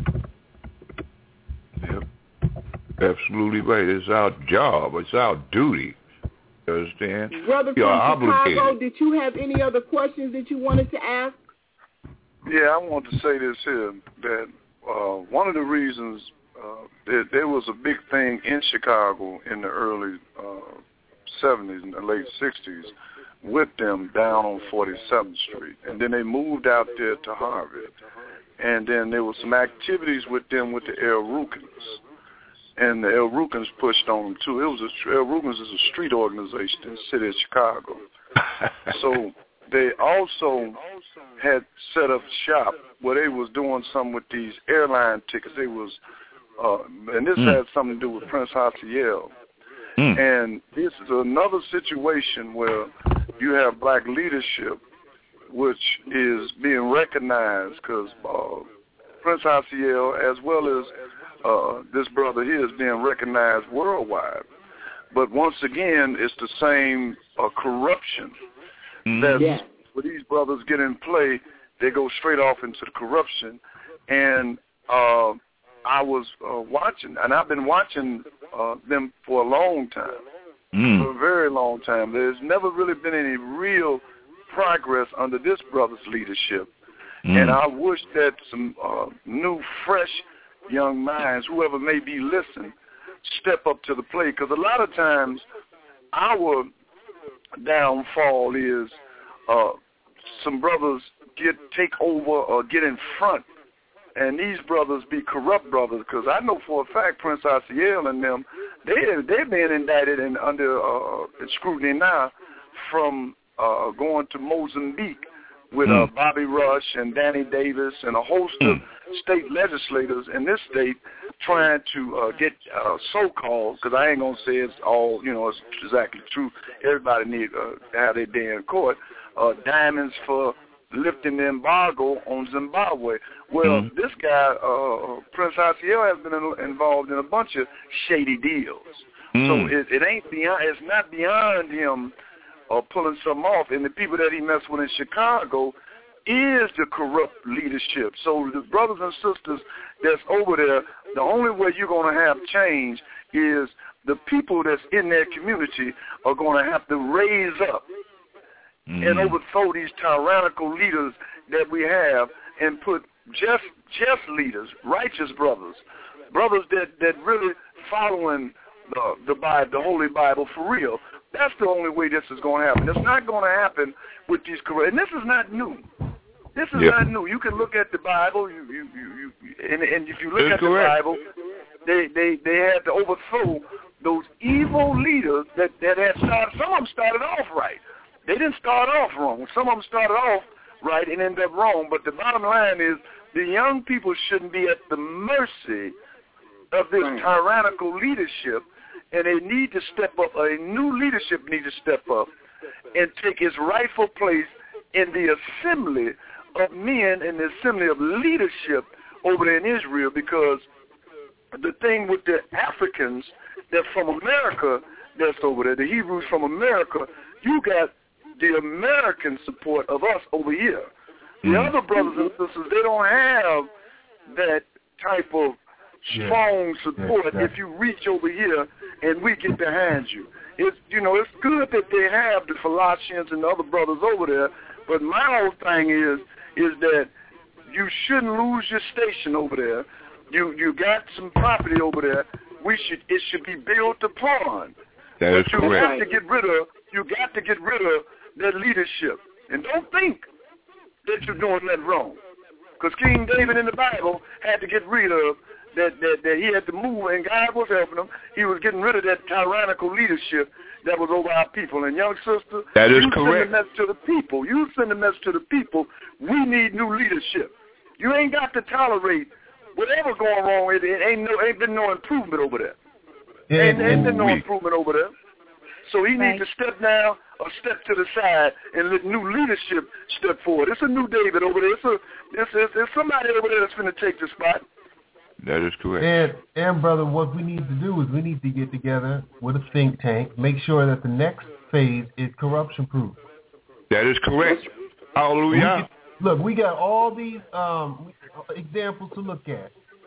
Yep. Absolutely right. It's our job. It's our duty. You understand? Brother You're from Chicago, obligated. did you have any other questions that you wanted to ask? Yeah, I want to say this here, that uh, one of the reasons uh, that there was a big thing in Chicago in the early uh, seventies and the late sixties with them down on forty-seventh Street. And then they moved out there to Harvard. And then there was some activities with them with the El Rukns. And the El Rukns pushed on them, too. It was a, El Rukns is a street organization in the city of Chicago. So they also had set up shop where they was doing something with these airline tickets. They was, uh, and this mm. had something to do with Prince Haciel. Mm. And this is another situation where you have black leadership, which is being recognized because uh, Prince Haciel, as well as uh, this brother here, is being recognized worldwide. But once again, it's the same uh, corruption mm. that's yeah. when these brothers get in play, they go straight off into the corruption. And uh, I was uh, watching, and I've been watching uh, them for a long time, mm. for a very long time. There's never really been any real progress under this brother's leadership. Mm. And I wish that some uh, new, fresh young minds, whoever may be listening, step up to the plate. Because a lot of times our downfall is uh, some brothers get take over or get in front, and these brothers be corrupt brothers. Because I know for a fact Prince Haciel and them, they they're being indicted and under uh, scrutiny now from uh, going to Mozambique with uh, Bobby Rush and Danny Davis and a host of state legislators in this state trying to uh, get uh, so-called, because I ain't going to say it's all, you know, it's exactly true. Everybody need uh, to have their day in court. Uh, diamonds for lifting the embargo on Zimbabwe. Well, mm-hmm. this guy, uh, Prince Haciel, has been in, involved in a bunch of shady deals. Mm-hmm. So it, it ain't beyond, it's not beyond him uh, pulling something off. And the people that he messed with in Chicago is the corrupt leadership. So the brothers and sisters that's over there, the only way you're going to have change is the people that's in their community are going to have to raise up mm. and overthrow these tyrannical leaders that we have and put just just leaders, righteous brothers, brothers that, that really following the, the Bible, the Holy Bible for real. That's the only way this is going to happen. It's not going to happen with these corrupt, and this is not new. This is yep. not new. You can look at the Bible, you, you, you, you and, and if you look That's at correct. the Bible, they, they, they had to overthrow those evil leaders that, that had started. Some of them started off right. They didn't start off wrong. Some of them started off right and ended up wrong. But the bottom line is the young people shouldn't be at the mercy of this right. tyrannical leadership, and they need to step up. A new leadership needs to step up and take its rightful place in the assembly of men, in the assembly of leadership, over there in Israel, because the thing with the Africans that's from America that's over there, the Hebrews from America, you got the American support of us over here. The mm. other brothers and sisters, they don't have that type of strong yeah. support yeah, if you reach over here and we get behind you. It's, you know, it's good that they have the Colossians and the other brothers over there, but my whole thing is is that you shouldn't lose your station over there. You you got some property over there. We should it should be built upon. That is but you correct. got to get rid of you got to get rid of that leadership, and don't think that you're doing that wrong. Because King David in the Bible had to get rid of that, that, that he had to move, and God was helping him. He was getting rid of that tyrannical leadership that was over our people. And young sister, that is you correct. send a message to the people. You send a message to the people. We need new leadership. You ain't got to tolerate whatever going wrong. It, it ain't no ain't been no improvement over there. Yeah, ain't, ain't been no we, improvement over there. So he right. needs to step down or step to the side and let new leadership step forward. It's a new David over there. It's, a, it's, it's, it's somebody over there that's going to take the spot. That is correct. And, and, brother, what we need to do is we need to get together with a think tank, make sure that the next phase is corruption-proof. That is correct. Hallelujah. We, look, we got all these um, examples to look at.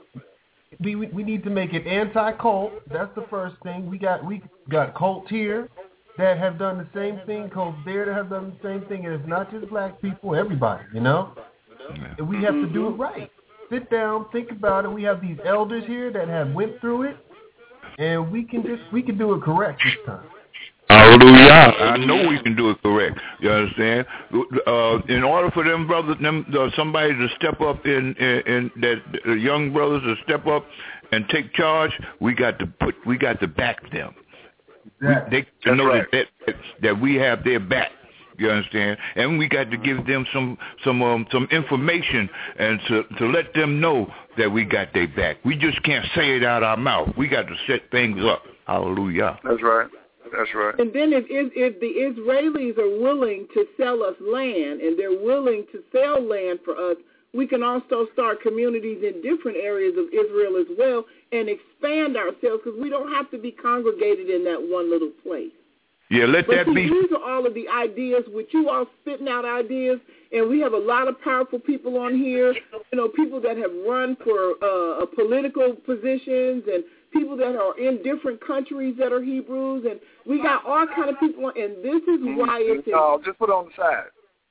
We, we we need to make it anti-cult. That's the first thing. We got we got cults here that have done the same thing, cults there that have done the same thing, and it's not just black people, everybody, you know? And we have to do it right. Sit down, think about it. We have these elders here that have went through it, and we can just we can do it correct this time. Hallelujah. I know we can do it correct. You understand? Uh, in order for them brothers, them uh, somebody to step up in, in, in that uh, young brothers to step up and take charge, we got to put, we got to back them. Exactly. We, they to know right. that, that that we have their back. You understand? And we got to give them some some um, some information and to to let them know that we got their back. We just can't say it out our mouth. We got to set things up. Hallelujah. That's right. That's right. And then if, if, if the Israelis are willing to sell us land and they're willing to sell land for us, we can also start communities in different areas of Israel as well and expand ourselves, because we don't have to be congregated in that one little place. Yeah, let but that see, be. These are all of the ideas, with you all spitting out ideas, and we have a lot of powerful people on here, you know, people that have run for uh, political positions and people that are in different countries that are Hebrews, and we got all kind of people, and this is why it's no, just put it on the side.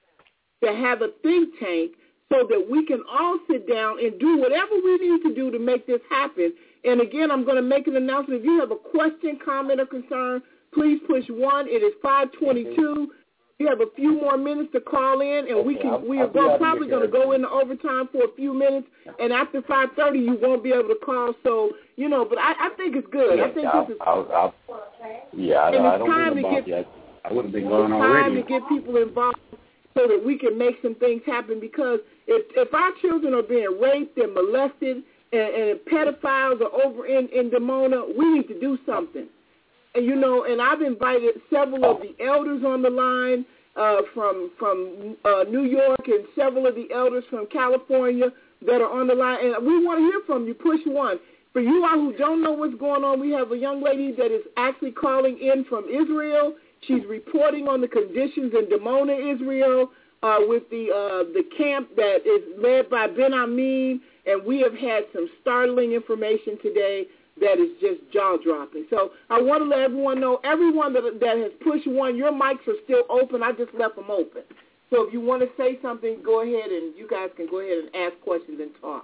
To have a think tank so that we can all sit down and do whatever we need to do to make this happen. And again, I'm going to make an announcement. If you have a question, comment, or concern, please push one. It is five twenty-two. You have a few more minutes to call in, and okay, we can. I'll, we are go, probably going to go into overtime for a few minutes, and after five thirty, you won't be able to call. So you know, but I, I think it's good. Yeah, I think I'll, this is. I'll, I'll, yeah, and I, it's I don't time know to about get. that. I would have been going it's already. Time to get people involved so that we can make some things happen. Because if if our children are being raped and molested, and, and pedophiles are over in in Dimona, we need to do something. And you know, and I've invited several of the elders on the line. Uh, from from uh, New York, and several of the elders from California that are on the line. And we want to hear from you. Push one. For you all who don't know what's going on, we have a young lady that is actually calling in from Israel. She's reporting on the conditions in Dimona, Israel, uh, with the uh, the camp that is led by Ben Amin. And we have had some startling information today that is just jaw-dropping. So I want to let everyone know, everyone that that has pushed one, your mics are still open. I just left them open. So if you want to say something, go ahead, and you guys can go ahead and ask questions and talk.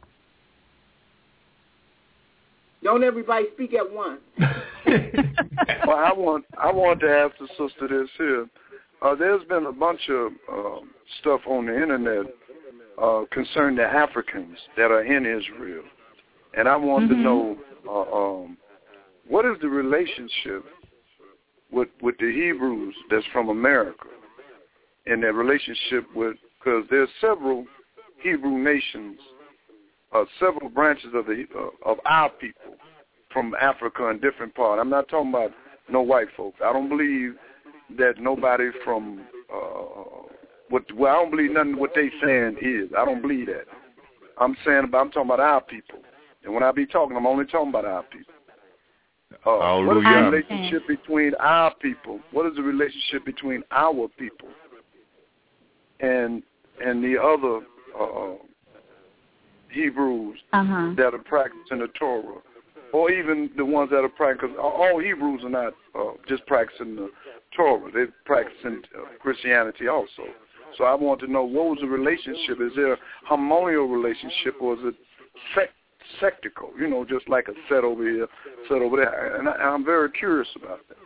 Don't everybody speak at once. Well, I want I want to ask the sister this here. Uh, there's been a bunch of uh, stuff on the internet uh, concerning the Africans that are in Israel. And I want mm-hmm. to know, uh, um, what is the relationship with with the Hebrews that's from America, and their relationship with, because there's several Hebrew nations, uh, several branches of the uh, of our people from Africa and different parts. I'm not talking about no white folks. I don't believe that nobody from uh, what well, I don't believe nothing what they saying is. I don't believe that. I'm saying about, I'm talking about our people. And when I be talking, I'm only talking about our people. Uh, what is the relationship between our people? What is the relationship between our people and and the other uh, Hebrews uh-huh. that are practicing the Torah, or even the ones that are practicing? Because all Hebrews are not uh, just practicing the Torah; they're practicing uh, Christianity also. So I want to know, what was the relationship? Is there a harmonious relationship, or is it sect? sectical, you know, just like a set over here, set over there, and I, I'm very curious about that.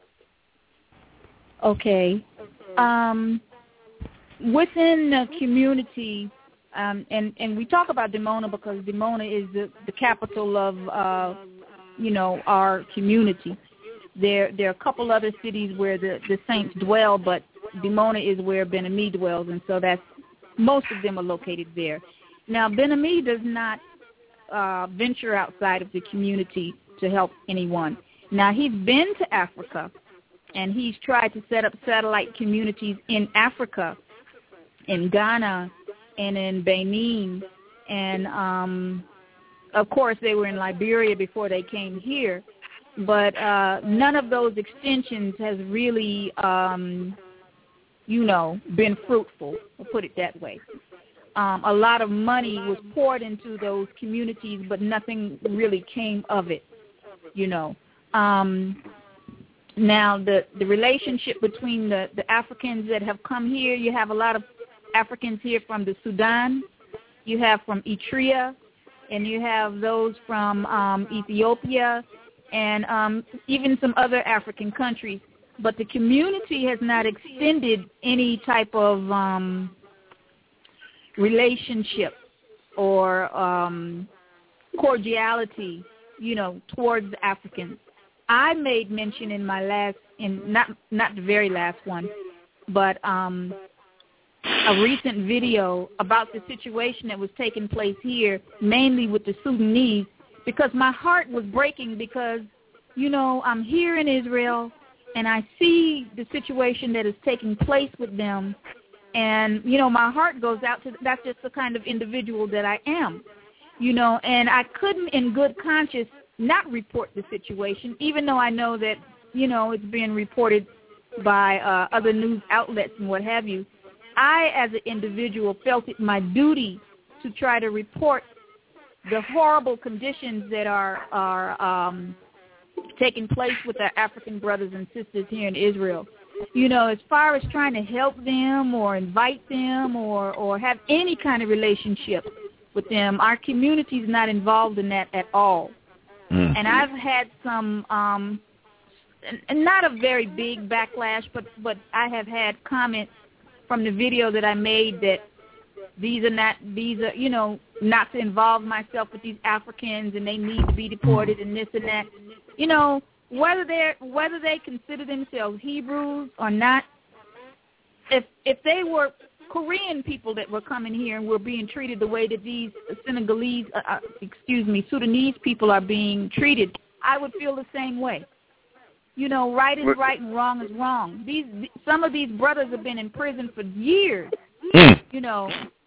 Okay. Um, within the community, um, and, and we talk about Dimona because Dimona is the, the capital of, uh, you know, our community. There, there are a couple other cities where the, the saints dwell, but Dimona is where Ben-Ami dwells, and so that's, most of them are located there. Now, Ben-Ami does not Uh, venture outside of the community to help anyone. Now, he's been to Africa, and he's tried to set up satellite communities in Africa, in Ghana, and in Benin, and, um, of course, they were in Liberia before they came here, but uh, none of those extensions has really, um, you know, been fruitful, we'll put it that way. Um, a lot of money was poured into those communities, but nothing really came of it, you know. Um, now, the, the relationship between the, the Africans that have come here, you have a lot of Africans here from the Sudan, you have from Eritrea, and you have those from um, Ethiopia, and um, even some other African countries. But the community has not extended any type of um, relationship or um, cordiality, you know, towards the Africans. I made mention in my last, in not not the very last one, but um, a recent video about the situation that was taking place here, mainly with the Sudanese, because my heart was breaking because, you know, I'm here in Israel and I see the situation that is taking place with them. And, you know, my heart goes out to, that's just the kind of individual that I am, you know, and I couldn't in good conscience not report the situation, even though I know that, you know, it's being reported by uh, other news outlets and what have you. I, as an individual, felt it my duty to try to report the horrible conditions that are, are um, taking place with our African brothers and sisters here in Israel. You know, as far as trying to help them or invite them or, or have any kind of relationship with them, our community is not involved in that at all. Mm-hmm. And I've had some, um, and not a very big backlash, but, but I have had comments from the video that I made that these are not, these are, you know, not to involve myself with these Africans and they need to be deported and this and that. You know, Whether they whether they consider themselves Hebrews or not, if if they were Korean people that were coming here and were being treated the way that these Senegalese, uh, uh, excuse me, Sudanese people are being treated, I would feel the same way. You know, right is right and wrong is wrong. These some of these brothers have been in prison for years. You know,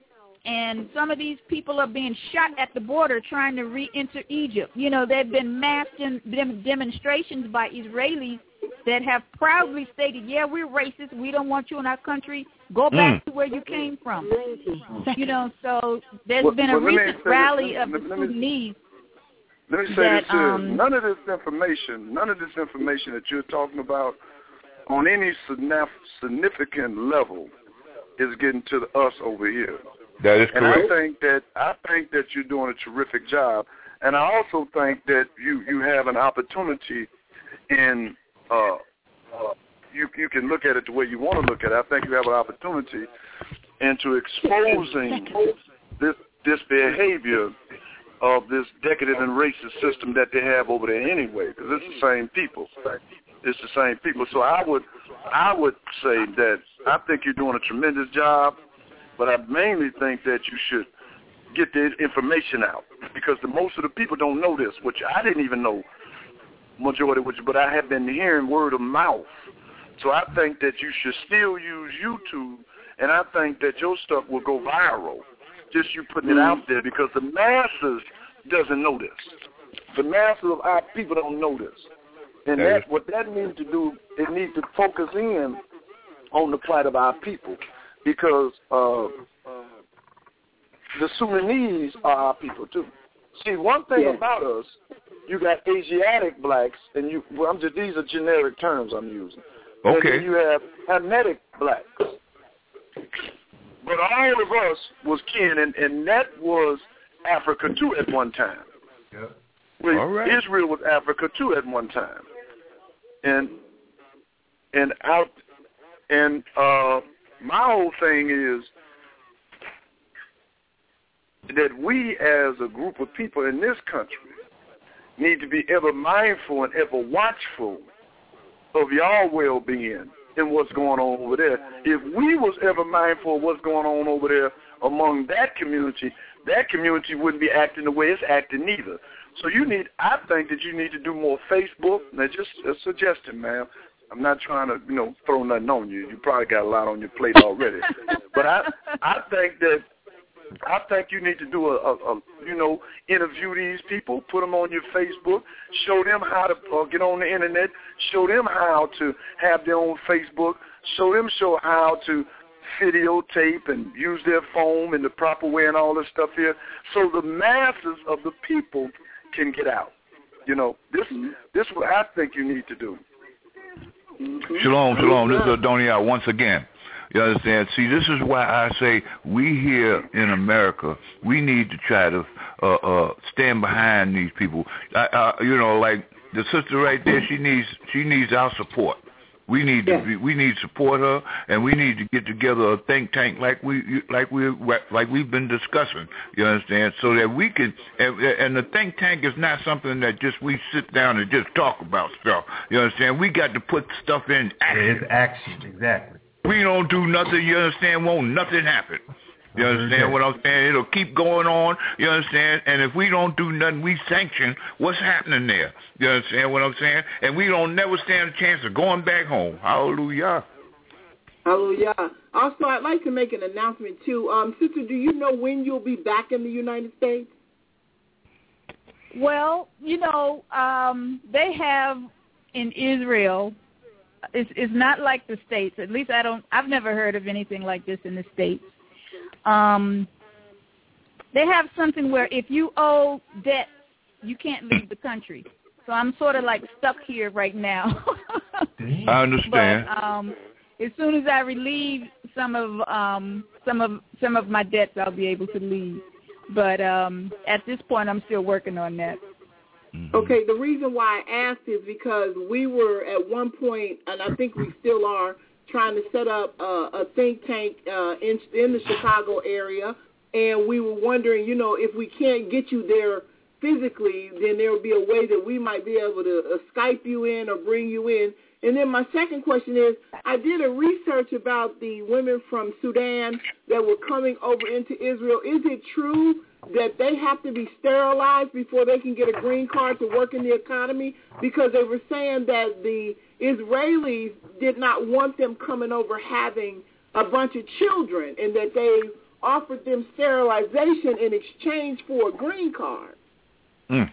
and some of these people are being shot at the border trying to re-enter Egypt. You know, there have been mass dem- dem- demonstrations by Israelis that have proudly stated, yeah, we're racist. We don't want you in our country. Go back mm. to where you came from. You know, so there's well, been a well, recent rally this, of the let Sudanese. Me, let me say that, this here. Um, none of this information, none of this information that you're talking about on any significant level is getting to us over here. That is correct. And I think that I think that you're doing a terrific job, and I also think that you, you have an opportunity in uh, uh, you you can look at it the way you want to look at it. I think you have an opportunity into exposing this this behavior of this decadent and racist system that they have over there anyway, because it's the same people. It's the same people. So I would I would say that I think you're doing a tremendous job. But I mainly think that you should get the information out because the most of the people don't know this, which I didn't even know majority, which but I have been hearing word of mouth. So I think that you should still use YouTube, and I think that your stuff will go viral just you putting it out there because the masses doesn't know this. The masses of our people don't know this. And that, what that needs to do, it needs to focus in on the plight of our people because uh, the Sudanese are our people too. See, one thing yeah. about us, you got Asiatic blacks, and you. Well, I'm just these are generic terms I'm using. Okay. And then you have Hamitic blacks. But all of us was kin, and, and that was Africa too at one time. Yep. Well, all right. Israel was Africa too at one time. And and out and uh, my whole thing is that we as a group of people in this country need to be ever mindful and ever watchful of y'all well-being and what's going on over there. If we was ever mindful of what's going on over there among that community, that community wouldn't be acting the way it's acting neither. So you need, I think that you need to do more Facebook. Now, just a suggestion, ma'am. I'm not trying to, you know, throw nothing on you. You probably got a lot on your plate already. But I, I think that, I think you need to do a, a, a, you know, interview these people, put them on your Facebook, show them how to uh, get on the internet, show them how to have their own Facebook, show them show how to videotape and use their phone in the proper way and all this stuff here, so the masses of the people can get out. You know, this this is what I think you need to do. Shalom, shalom. This is Adonia once again. You understand? See, this is why I say we here in America, we need to try to uh, uh, stand behind these people. I, uh, you know, like the sister right there, she needs she needs our support. We need to be, we need to support her, and we need to get together a think tank like we like we like we've been discussing. You understand? So that we can, and, and the think tank is not something that just we sit down and just talk about stuff. You understand? We got to put stuff in action. It's action, exactly. We don't do nothing, you understand, won't nothing happen. You understand okay. what I'm saying? It'll keep going on, you understand? And if we don't do nothing, we sanction what's happening there. You understand what I'm saying? And we don't never stand a chance of going back home. Hallelujah. Hallelujah. Also, I'd like to make an announcement, too. Um, Sister, do you know when you'll be back in the United States? Well, you know, um, they have in Israel, It's, it's not like the States. At least I don't, I've never heard of anything like this in the States. Um, they have something where if you owe debt, you can't leave the country. So I'm sort of like stuck here right now. I understand. But um, as soon as I relieve some of um, some of some of my debts, I'll be able to leave. But um, at this point, I'm still working on that. Okay, the reason why I asked is because we were at one point, and I think we still are, trying to set up uh, a think tank uh, in, in the Chicago area, and we were wondering, you know, if we can't get you there physically, then there will be a way that we might be able to uh, Skype you in or bring you in. And then my second question is, I did a research about the women from Sudan that were coming over into Israel. Is it true that they have to be sterilized before they can get a green card to work in the economy? Because they were saying that the Israelis did not want them coming over having a bunch of children, and that they offered them sterilization in exchange for a green card. Mm.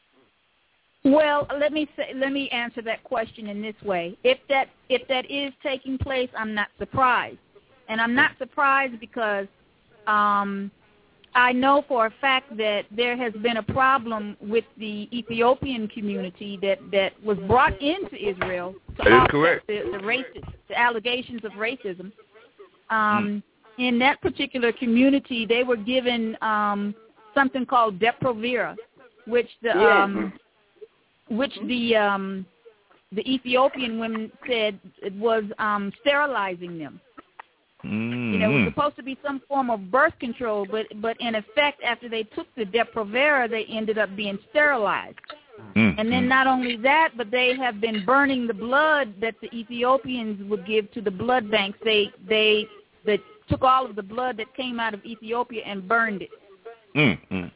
Well, let me say, let me answer that question in this way. If that if that is taking place, I'm not surprised, and I'm not surprised because um, I know for a fact that there has been a problem with the Ethiopian community that, that was brought into Israel to offset the, the racist, the allegations of racism. Um, mm. In that particular community, they were given um, something called Depo-Provera, which the yeah. um, which the um, the Ethiopian women said it was um, sterilizing them. Mm-hmm. You know, it was supposed to be some form of birth control, but but in effect, after they took the Depo-Provera, they ended up being sterilized. Mm-hmm. And then not only that, but they have been burning the blood that the Ethiopians would give to the blood banks. They they they took all of the blood that came out of Ethiopia and burned it. Mm-hmm.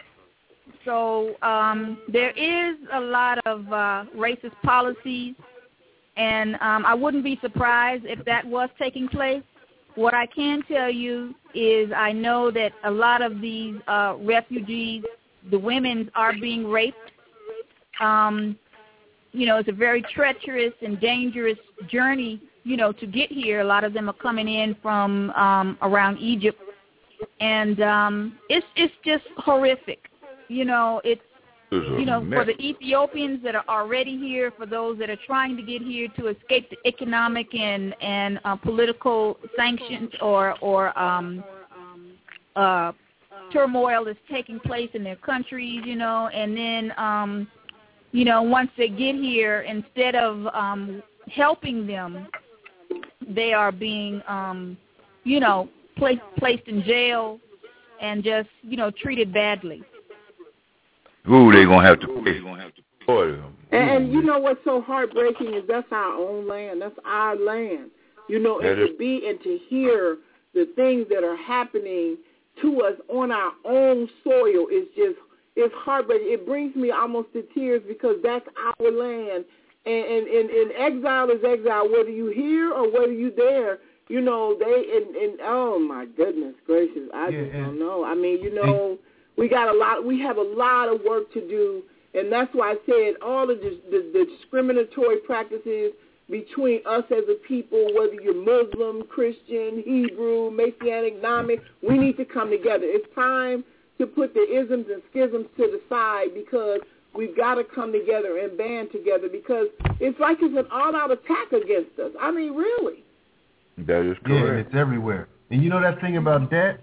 So um, there is a lot of uh, racist policies, and um, I wouldn't be surprised if that was taking place. What I can tell you is I know that a lot of these uh, refugees, the women are being raped. Um, you know, it's a very treacherous and dangerous journey, you know, to get here. A lot of them are coming in from um, around Egypt. And um, it's it's just horrific. You know, it's, you know, for the Ethiopians that are already here, for those that are trying to get here to escape the economic and, and uh, political sanctions or, or um, uh, turmoil that's taking place in their countries, you know, and then, um, you know, once they get here, instead of um, helping them, they are being, um, you know, placed, placed in jail and just, you know, treated badly. Who they gonna have to pay? And, and you know what's so heartbreaking is that's our own land. That's our land. You know, and to be and to hear the things that are happening to us on our own soil is just, it's heartbreaking. It brings me almost to tears because that's our land. And, and, and, and exile is exile, whether you here or whether you there. You know, they, and, and oh my goodness gracious, I yeah, just don't know. I mean, you know, we got a lot, we have a lot of work to do, and that's why I said all of the, the, the discriminatory practices between us as a people, whether you're Muslim, Christian, Hebrew, Messianic, Nomic, we need to come together. It's time to put the isms and schisms to the side because we've got to come together and band together because it's like it's an all-out attack against us. I mean, really. That is correct. Yeah, and it's everywhere. And you know that thing about debt?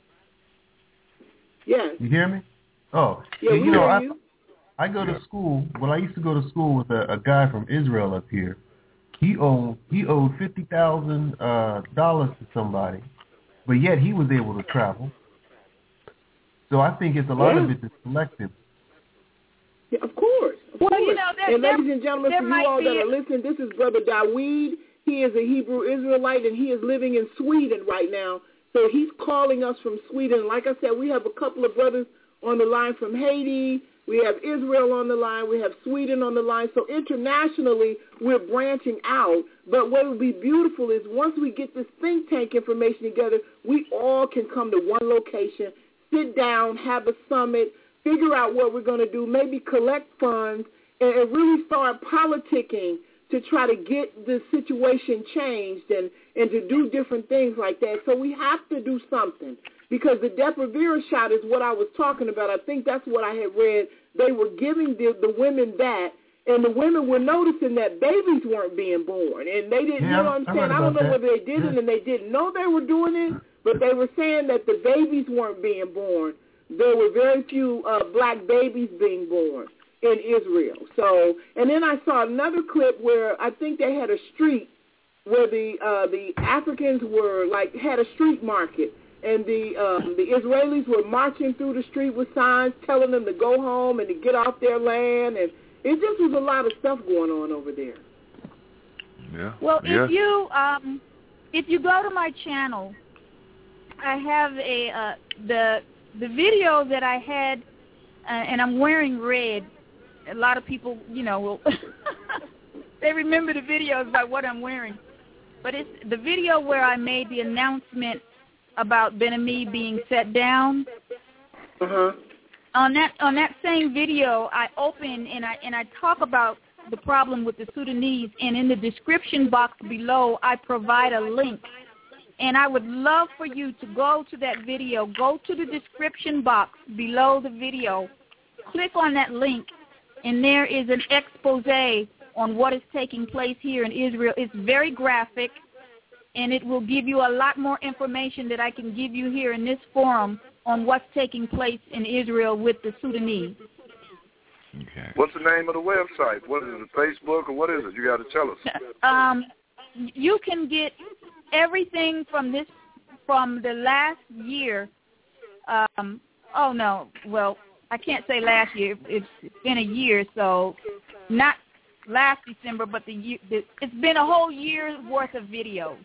Yes. You hear me? Oh. Yeah, we you know, hear I, you. I go to school. Well, I used to go to school with a, a guy from Israel up here. He owed he owed fifty thousand uh, dollars to somebody, but yet he was able to travel. So I think it's a lot yeah. of it is collective. Yeah, of course. Of well, course. you know, there, and there, ladies and gentlemen, for you all that are listening, this is Brother Daweed. He is a Hebrew Israelite, and he is living in Sweden right now. So he's calling us from Sweden. Like I said, we have a couple of brothers on the line from Haiti. We have Israel on the line. We have Sweden on the line. So internationally, we're branching out. But what would be beautiful is once we get this think tank information together, we all can come to one location, sit down, have a summit, figure out what we're going to do, maybe collect funds, and, and really start politicking to try to get the situation changed and, and to do different things like that. So we have to do something because the Depo-Provera shot is what I was talking about. I think that's what I had read. They were giving the, the women that, and the women were noticing that babies weren't being born. And they didn't, yeah, you know what I'm saying? I, I don't know that. whether they did yeah. it and they didn't know they were doing it, but they were saying that the babies weren't being born. There were very few uh, black babies being born in Israel. So, and then I saw another clip where I think they had a street where the uh, the Africans were like had a street market, and the um, the Israelis were marching through the street with signs telling them to go home and to get off their land, and it just was a lot of stuff going on over there. Yeah. Well, yeah. if you um, if you go to my channel, I have a uh, the the video that I had, uh, and I'm wearing red. A lot of people, you know, will they remember the videos by what I'm wearing. But it's the video where I made the announcement about Ben-Ami being set down. Uh-huh. On that on that same video, I open and I and I talk about the problem with the Sudanese, and in the description box below, I provide a link. And I would love for you to go to that video, go to the description box below the video, click on that link, and there is an expose on what is taking place here in Israel. It's very graphic, and it will give you a lot more information that I can give you here in this forum on what's taking place in Israel with the Sudanese. Okay. What's the name of the website? What is it, Facebook, or what is it? You got to tell us. Um, you can get everything from this, from the last year. Um, oh, no, well, I can't say last year. It's, it's been a year, so not last December, but the, year, the it's been a whole year's worth of videos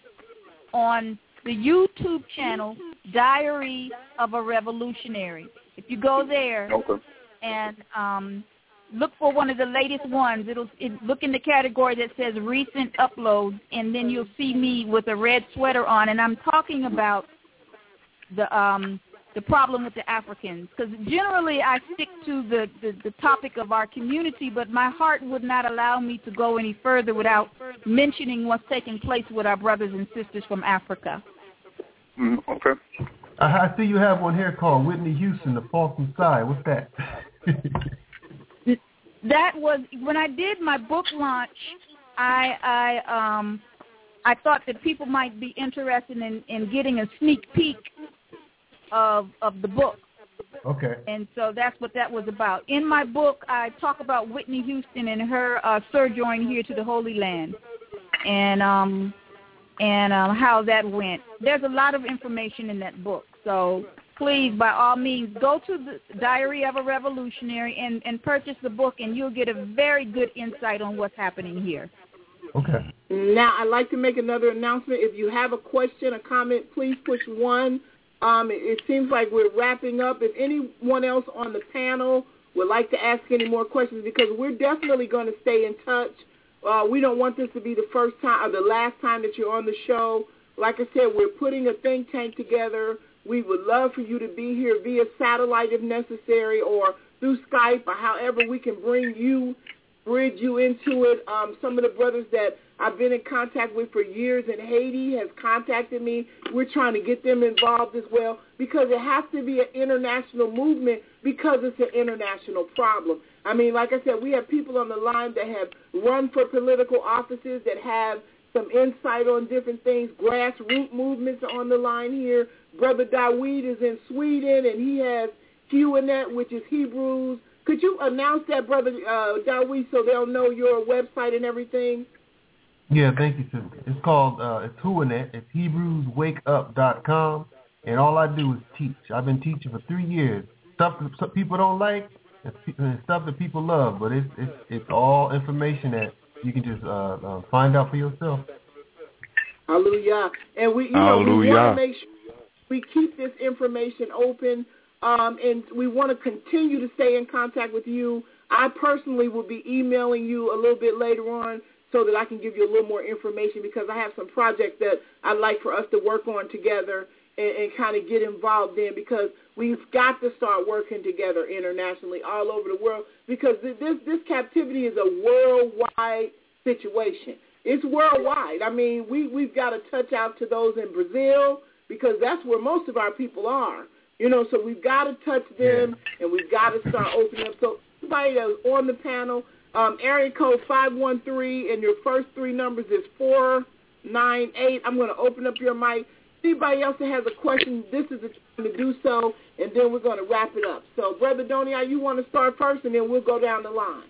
on the YouTube channel Diary of a Revolutionary. If you go there okay. and um, look for one of the latest ones. It'll it, look in the category that says recent uploads, and then you'll see me with a red sweater on, and I'm talking about the um, the problem with the Africans. Because generally I stick to the, the, the topic of our community, but my heart would not allow me to go any further without mentioning what's taking place with our brothers and sisters from Africa. Mm, okay. I see you have one here called Whitney Houston, The False Messiah. What's that? That was when I did my book launch. I I um I thought that people might be interested in, in getting a sneak peek of of the book. Okay. And so that's what that was about. In my book, I talk about Whitney Houston and her uh, sojourn here to the Holy Land, and um and um, how that went. There's a lot of information in that book. So please, by all means, go to the Diary of a Revolutionary and, and purchase the book, and you'll get a very good insight on what's happening here. Okay. Now, I'd like to make another announcement. If you have a question, a comment, please push one. Um, it, it seems like we're wrapping up. If anyone else on the panel would like to ask any more questions, because we're definitely going to stay in touch. Uh, we don't want this to be the first time or the last time that you're on the show. Like I said, we're putting a think tank together. We would love for you to be here via satellite if necessary, or through Skype, or however we can bring you, bridge you into it. Um, some of the brothers that I've been in contact with for years in Haiti has contacted me. We're trying to get them involved as well, because it has to be an international movement, because it's an international problem. I mean, like I said, we have people on the line that have run for political offices, that have some insight on different things. Grassroots movements are on the line here. Brother Dawid is in Sweden, and he has Huanet, which is Hebrews. Could you announce that, Brother uh, Dawid, so they'll know your website and everything? Yeah, thank you, Susan. It's called, uh, it's Huanet. It's Hebrews Wake Up dot com, and all I do is teach. I've been teaching for three years. Stuff that some people don't like, and stuff that people love, but it's it's it's all information that you can just uh, uh, find out for yourself. Hallelujah. And we, you know, we want to make sure we keep this information open, um, and we want to continue to stay in contact with you. I personally will be emailing you a little bit later on so that I can give you a little more information, because I have some projects that I'd like for us to work on together and, and kind of get involved in, because we've got to start working together internationally all over the world, because this this captivity is a worldwide situation. It's worldwide. I mean, we, we've got to touch out to those in Brazil, because that's where most of our people are. You know, so we've got to touch them, yeah. and we've got to start opening up. So everybody that's on the panel, um, area code five one three, and your first three numbers is four nine eight. I'm going to open up your mic. Anybody else that has a question, this is the time to do so, and then we're going to wrap it up. So, Brother Donia, you want to start first, and then we'll go down the line.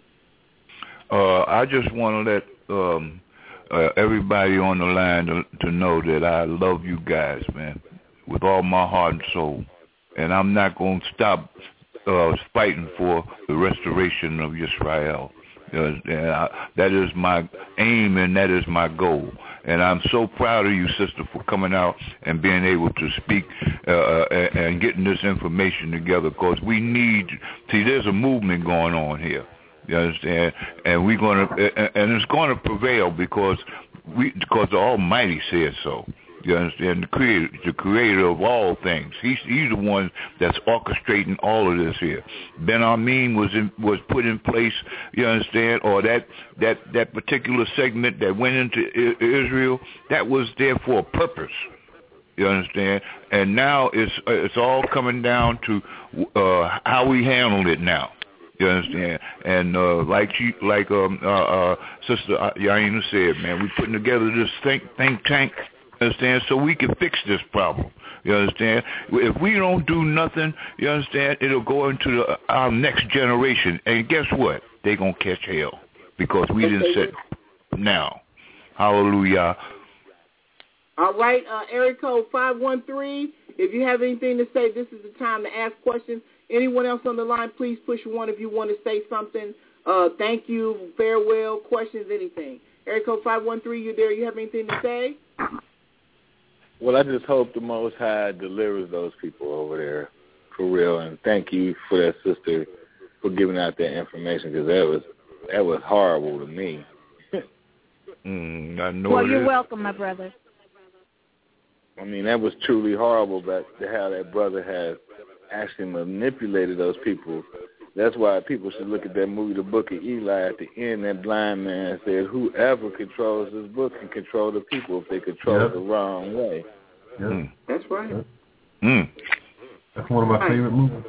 Uh, I just want to let um, uh, everybody on the line to, to know that I love you guys, man, with all my heart and soul. And I'm not going to stop uh, fighting for the restoration of Israel. Uh, and I, that is my aim, and that is my goal. And I'm so proud of you, sister, for coming out and being able to speak uh, and, and getting this information together, because we need, see, there's a movement going on here. You understand? And we're going to, and it's going to prevail because we, because the Almighty says so. You understand? The creator, the creator of all things. He's he's the one that's orchestrating all of this here. Ben Amin was in, was put in place. You understand? Or that that that particular segment that went into I- Israel, that was there for a purpose. You understand? And now it's it's all coming down to uh, how we handle it now. You understand? And uh, like she, like um, uh, uh, Sister Yaina said, man, we're putting together this think think tank. Understand? So we can fix this problem. You understand? If we don't do nothing, you understand, it'll go into the, our next generation. And guess what? They're going to catch hell because we didn't sit now. Hallelujah. All right. Uh, area code five one three. If you have anything to say, this is the time to ask questions. Anyone else on the line, please push one if you want to say something. Uh, thank you, farewell, questions, anything. Area code five one three, you there? You have anything to say? Well, I just hope the Most High delivers those people over there for real. And thank you for that, Sister for giving out that information, because that was that was horrible to me. mm, I know well, it you're is. welcome, my brother. I mean, that was truly horrible, but how that brother has actually manipulated those people. That's why people should look at that movie, The Book of Eli. At the end, that blind man said, whoever controls this book can control the people if they control yep. it the wrong way. Yep. Mm. That's right. Yep. Mm. That's one of my Right. favorite movies.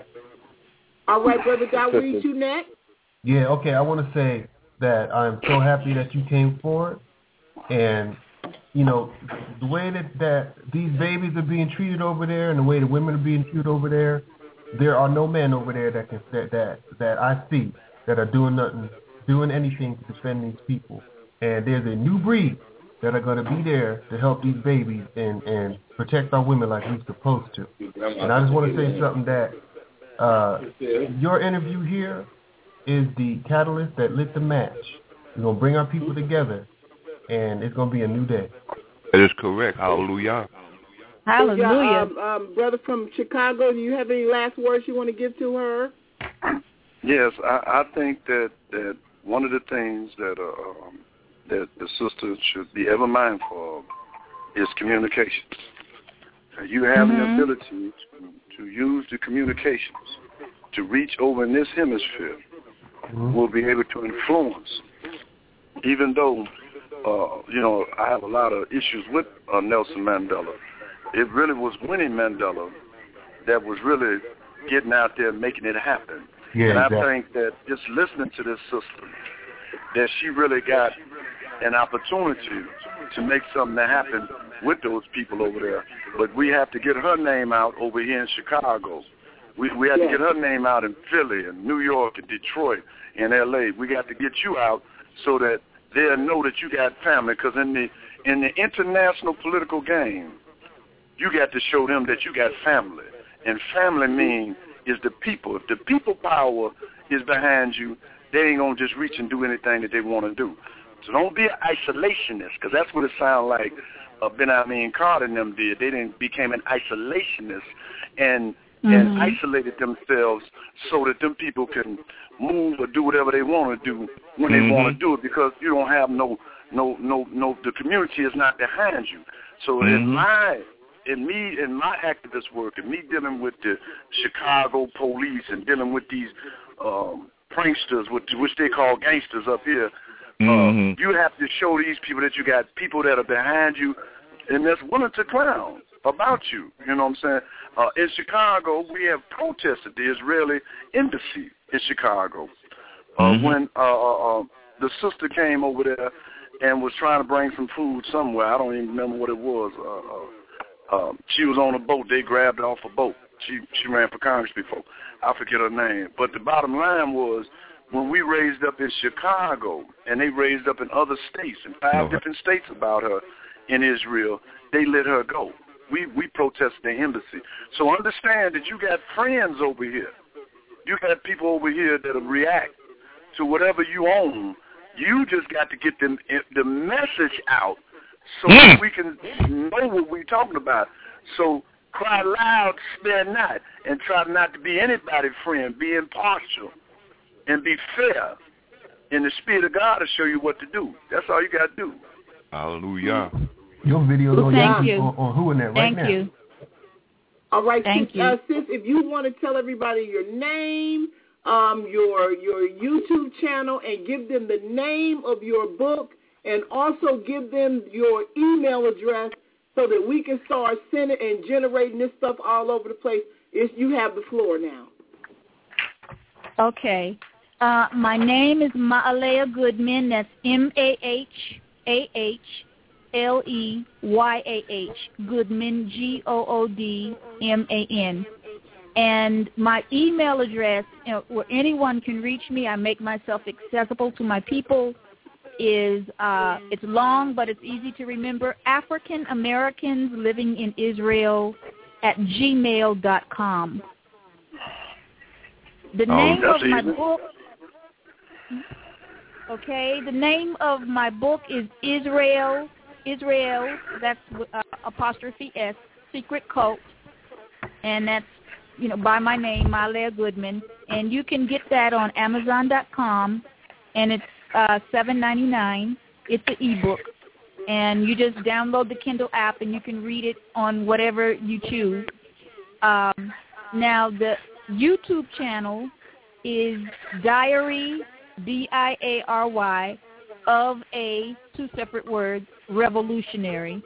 All right, Brother Dawid, you next? Yeah, okay, I want to say that I'm so happy that you came forward. And, you know, the way that, that these babies are being treated over there and the way the women are being treated over there, there are no men over there that can that that, that I see that are doing nothing, doing anything to defend these people. And there's a new breed that are going to be there to help these babies and, and protect our women like we're supposed to. And I just want to say something that uh, your interview here is the catalyst that lit the match. We're going to bring our people together, and it's going to be a new day. That is correct. Hallelujah. Hallelujah. Um, um, brother from Chicago, do you have any last words you want to give to her? Yes, I, I think that, that one of the things that uh, um, that the sisters should be ever mindful of is communications. You have mm-hmm. the ability to, to use the communications to reach over in this hemisphere. Mm-hmm. Will be able to influence, even though, uh, you know, I have a lot of issues with uh, Nelson Mandela. It really was Winnie Mandela that was really getting out there making it happen. Yeah, and exactly. I think that just listening to this sister, that she really got an opportunity to make something that happen with those people over there. But we have to get her name out over here in Chicago. We we have yeah. to get her name out in Philly and New York and Detroit and L A. We got to get you out so that they'll know that you got family. Because in the in the international political game, you got to show them that you got family. And family means is the people. If the people power is behind you, they ain't going to just reach and do anything that they want to do. So don't be an isolationist, because that's what it sounds like uh, Ben Amin Carter and them did. They didn't became an isolationist and mm-hmm. and isolated themselves so that them people can move or do whatever they want to do when mm-hmm. they want to do it, because you don't have no, no, no, no, the community is not behind you. So mm-hmm. in my, in me, in my activist work, and me dealing with the Chicago police and dealing with these um, pranksters, which, which they call gangsters up here, mm-hmm. uh, you have to show these people that you got people that are behind you and that's willing to clown about you. You know what I'm saying? Uh, in Chicago, we have protested the Israeli embassy in Chicago. Uh, mm-hmm. When uh, uh, the sister came over there and was trying to bring some food somewhere, I don't even remember what it was. Uh, uh, um, she was on a boat. They grabbed her off a boat. She she ran for Congress before. I forget her name. But the bottom line was, when we raised up in Chicago and they raised up in other states, in five no. different states about her in Israel, they let her go. We we protested the embassy. So understand that you got friends over here. You got people over here that will react to whatever you own. You just got to get them, the message out so mm. that we can know what we're talking about. So cry loud, spare not, and try not to be anybody's friend. Be impartial and be fair. And the Spirit of God will show you what to do. That's all you got to do. Hallelujah. Your video's well, on, thank your, you. on, on who in that thank right you. now. All right, thank sis, you. Uh, sis, if you want to tell everybody your name, um, your your YouTube channel, and give them the name of your book, and also give them your email address so that we can start sending and generating this stuff all over the place, it's, you have the floor now. Okay. Uh, my name is Ma'alea Goodman. That's M A H A H L E Y A H, Goodman, G O O D M A N. And my email address, you know, where anyone can reach me, I make myself accessible to my people, is, uh, it's long, but it's easy to remember, African Americans Living in Israel at gmail dot com. The oh, name of my easy. book, okay, the name of my book is Israel, Israel, that's uh, apostrophe S, Secret Cult, and that's you know, by my name, Malaya Goodman, and you can get that on Amazon dot com, and it's uh, seven ninety-nine. It's an ebook, and you just download the Kindle app, and you can read it on whatever you choose. Um, now, the YouTube channel is Diary, D I A R Y, of a, two separate words, revolutionary.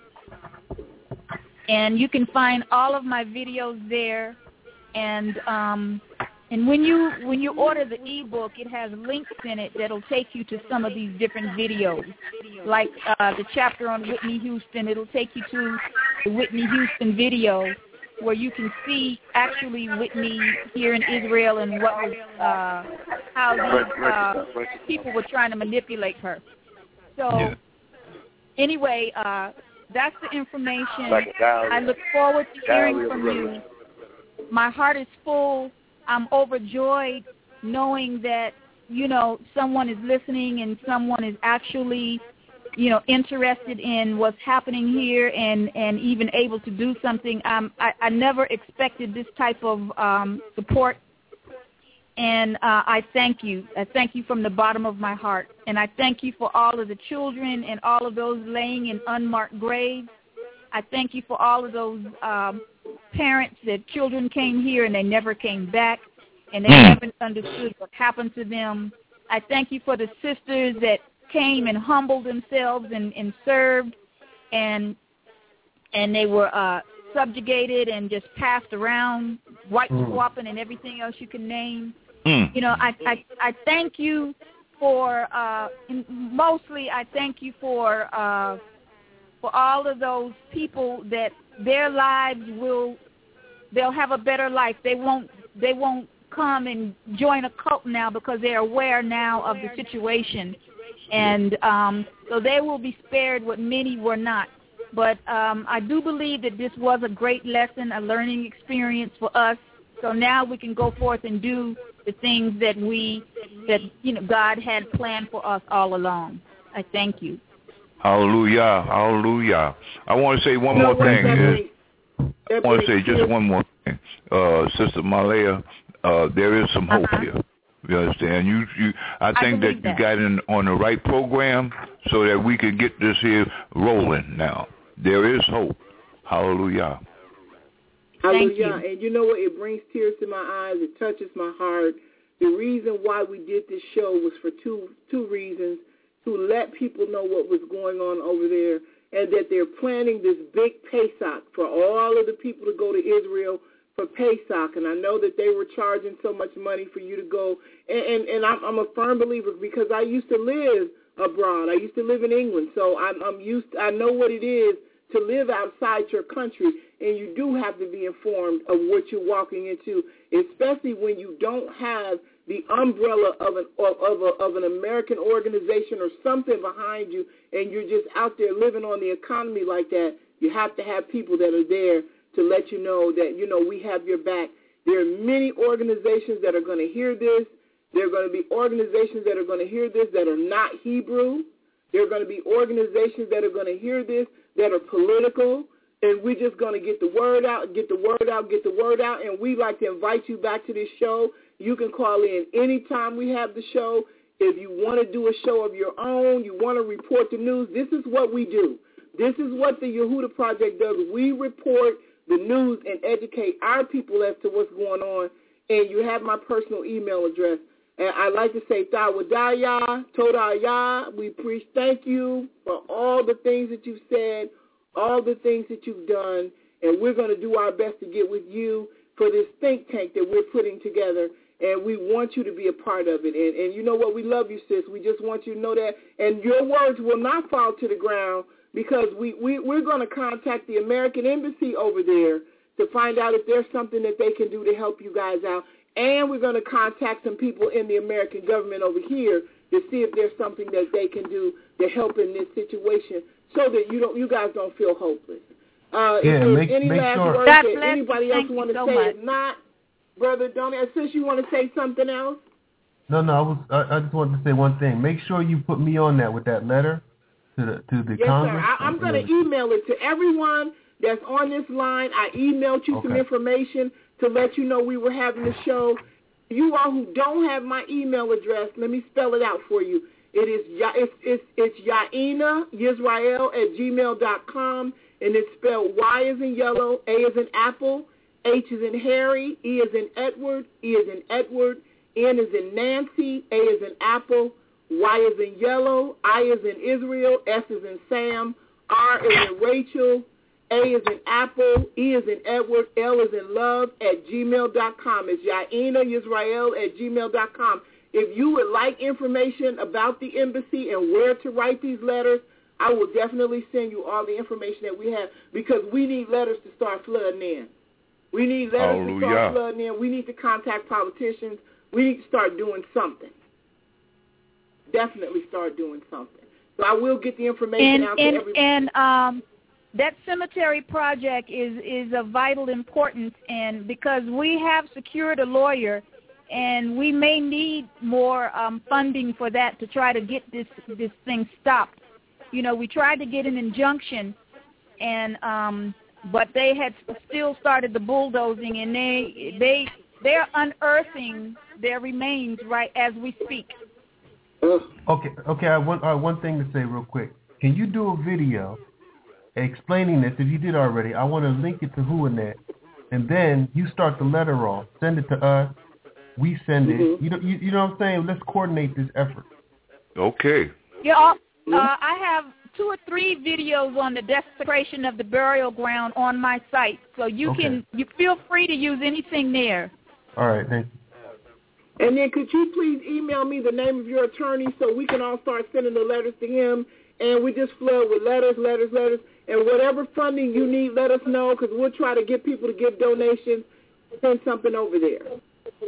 And you can find all of my videos there. And um, and when you when you order the ebook, it has links in it that'll take you to some of these different videos. Like uh, the chapter on Whitney Houston, it'll take you to the Whitney Houston video where you can see actually Whitney here in Israel and what was uh, how these uh, people were trying to manipulate her. So anyway, uh, that's the information. I look forward to hearing from you. My heart is full. I'm overjoyed knowing that, you know, someone is listening and someone is actually, you know, interested in what's happening here and, and even able to do something. Um, I, I never expected this type of um, support, and uh, I thank you. I thank you from the bottom of my heart, and I thank you for all of the children and all of those laying in unmarked graves. I thank you for all of those um, parents that children came here and they never came back, and they never understood what happened to them. I thank you for the sisters that came and humbled themselves and, and served, and and they were uh, subjugated and just passed around, white mm. swapping and everything else you can name. Mm. You know, I, I I thank you for uh, mostly I thank you for uh, for all of those people that their lives will they'll have a better life. They won't they won't come and join a cult now because they're aware now of the situation. And um, so they will be spared what many were not. But um, I do believe that this was a great lesson, a learning experience for us. So now we can go forth and do the things that we, that you know, God had planned for us all along. I thank you. Hallelujah, hallelujah. I want to say one more thing. Is, I want to say just one more thing. Uh, Sister Malaya, uh, there is some hope uh-huh. here. You understand? You, you. I think I that, that you got in on the right program so that we can get this here rolling now. There is hope. Hallelujah. Hallelujah. And you know what? It brings tears to my eyes. It touches my heart. The reason why we did this show was for two two reasons. To let people know what was going on over there and that they're planning this big Pesach for all of the people to go to Israel for Pesach, and I know that they were charging so much money for you to go, and, and, and I'm, I'm a firm believer because I used to live abroad. I used to live in England, so I'm, I'm used to, I know what it is to live outside your country, and you do have to be informed of what you're walking into, especially when you don't have the umbrella of an of, of, a, of an American organization or something behind you, and you're just out there living on the economy like that. You have to have people that are there to let you know that, you know, we have your back. There are many organizations that are going to hear this. There are going to be organizations that are going to hear this that are not Hebrew. There are going to be organizations that are going to hear this that are political. And we're just going to get the word out, get the word out, get the word out. And we'd like to invite you back to this show. You can call in anytime we have the show. If you want to do a show of your own, you want to report the news, this is what we do. This is what the Yehuda Project does. We report the news and educate our people as to what's going on. And you have my personal email address. And I'd like to say, Tawadaya, Todaya, we preach thank you for all the things that you've said, all the things that you've done, and we're going to do our best to get with you for this think tank that we're putting together, and we want you to be a part of it. And, and you know what? We love you, sis. We just want you to know that. And your words will not fall to the ground, because we, we, we're going to contact the American Embassy over there to find out if there's something that they can do to help you guys out. And we're going to contact some people in the American government over here to see if there's something that they can do to help in this situation so that you don't, you guys don't feel hopeless. Uh, yeah, if make, any make last sure. words that anybody else want to so say, much. If not, Brother Donnie, since you want to say something else? No, no, I was. I, I just wanted to say one thing. Make sure you put me on that with that letter to the to the yes, Congress. Sir. I, I'm going to email it to everyone that's on this line. I emailed you okay. some information to let you know we were having the show. You all who don't have my email address, let me spell it out for you. It is it's it's, it's Yaina Yisrael at gmail dot com, and it's spelled Y as in yellow, A as in apple, H as in Harry, E as in Edward, E as in Edward, N as in Nancy, A as in apple, Y as in yellow, I as in Israel, S as in Sam, R as in Rachel, A as in apple, E as in Edward, L as in love at gmail dot com. It's Yaina Yisrael at gmail dot com. If you would like information about the embassy and where to write these letters, I will definitely send you all the information that we have, because we need letters to start flooding in. We need letters Hallelujah. to start flooding in. We need to contact politicians. We need to start doing something. Definitely start doing something. So I will get the information and, out and, to everybody. And um, that cemetery project is, is of vital importance, and because we have secured a lawyer, and we may need more um, funding for that to try to get this this thing stopped. You know, we tried to get an injunction, and um, but they had still started the bulldozing, and they they they're unearthing their remains right as we speak. Okay, okay. I have one, I have one thing to say real quick. Can you do a video explaining this? If you did already, I want to link it to WhoAnit, and then you start the letter off. Send it to us. We send it. Mm-hmm. You know, you, you know what I'm saying? Let's coordinate this effort. Okay. Yeah, uh, I have two or three videos on the desecration of the burial ground on my site, so you okay. can you feel free to use anything there. All right, thank you. And then could you please email me the name of your attorney so we can all start sending the letters to him, and we just flood with letters, letters, letters, and whatever funding you need, let us know, because we'll try to get people to give donations, send something over there.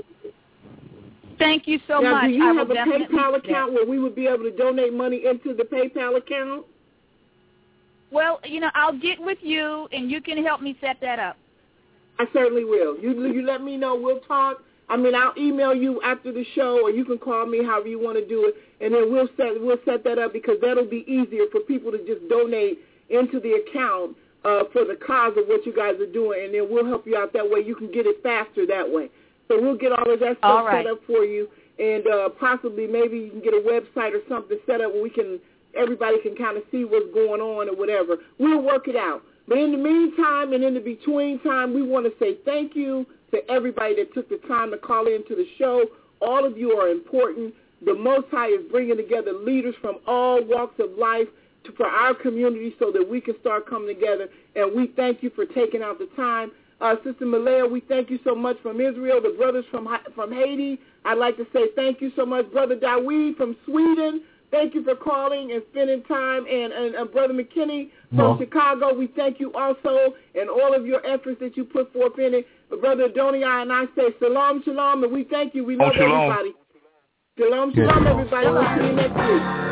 Thank you so now, much. Do you I have will a PayPal account where we would be able to donate money into the PayPal account? Well, you know, I'll get with you, and you can help me set that up. I certainly will. You you let me know. We'll talk. I mean, I'll email you after the show, or you can call me, however you want to do it, and then we'll set we'll set that up, because that'll be easier for people to just donate into the account uh, for the cause of what you guys are doing, and then we'll help you out that way. You can get it faster that way. So we'll get all of that stuff right. set up for you, and uh, possibly maybe you can get a website or something set up where we can everybody can kind of see what's going on or whatever. We'll work it out. But in the meantime and in the between time, we want to say thank you to everybody that took the time to call into the show. All of you are important. The Most High is bringing together leaders from all walks of life to, for our community so that we can start coming together, and we thank you for taking out the time. Uh, Sister Malaya, we thank you so much from Israel, the brothers from from Haiti. I'd like to say thank you so much. Brother Dawid from Sweden, thank you for calling and spending time. And, and uh, Brother McKinney from no. Chicago, we thank you also, and all of your efforts that you put forth in it. But Brother Donia and I say shalom, shalom, and we thank you. We love oh, shalom. everybody. Shalom, shalom, yeah. everybody. We'll see you next week.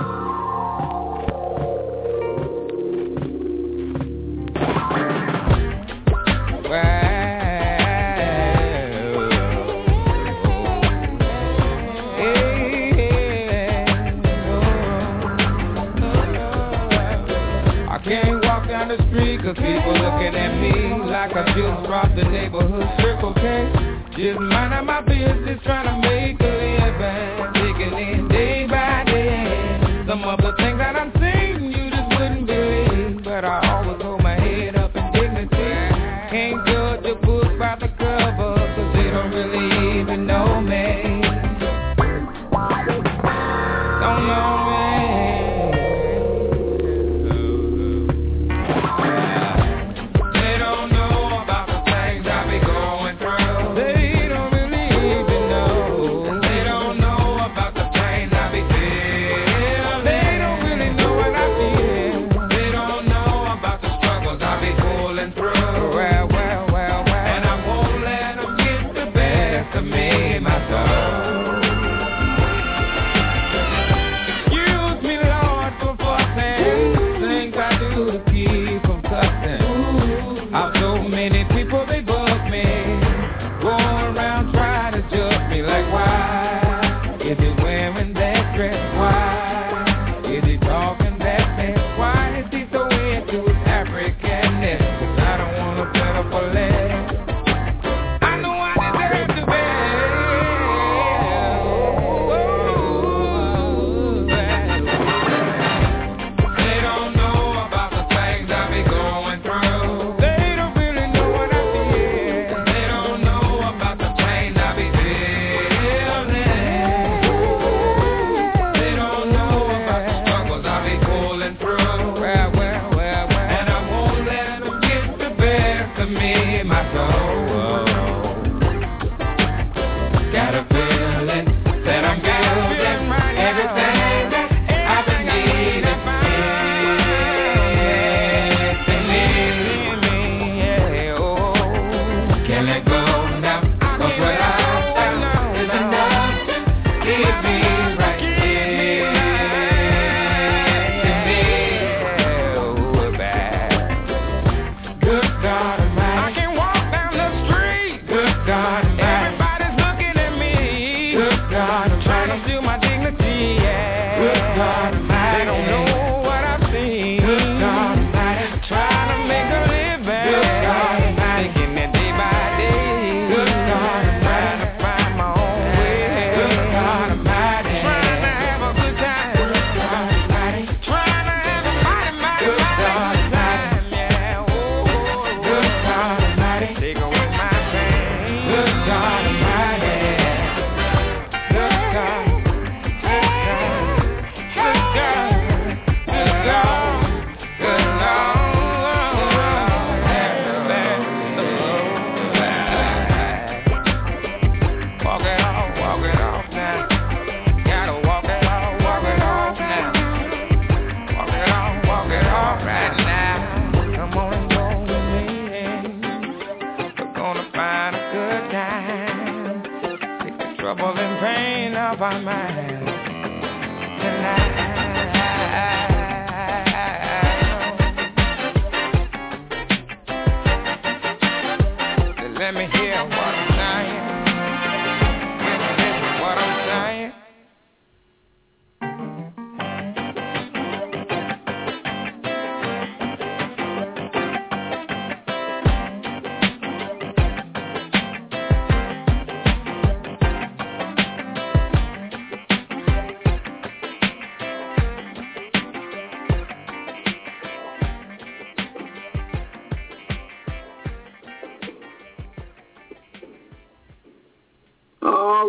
Cause people looking at me like I just robbed the neighborhood Circle K. Just minding my business, trying to make a living, taking in day by day. Some of the things that I'm saying you just wouldn't believe, but I always hold my head up in dignity. Can't judge a book by the cover, cause they don't really even know me. Don't know me. They don't really even know.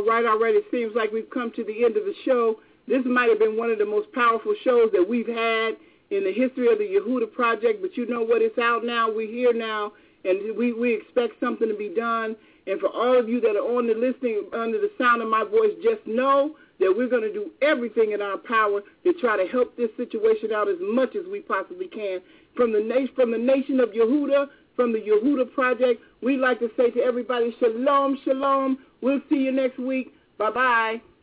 all right already. It seems like we've come to the end of the show. This might have been one of the most powerful shows that we've had in the history of the Yehuda Project, but you know what? It's out now. We're here now, and we, we expect something to be done. And for all of you that are on the listening under the sound of my voice, just know that we're going to do everything in our power to try to help this situation out as much as we possibly can. From the, na- from the nation of Yehuda, from the Yehuda Project, we'd like to say to everybody, shalom, shalom. We'll see you next week. Bye-bye.